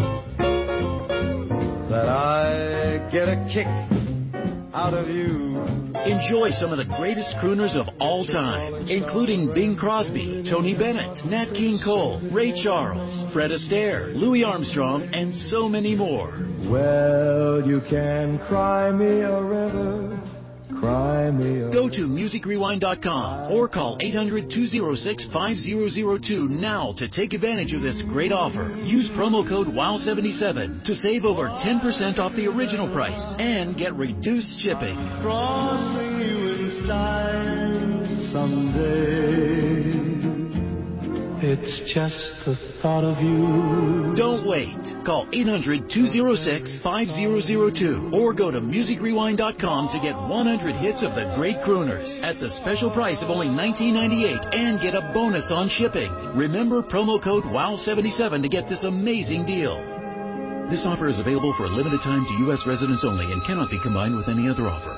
that I get a kick out of you? Enjoy some of the greatest crooners of all time, including Bing Crosby, Tony Bennett, Nat King Cole, Ray Charles, Fred Astaire, Louis Armstrong, and so many more. Well, you can cry me a river, cry me a... Go to Music Rewind dot com or call eight hundred, two oh six, five oh oh two now to take advantage of this great offer. Use promo code W O W seventy-seven to save over ten percent off the original price and get reduced shipping. Crossing you in style someday. it's just the thought of you. Don't wait. Call eight hundred, two oh six, five oh oh two or go to music rewind dot com to get one hundred hits of the great crooners at the special price of only nineteen ninety-eight and get a bonus on shipping. Remember promo code W O W seventy-seven to get this amazing deal. This offer is available for a limited time to U S residents only and cannot be combined with any other offer.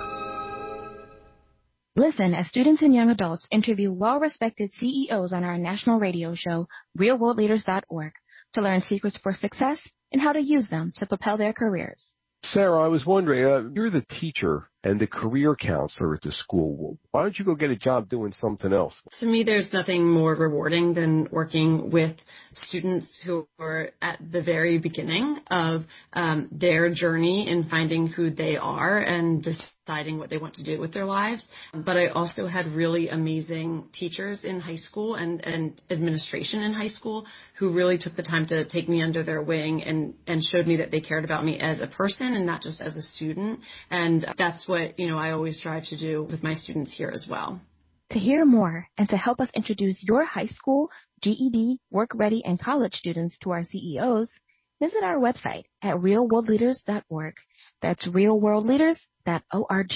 Listen as students and young adults interview well-respected C E Os on our national radio show, real world leaders dot org, to learn secrets for success and how to use them to propel their careers. Sarah, I was wondering, uh, you're the teacher and the career counselor at the school. Why don't you go get a job doing something else? To me, there's nothing more rewarding than working with students who are at the very beginning of um, their journey in finding who they are and deciding what they want to do with their lives. But I also had really amazing teachers in high school and, and administration in high school who really took the time to take me under their wing and, and showed me that they cared about me as a person and not just as a student. And that's what, you know, I always strive to do with my students here as well. To hear more and to help us introduce your high school, G E D, work-ready, and college students to our C E Os, visit our website at real world leaders dot org. That's real world leaders dot org.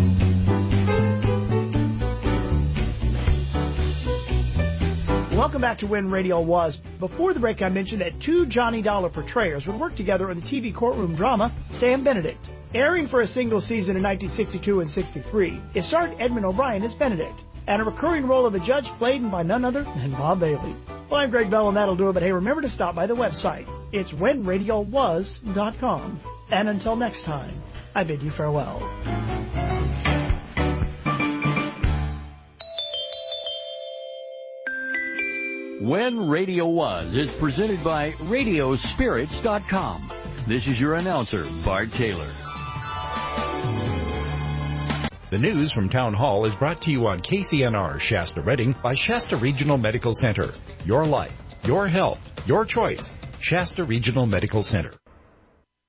Welcome back to When Radio Was. Before the break, I mentioned that two Johnny Dollar portrayers would work together in the T V courtroom drama Sam Benedict. Airing for a single season in nineteen sixty-two and sixty-three, it starred Edmund O'Brien as Benedict, and a recurring role of a judge played by none other than Bob Bailey. Well, I'm Greg Bell, and that'll do it, but hey, remember to stop by the website. It's when radio was dot com. And until next time, I bid you farewell. When Radio Was is presented by radio spirits dot com. This is your announcer, Bart Taylor. The news from Town Hall is brought to you on K C N R Shasta Redding by Shasta Regional Medical Center. Your life, your health, your choice. Shasta Regional Medical Center.